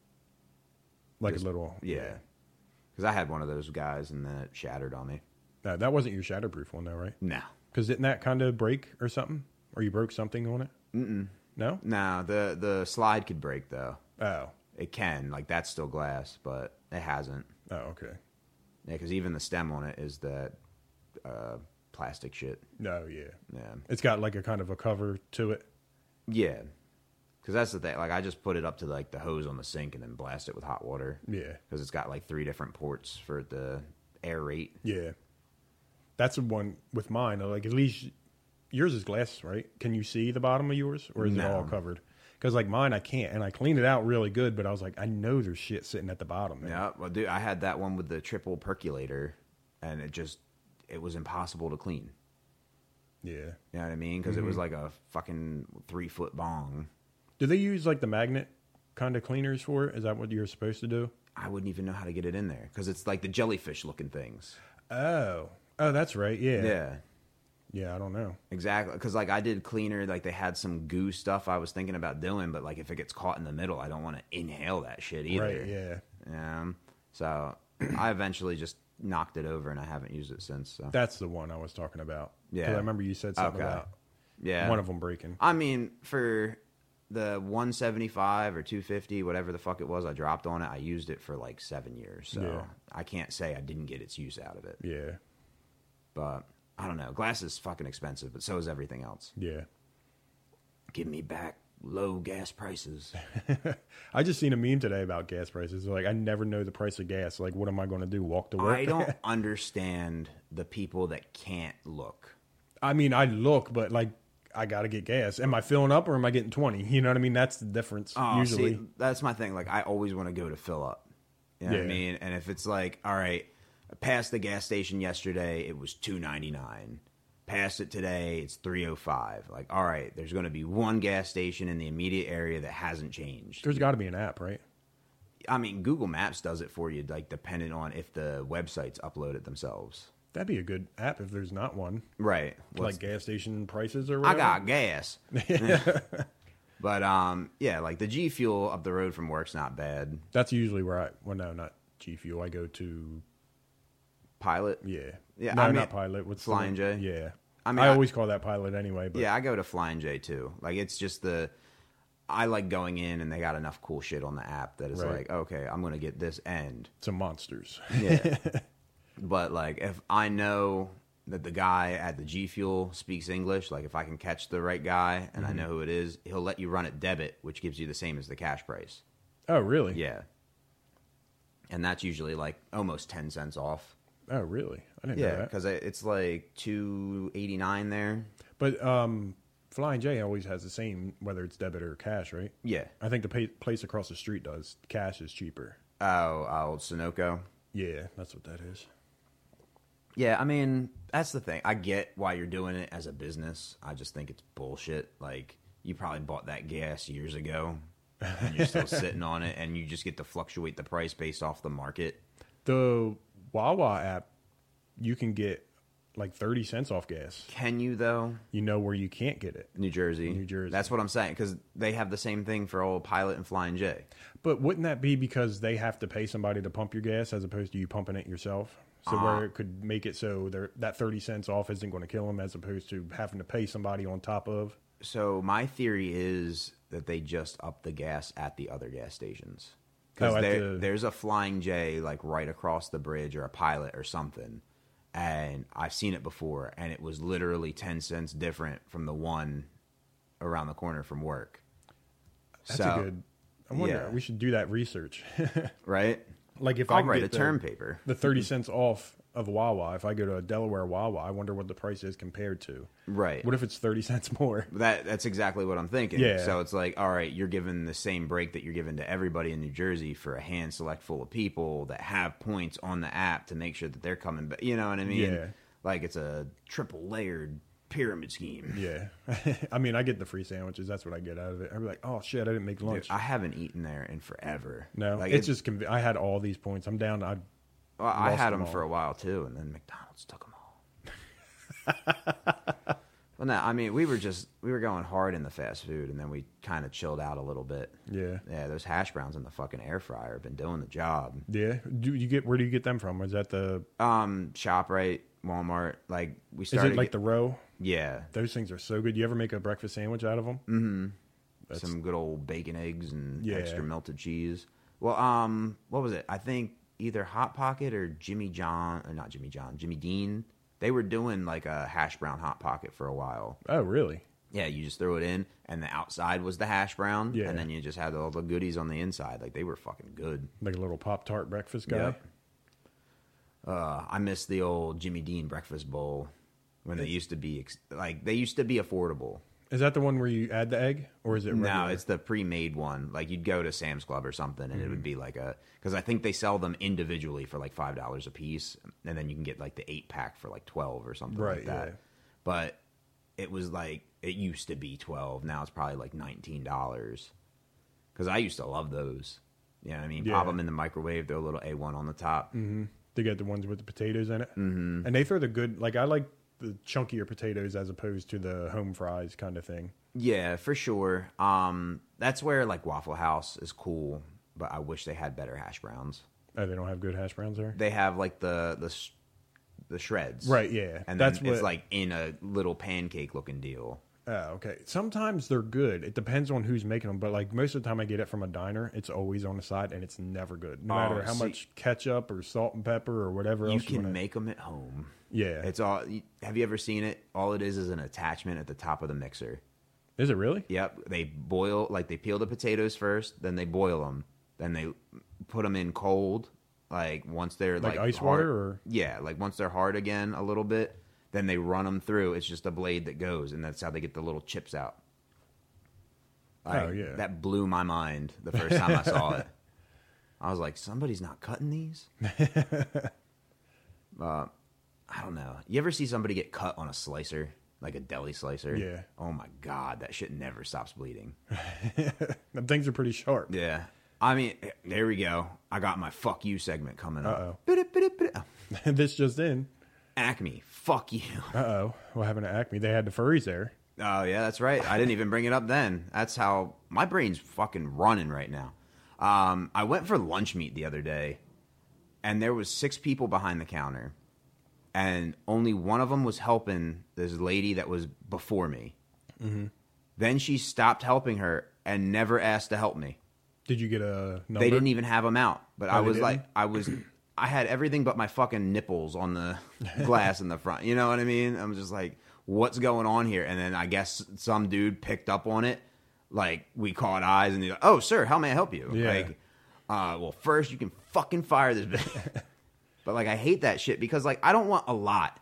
Speaker 3: Like
Speaker 2: Just-
Speaker 3: a little.
Speaker 2: Yeah. Because I had one of those guys, and then it shattered on me.
Speaker 3: No, that wasn't your shatterproof one though, right?
Speaker 2: No.
Speaker 3: Because didn't that kind of break or something? Or you broke something on it? No?
Speaker 2: No, the slide could break though.
Speaker 3: Oh.
Speaker 2: It can, like that's still glass, but it hasn't.
Speaker 3: Oh, okay.
Speaker 2: Yeah, because even the stem on it is that plastic shit.
Speaker 3: No, yeah.
Speaker 2: Yeah,
Speaker 3: It's got like a kind of a cover to it.
Speaker 2: yeah. Because that's the thing. Like I just put it up to like the hose on the sink and then blast it with hot water.
Speaker 3: Yeah.
Speaker 2: Because it's got like 3 different ports for it to aerate.
Speaker 3: Yeah. That's the one with mine. Like at least yours is glass, right? Can you see the bottom of yours, or is it
Speaker 2: No.
Speaker 3: all covered? Because like mine, I can't, and I cleaned it out really good. But I was like, I know there's shit sitting at the bottom. Man.
Speaker 2: Yeah, well, dude, I had that one with the triple percolator, and it was impossible to clean.
Speaker 3: Yeah.
Speaker 2: You know what I mean? Because it was like a fucking 3-foot bong.
Speaker 3: Do they use like the magnet kind of cleaners for it? Is that what you're supposed to do?
Speaker 2: I wouldn't even know how to get it in there because it's like the jellyfish looking things.
Speaker 3: Oh, that's right. Yeah.
Speaker 2: Yeah,
Speaker 3: Yeah, I don't know.
Speaker 2: exactly. Because like I did cleaner, like they had some goo stuff I was thinking about doing, but like if it gets caught in the middle, I don't want to inhale that shit either.
Speaker 3: Right. Yeah.
Speaker 2: So I eventually just knocked it over, and I haven't used it since. So
Speaker 3: That's the one I was talking about. 'Cause
Speaker 2: Yeah.
Speaker 3: I remember you said something
Speaker 2: Okay.
Speaker 3: about
Speaker 2: yeah,
Speaker 3: one of them breaking.
Speaker 2: I mean, for the 175 or 250, whatever the fuck it was, I dropped on it. I used it for like 7 years, so
Speaker 3: Yeah.
Speaker 2: I can't say I didn't get its use out of it.
Speaker 3: Yeah.
Speaker 2: But I don't know. Glass is fucking expensive, but so is everything else.
Speaker 3: Yeah.
Speaker 2: Give me back low gas prices.
Speaker 3: I just seen a meme today about gas prices. Like, I never know the price of gas. Like, what am I going to do? Walk to work?
Speaker 2: I don't understand the people that can't look.
Speaker 3: I mean, I look, but like, I got to get gas. Am I filling up or am I getting 20? You know what I mean? That's the difference.
Speaker 2: Oh,
Speaker 3: usually.
Speaker 2: see, that's my thing. Like, I always want to go to fill up. You know what I
Speaker 3: Yeah.
Speaker 2: mean? And if it's like, all right, I passed the gas station yesterday, it was $2.99. Passed it today, it's $3.05. Like, all right, there's going to be one gas station in the immediate area that hasn't changed.
Speaker 3: There's got to be an app, right?
Speaker 2: I mean, Google Maps does it for you, like, depending on if the websites upload it themselves.
Speaker 3: That'd be a good app if there's not one.
Speaker 2: Right.
Speaker 3: Like gas station prices or
Speaker 2: I
Speaker 3: whatever.
Speaker 2: got gas. But, yeah, like, the G Fuel up the road from work's not bad.
Speaker 3: That's usually where well, no, not G Fuel. I go to,
Speaker 2: Pilot.
Speaker 3: yeah.
Speaker 2: Yeah,
Speaker 3: No,
Speaker 2: I mean,
Speaker 3: not Pilot. What's the
Speaker 2: Flying
Speaker 3: one?
Speaker 2: J?
Speaker 3: Yeah.
Speaker 2: I mean,
Speaker 3: I
Speaker 2: I-
Speaker 3: always call that Pilot anyway. But
Speaker 2: Yeah, I go to Flying J too. Like it's just I like going in and they got enough cool shit on the app that it's
Speaker 3: Right.
Speaker 2: like, okay, I'm gonna get this end.
Speaker 3: some monsters.
Speaker 2: Yeah. But like if I know that the guy at the G Fuel speaks English, like if I can catch the right guy and I know who it is, he'll let you run it debit, which gives you the same as the cash price.
Speaker 3: Oh, really?
Speaker 2: Yeah. And that's usually like almost 10 cents off.
Speaker 3: Oh, really? I didn't know
Speaker 2: Yeah,
Speaker 3: that.
Speaker 2: because it's like $2.89 there.
Speaker 3: But Flying J always has the same, whether it's debit or cash, right?
Speaker 2: Yeah.
Speaker 3: I think the place across the street does. Cash is cheaper.
Speaker 2: Oh, old Sunoco.
Speaker 3: Yeah, that's what that is.
Speaker 2: Yeah, I mean, that's the thing. I get why you're doing it as a business. I just think it's bullshit. Like, you probably bought that gas years ago, and you're still sitting on it, and you just get to fluctuate the price based off the market.
Speaker 3: The Wawa app, you can get like 30 cents off gas.
Speaker 2: Can you, though?
Speaker 3: You know where you can't get it.
Speaker 2: New Jersey.
Speaker 3: New Jersey.
Speaker 2: That's what I'm saying, because they have the same thing for old Pilot and Flying J.
Speaker 3: But wouldn't that be because they have to pay somebody to pump your gas as opposed to you pumping it yourself? So where it could make it so that 30 cents off isn't going to kill them as opposed to having to pay somebody on top of.
Speaker 2: So my theory is that they just up the gas at the other gas stations. Because
Speaker 3: Oh, at
Speaker 2: there's a Flying J like right across the bridge or a Pilot or something. And I've seen it before, and it was literally 10 cents different from the one around the corner from work.
Speaker 3: That's a good. I wonder.
Speaker 2: yeah.
Speaker 3: We should do that research.
Speaker 2: Right?
Speaker 3: Like if
Speaker 2: I'll
Speaker 3: I can
Speaker 2: write
Speaker 3: get
Speaker 2: a term paper.
Speaker 3: the 30 cents off of Wawa, if I go to a Delaware Wawa, I wonder what the price is compared to.
Speaker 2: Right.
Speaker 3: What if it's 30 cents more?
Speaker 2: That's exactly what I'm thinking.
Speaker 3: Yeah.
Speaker 2: So it's like, all right, you're given the same break that you're given to everybody in New Jersey for a hand select full of people that have points on the app to make sure that they're coming back. You know what I mean?
Speaker 3: Yeah.
Speaker 2: Like it's a triple layered pyramid scheme.
Speaker 3: Yeah. I mean, I get the free sandwiches. That's what I get out of it. I'd be like, oh, shit, I didn't make lunch.
Speaker 2: Dude, I haven't eaten there in forever.
Speaker 3: No,
Speaker 2: like
Speaker 3: it's just I had all these points. I'm down.
Speaker 2: I
Speaker 3: lost
Speaker 2: had
Speaker 3: them
Speaker 2: them
Speaker 3: all.
Speaker 2: for a while too, and then McDonald's took them all. Well, no, I mean we were going hard in the fast food, and then we kind of chilled out a little bit.
Speaker 3: Yeah.
Speaker 2: Yeah, those hash browns in the fucking air fryer have been doing the job.
Speaker 3: Yeah. Where do you get them from? Is that the?
Speaker 2: ShopRite, Walmart, like we
Speaker 3: Is
Speaker 2: started.
Speaker 3: it like the row?
Speaker 2: Yeah,
Speaker 3: Those things are so good. You ever make a breakfast sandwich out of them?
Speaker 2: some good old bacon, eggs, and
Speaker 3: Yeah.
Speaker 2: extra melted cheese. Well, what was it? I think either Hot Pocket or Jimmy Dean. They were doing like a hash brown Hot Pocket for a while.
Speaker 3: Oh, really?
Speaker 2: Yeah, you just throw it in, and the outside was the hash brown,
Speaker 3: Yeah.
Speaker 2: and then you just had all the goodies on the inside. Like, they were fucking good.
Speaker 3: Like a little Pop-Tart breakfast guy?
Speaker 2: Yep. I miss the old Jimmy Dean breakfast bowl when they used to be, they used to be affordable.
Speaker 3: Is that the one where you add the egg? Or is it regular?
Speaker 2: No, it's the pre-made one. Like, you'd go to Sam's Club or something, and it would be like because I think they sell them individually for like $5 a piece, and then you can get like the 8-pack for like 12 or something
Speaker 3: Right,
Speaker 2: like that.
Speaker 3: yeah.
Speaker 2: But it was like, it used to be 12. Now it's probably like $19. Because I used to love those. You know what I mean?
Speaker 3: Yeah.
Speaker 2: Pop them in the microwave, throw a little A1 on the top.
Speaker 3: Mm-hmm. They get the ones with the potatoes in it. Mm-hmm. And they throw the good, like I like the chunkier potatoes as opposed to the home fries kind of thing.
Speaker 2: Yeah, for sure. That's where like Waffle House is cool, but I wish they had better hash browns.
Speaker 3: Oh, they don't have good hash browns there?
Speaker 2: They have like the shreds.
Speaker 3: Right, yeah.
Speaker 2: And
Speaker 3: That's
Speaker 2: then it's
Speaker 3: what-
Speaker 2: like in a little pancake looking deal.
Speaker 3: Oh, okay. Sometimes they're good. It depends on who's making them, but like most of the time I get it from a diner, it's always on the side and it's never good. No matter how much ketchup or salt and pepper or whatever
Speaker 2: You
Speaker 3: else
Speaker 2: can
Speaker 3: wanna...
Speaker 2: make them at home.
Speaker 3: Yeah.
Speaker 2: It's all. Have you ever seen it? All it is an attachment at the top of the mixer.
Speaker 3: Is it really?
Speaker 2: Yep. They boil, like they peel the potatoes first, then they boil them, then they put them in cold. Like once they're
Speaker 3: Like ice
Speaker 2: hard,
Speaker 3: water or?
Speaker 2: Yeah, like once they're hard again a little bit, then they run them through. It's just a blade that goes, and that's how they get the little chips out.
Speaker 3: Oh, yeah.
Speaker 2: That blew my mind the first time I saw it. I was like, somebody's not cutting these? I don't know. You ever see somebody get cut on a slicer? Like a deli slicer?
Speaker 3: Yeah.
Speaker 2: Oh my God, that shit never stops bleeding.
Speaker 3: Them things are pretty sharp.
Speaker 2: Yeah. I mean, there we go. I got my fuck you segment coming up.
Speaker 3: Uh-oh. This just in.
Speaker 2: Acme, fuck you.
Speaker 3: Uh-oh. What happened to Acme? They had the furries there.
Speaker 2: Oh, yeah, that's right. I didn't even bring it up then. That's how my brain's fucking running right now. I went for lunch meat the other day, and there was 6 people behind the counter, and only one of them was helping this lady that was before me. Mm-hmm. Then she stopped helping her and never asked to help me.
Speaker 3: Did you get a number?
Speaker 2: They didn't even have them out, but I
Speaker 3: they
Speaker 2: was like,
Speaker 3: didn't?
Speaker 2: I had everything but my fucking nipples on the glass in the front. You know what I mean? I'm just like, what's going on here? And then I guess some dude picked up on it. Like, we caught eyes, and he's like, oh, sir, how may I help you?
Speaker 3: Yeah.
Speaker 2: Like, well, first you can fucking fire this bitch. But, like, I hate that shit because, like, I don't want a lot,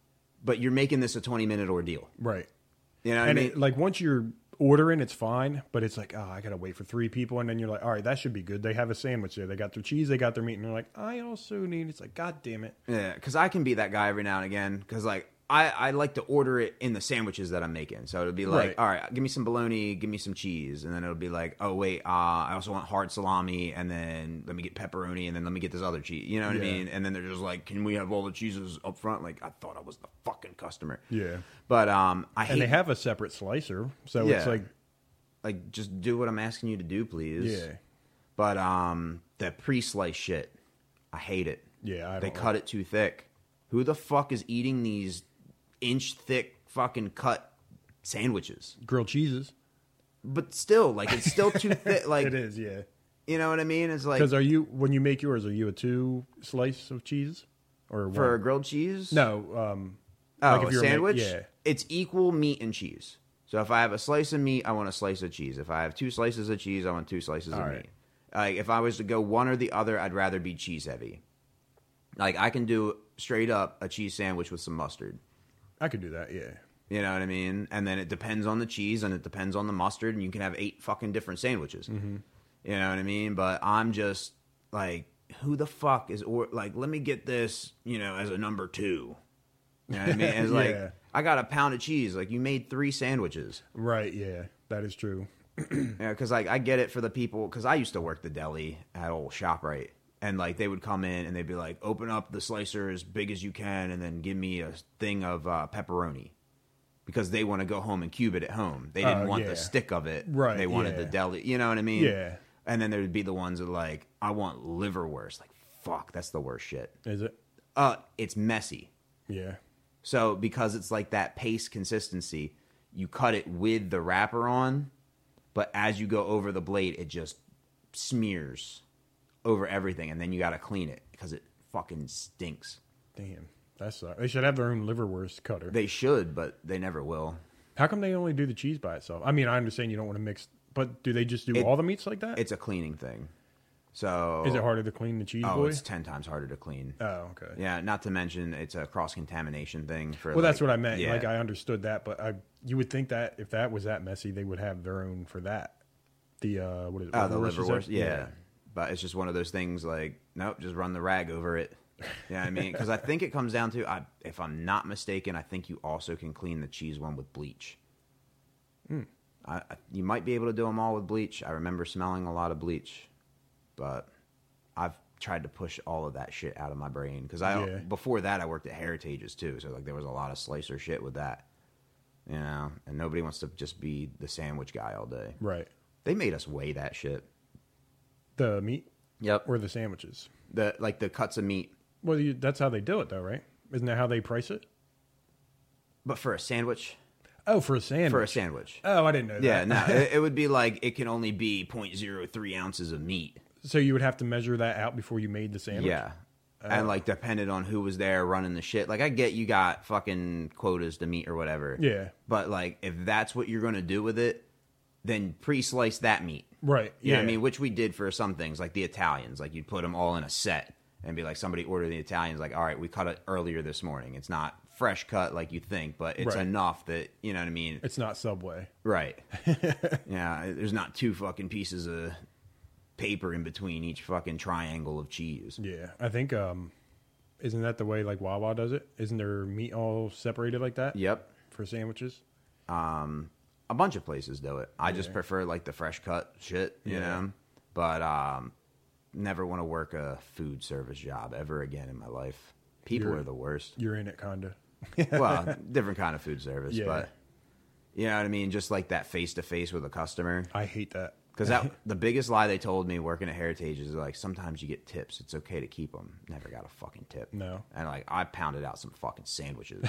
Speaker 2: but you're making this a 20-minute ordeal.
Speaker 3: Right.
Speaker 2: You know what
Speaker 3: And
Speaker 2: I mean?
Speaker 3: like once you're ordering, it's fine, but it's like, oh, I gotta wait for 3 people, and then you're like, all right, that should be good. They have a sandwich there. They got their cheese, they got their meat, and they're like, I also need. It's like, god damn it.
Speaker 2: Yeah, because I can be that guy every now and again. Because like I like to order it in the sandwiches that I'm making. So it'll be like,
Speaker 3: Right.
Speaker 2: all right, give me some bologna, give me some cheese, and then it'll be like, oh wait, I also want hard salami, and then let me get pepperoni, and then let me get this other cheese. You know what I
Speaker 3: Yeah.
Speaker 2: mean? And then they're just like, can we have all the cheeses up front? Like I thought I was the fucking customer.
Speaker 3: Yeah.
Speaker 2: But I hate
Speaker 3: And they have a separate slicer, so
Speaker 2: Yeah.
Speaker 3: it's
Speaker 2: like just do what I'm asking you to do, please.
Speaker 3: Yeah.
Speaker 2: But the pre-sliced shit, I hate it.
Speaker 3: Yeah, I
Speaker 2: They
Speaker 3: don't
Speaker 2: cut it too thick. Who the fuck is eating these inch-thick fucking cut sandwiches?
Speaker 3: grilled cheeses.
Speaker 2: But still, like, it's still too thick. Like,
Speaker 3: It is, yeah.
Speaker 2: you know what I mean? It's like,
Speaker 3: Because when you make yours, are you a 2 slice of cheese or
Speaker 2: for
Speaker 3: one?
Speaker 2: grilled cheese?
Speaker 3: No,
Speaker 2: Oh,
Speaker 3: like if
Speaker 2: a
Speaker 3: you're
Speaker 2: sandwich?
Speaker 3: yeah.
Speaker 2: It's equal meat and cheese. So if I have a slice of meat, I want a slice of cheese. If I have 2 slices of cheese, I want 2 slices of
Speaker 3: All right.
Speaker 2: meat. Like, if I was to go one or the other, I'd rather be cheese heavy. Like, I can do straight up a cheese sandwich with some mustard.
Speaker 3: I could do that, yeah.
Speaker 2: You know what I mean? And then it depends on the cheese and it depends on the mustard, and you can have 8 fucking different sandwiches. Mm-hmm. You know what I mean? But I'm just like, who the fuck is, like, let me get this, you know, as a number 2. You know what I mean? It's
Speaker 3: Yeah.
Speaker 2: like, I got a pound of cheese. Like, you made 3 sandwiches.
Speaker 3: Right, yeah. That is true.
Speaker 2: Yeah, because, like, I get it for the people, because I used to work the deli at old ShopRite. And, like, they would come in and they'd be like, open up the slicer as big as you can and then give me a thing of pepperoni. Because they want to go home and cube it at home. They didn't want
Speaker 3: yeah.
Speaker 2: the stick of it.
Speaker 3: Right,
Speaker 2: They wanted
Speaker 3: yeah.
Speaker 2: the deli. You know what I mean?
Speaker 3: Yeah.
Speaker 2: And then there would be the ones that are like, I want liverwurst. Like, fuck, that's the worst shit.
Speaker 3: Is it?
Speaker 2: It's messy.
Speaker 3: Yeah.
Speaker 2: So because it's like that paste consistency, you cut it with the wrapper on, but as you go over the blade, it just smears over everything, and then you got to clean it because it fucking stinks.
Speaker 3: Damn, that sucks. They should have their own liverwurst cutter.
Speaker 2: They should, but they never will.
Speaker 3: How come they only do the cheese by itself? I mean, I understand you don't want to mix, but do they just do all the meats like that?
Speaker 2: It's a cleaning thing. So
Speaker 3: is it harder to clean the cheese?
Speaker 2: Oh,
Speaker 3: boy?
Speaker 2: it's 10 times harder to clean.
Speaker 3: Oh, okay.
Speaker 2: Yeah, not to mention it's a cross-contamination thing.
Speaker 3: Well, that's what I meant.
Speaker 2: Yeah.
Speaker 3: Like, I understood that, but you would think that if that was that messy, they would have their own for that. The, what is it?
Speaker 2: The liverwurst, yeah. But it's just one of those things like, nope, just run the rag over it. You know what I mean? Because I think it comes down to, if I'm not mistaken, I think you also can clean the cheese one with bleach. You might be able to do them all with bleach. I remember smelling a lot of bleach. But I've tried to push all of that shit out of my brain. Because before that, I worked at Heritage's too. So like there was a lot of slicer shit with that. You know? And nobody wants to just be the sandwich guy all day.
Speaker 3: Right.
Speaker 2: They made us weigh that shit.
Speaker 3: The meat?
Speaker 2: Yep.
Speaker 3: Or the sandwiches?
Speaker 2: The cuts of meat.
Speaker 3: Well, that's how they do it, though, right? Isn't that how they price it?
Speaker 2: But for a sandwich?
Speaker 3: Oh, for a sandwich.
Speaker 2: For a sandwich.
Speaker 3: Oh, I didn't know that.
Speaker 2: Yeah, no. it would be like it can only be 0.03 ounces of meat.
Speaker 3: So you would have to measure that out before you made the sandwich?
Speaker 2: Yeah. And like depended on who was there running the shit. Like I get you got fucking quotas to meet or whatever.
Speaker 3: Yeah.
Speaker 2: But like if that's what you're going to do with it, then pre-slice that meat.
Speaker 3: Right.
Speaker 2: You know what I mean? Which we did for some things, like the Italians. Like you'd put them all in a set and be like, somebody ordered the Italians, like, all right, we cut it earlier this morning. It's not fresh cut like you think, but it's enough that, you know what I mean?
Speaker 3: It's not Subway.
Speaker 2: Right. Yeah, there's not 2 fucking pieces of paper in between each fucking triangle of cheese.
Speaker 3: Yeah. I think, isn't that the way like Wawa does it? Isn't their meat all separated like that?
Speaker 2: Yep.
Speaker 3: For sandwiches?
Speaker 2: A bunch of places do it. I just prefer like the fresh cut shit, you know? But never want to work a food service job ever again in my life. People are the worst.
Speaker 3: You're in it, kind of.
Speaker 2: Well, different kind of food service, but you know what I mean? Just like that face-to-face with a customer.
Speaker 3: I hate that.
Speaker 2: Because the biggest lie they told me working at Heritage is like, sometimes you get tips. It's okay to keep them. Never got a fucking tip.
Speaker 3: No.
Speaker 2: And like, I pounded out some fucking sandwiches.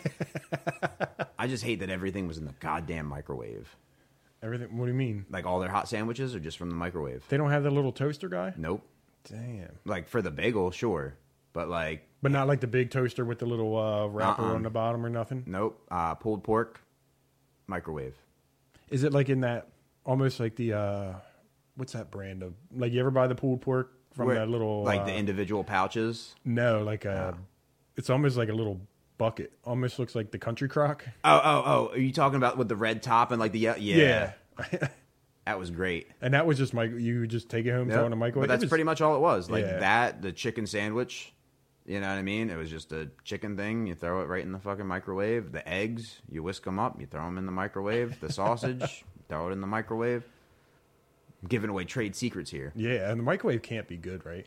Speaker 2: I just hate that everything was in the goddamn microwave.
Speaker 3: Everything? What do you mean?
Speaker 2: Like all their hot sandwiches are just from the microwave.
Speaker 3: They don't have the little toaster guy?
Speaker 2: Nope.
Speaker 3: Damn.
Speaker 2: Like for the bagel, sure. But like...
Speaker 3: But not like the big toaster with the little wrapper on the bottom or nothing?
Speaker 2: Nope. Pulled pork, microwave.
Speaker 3: Is it like in that... Almost like the, what's that brand of, like you ever buy the pulled pork from that little,
Speaker 2: like the individual pouches?
Speaker 3: No, like it's almost like a little bucket. Almost looks like the Country Crock.
Speaker 2: Oh, are you talking about with the red top and like the, yeah. That was great.
Speaker 3: And that was just you just take it home, throw it in a microwave.
Speaker 2: But that's pretty much all it was. Like that, the chicken sandwich, you know what I mean? It was just a chicken thing. You throw it right in the fucking microwave. The eggs, you whisk them up, you throw them in the microwave. The sausage... Throw it in the microwave. I'm giving away trade secrets here.
Speaker 3: Yeah, and the microwave can't be good, right?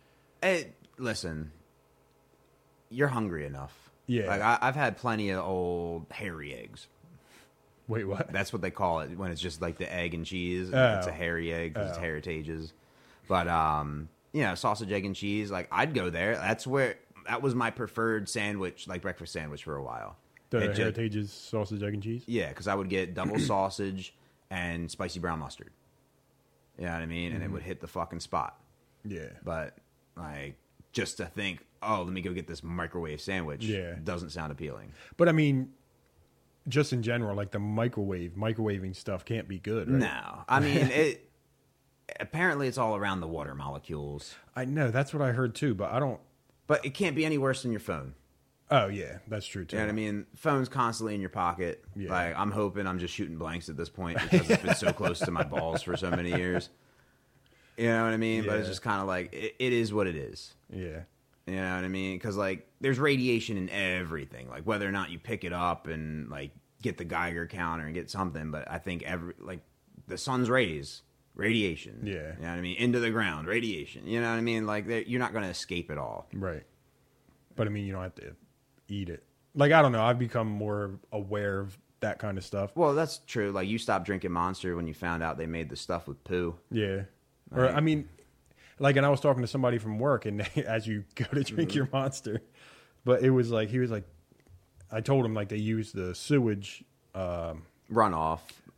Speaker 2: Listen, you're hungry enough.
Speaker 3: Yeah.
Speaker 2: Like I've had plenty of old hairy eggs.
Speaker 3: Wait, what?
Speaker 2: That's what they call it when it's just like the egg and cheese.
Speaker 3: Oh.
Speaker 2: It's a hairy egg because it's Heritage's. But sausage, egg, and cheese. Like I'd go there. That was my preferred sandwich, like breakfast sandwich for a while.
Speaker 3: The Heritage's sausage, egg, and cheese?
Speaker 2: Yeah, because I would get double sausage and spicy brown mustard. You know what I mean? And it would hit the fucking spot.
Speaker 3: Yeah.
Speaker 2: But, like, just to think, oh, let me go get this microwave sandwich doesn't sound appealing.
Speaker 3: But, I mean, just in general, like the microwaving stuff can't be good, right?
Speaker 2: No. I mean, apparently it's all around the water molecules.
Speaker 3: I know. That's what I heard, too, but I don't...
Speaker 2: But it can't be any worse than your phone.
Speaker 3: Oh, yeah, that's true, too.
Speaker 2: You know what I mean? Phone's constantly in your pocket.
Speaker 3: Yeah.
Speaker 2: Like, I'm hoping I'm just shooting blanks at this point because it's been so close to my balls for so many years. You know what I mean? But it's just kind of like, it is what it is.
Speaker 3: Yeah.
Speaker 2: You know what I mean? Because, like, there's radiation in everything. Like, whether or not you pick it up and, like, get the Geiger counter and get something. But I think the sun's rays, radiation.
Speaker 3: Yeah.
Speaker 2: You know what I mean? Into the ground, radiation. You know what I mean? Like, you're not going to escape it all.
Speaker 3: Right. But, I mean, you don't have to eat it. Like, I don't know. I've become more aware of that kind of stuff.
Speaker 2: Well, that's true. Like, you stopped drinking Monster when you found out they made the stuff with poo.
Speaker 3: Yeah. Or, I mean, like, and I was talking to somebody from work, and as you go to drink your Monster, but it was like, he was like, I told him, like, they use the sewage.
Speaker 2: Runoff.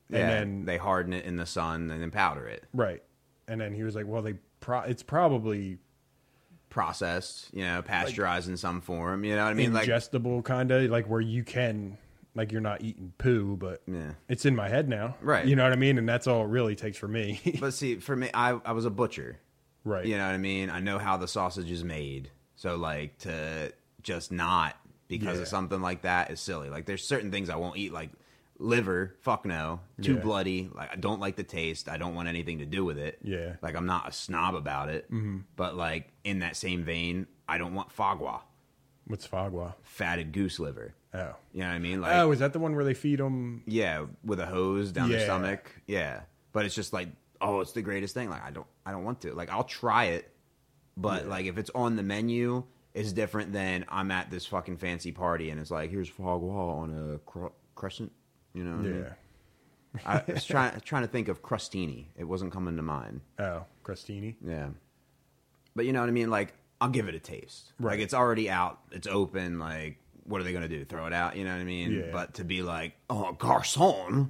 Speaker 3: And
Speaker 2: Yeah,
Speaker 3: then
Speaker 2: they harden it in the sun and then powder it.
Speaker 3: right. And then he was like, well, it's probably
Speaker 2: Processed, pasteurized in some form. You know what I mean? Like,
Speaker 3: ingestible kind of like where you can like you're not eating poo, but
Speaker 2: yeah.
Speaker 3: it's in my head now.
Speaker 2: Right.
Speaker 3: You know what I mean? And that's all it really takes for me.
Speaker 2: But see, for me, I was a butcher.
Speaker 3: Right.
Speaker 2: You know what I mean? I know how the sausage is made. So, like, to just not because of something like that is silly. Like, there's certain things I won't eat, like liver. Fuck no. Too bloody. Like, I don't like the taste. I don't want anything to do with it.
Speaker 3: Yeah.
Speaker 2: Like, I'm not a snob about it. Mm-hmm. But, like, in that same vein, I don't want foie gras.
Speaker 3: What's foie gras?
Speaker 2: Fatted goose liver.
Speaker 3: Oh.
Speaker 2: You know what I mean? Like,
Speaker 3: Oh, is that the one where they feed them?
Speaker 2: yeah, with a hose down the
Speaker 3: Yeah.
Speaker 2: stomach. Yeah. But it's just like, oh, it's the greatest thing. Like, I don't want to. Like, I'll try it, but like if it's on the menu, it's different than I'm at this fucking fancy party and it's like, here's foie gras on a crescent. You know what I mean? I was trying to think of crostini. It wasn't coming to mind.
Speaker 3: Oh, crostini.
Speaker 2: Yeah. But you know what I mean? Like, I'll give it a taste.
Speaker 3: Right.
Speaker 2: Like, it's already out. It's open. Like, what are they going to do? Throw it out? You know what I mean?
Speaker 3: Yeah.
Speaker 2: But to be like, oh, garçon.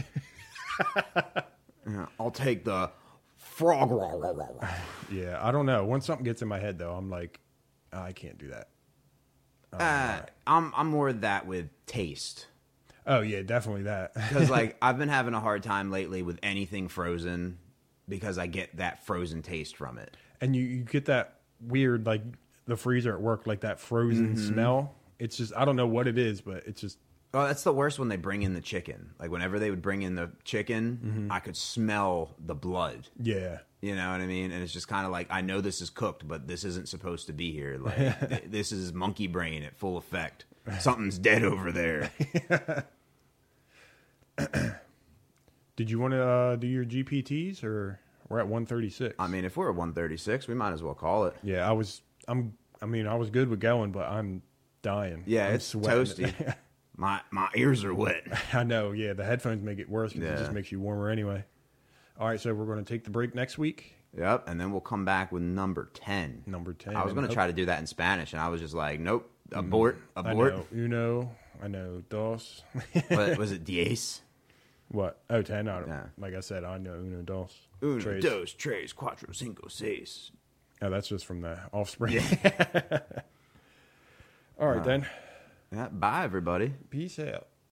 Speaker 2: Yeah, I'll take the frog.
Speaker 3: Yeah, I don't know. Once something gets in my head, though, I'm like, oh, I can't do that.
Speaker 2: I'm more of that with taste.
Speaker 3: Oh, yeah, definitely that.
Speaker 2: Because, like, I've been having a hard time lately with anything frozen because I get that frozen taste from it.
Speaker 3: And you get that weird, like, the freezer at work, like that frozen smell. It's just, I don't know what it is, but it's just.
Speaker 2: Oh, that's the worst when they bring in the chicken. Like, whenever they would bring in the chicken, I could smell the blood.
Speaker 3: Yeah.
Speaker 2: You know what I mean? And it's just kind of like, I know this is cooked, but this isn't supposed to be here. Like, this is monkey brain at full effect. Something's dead over there.
Speaker 3: Did you want to do your GPTs, or we're at 136?
Speaker 2: I mean, if we're at 136, we might as well call it.
Speaker 3: Yeah, I was good with going, but I'm dying.
Speaker 2: Yeah,
Speaker 3: I'm
Speaker 2: it's
Speaker 3: sweating.
Speaker 2: toasty. My ears are wet.
Speaker 3: I know, yeah. The headphones make it worse because it just makes you warmer anyway. All right, so we're going to take the break next week.
Speaker 2: Yep, and then we'll come back with number 10.
Speaker 3: Number 10.
Speaker 2: I was going to try to do that in Spanish, and I was just like, nope, abort.
Speaker 3: I know. Uno. I know. Dos.
Speaker 2: What was it, diez?
Speaker 3: What? Oh, 10. I don't,
Speaker 2: Yeah.
Speaker 3: Like I said, I know uno, dos.
Speaker 2: Uno,
Speaker 3: tres.
Speaker 2: dos, tres, cuatro, cinco, seis.
Speaker 3: Oh, that's just from the Offspring. All right, then.
Speaker 2: Yeah, bye, everybody.
Speaker 3: Peace out.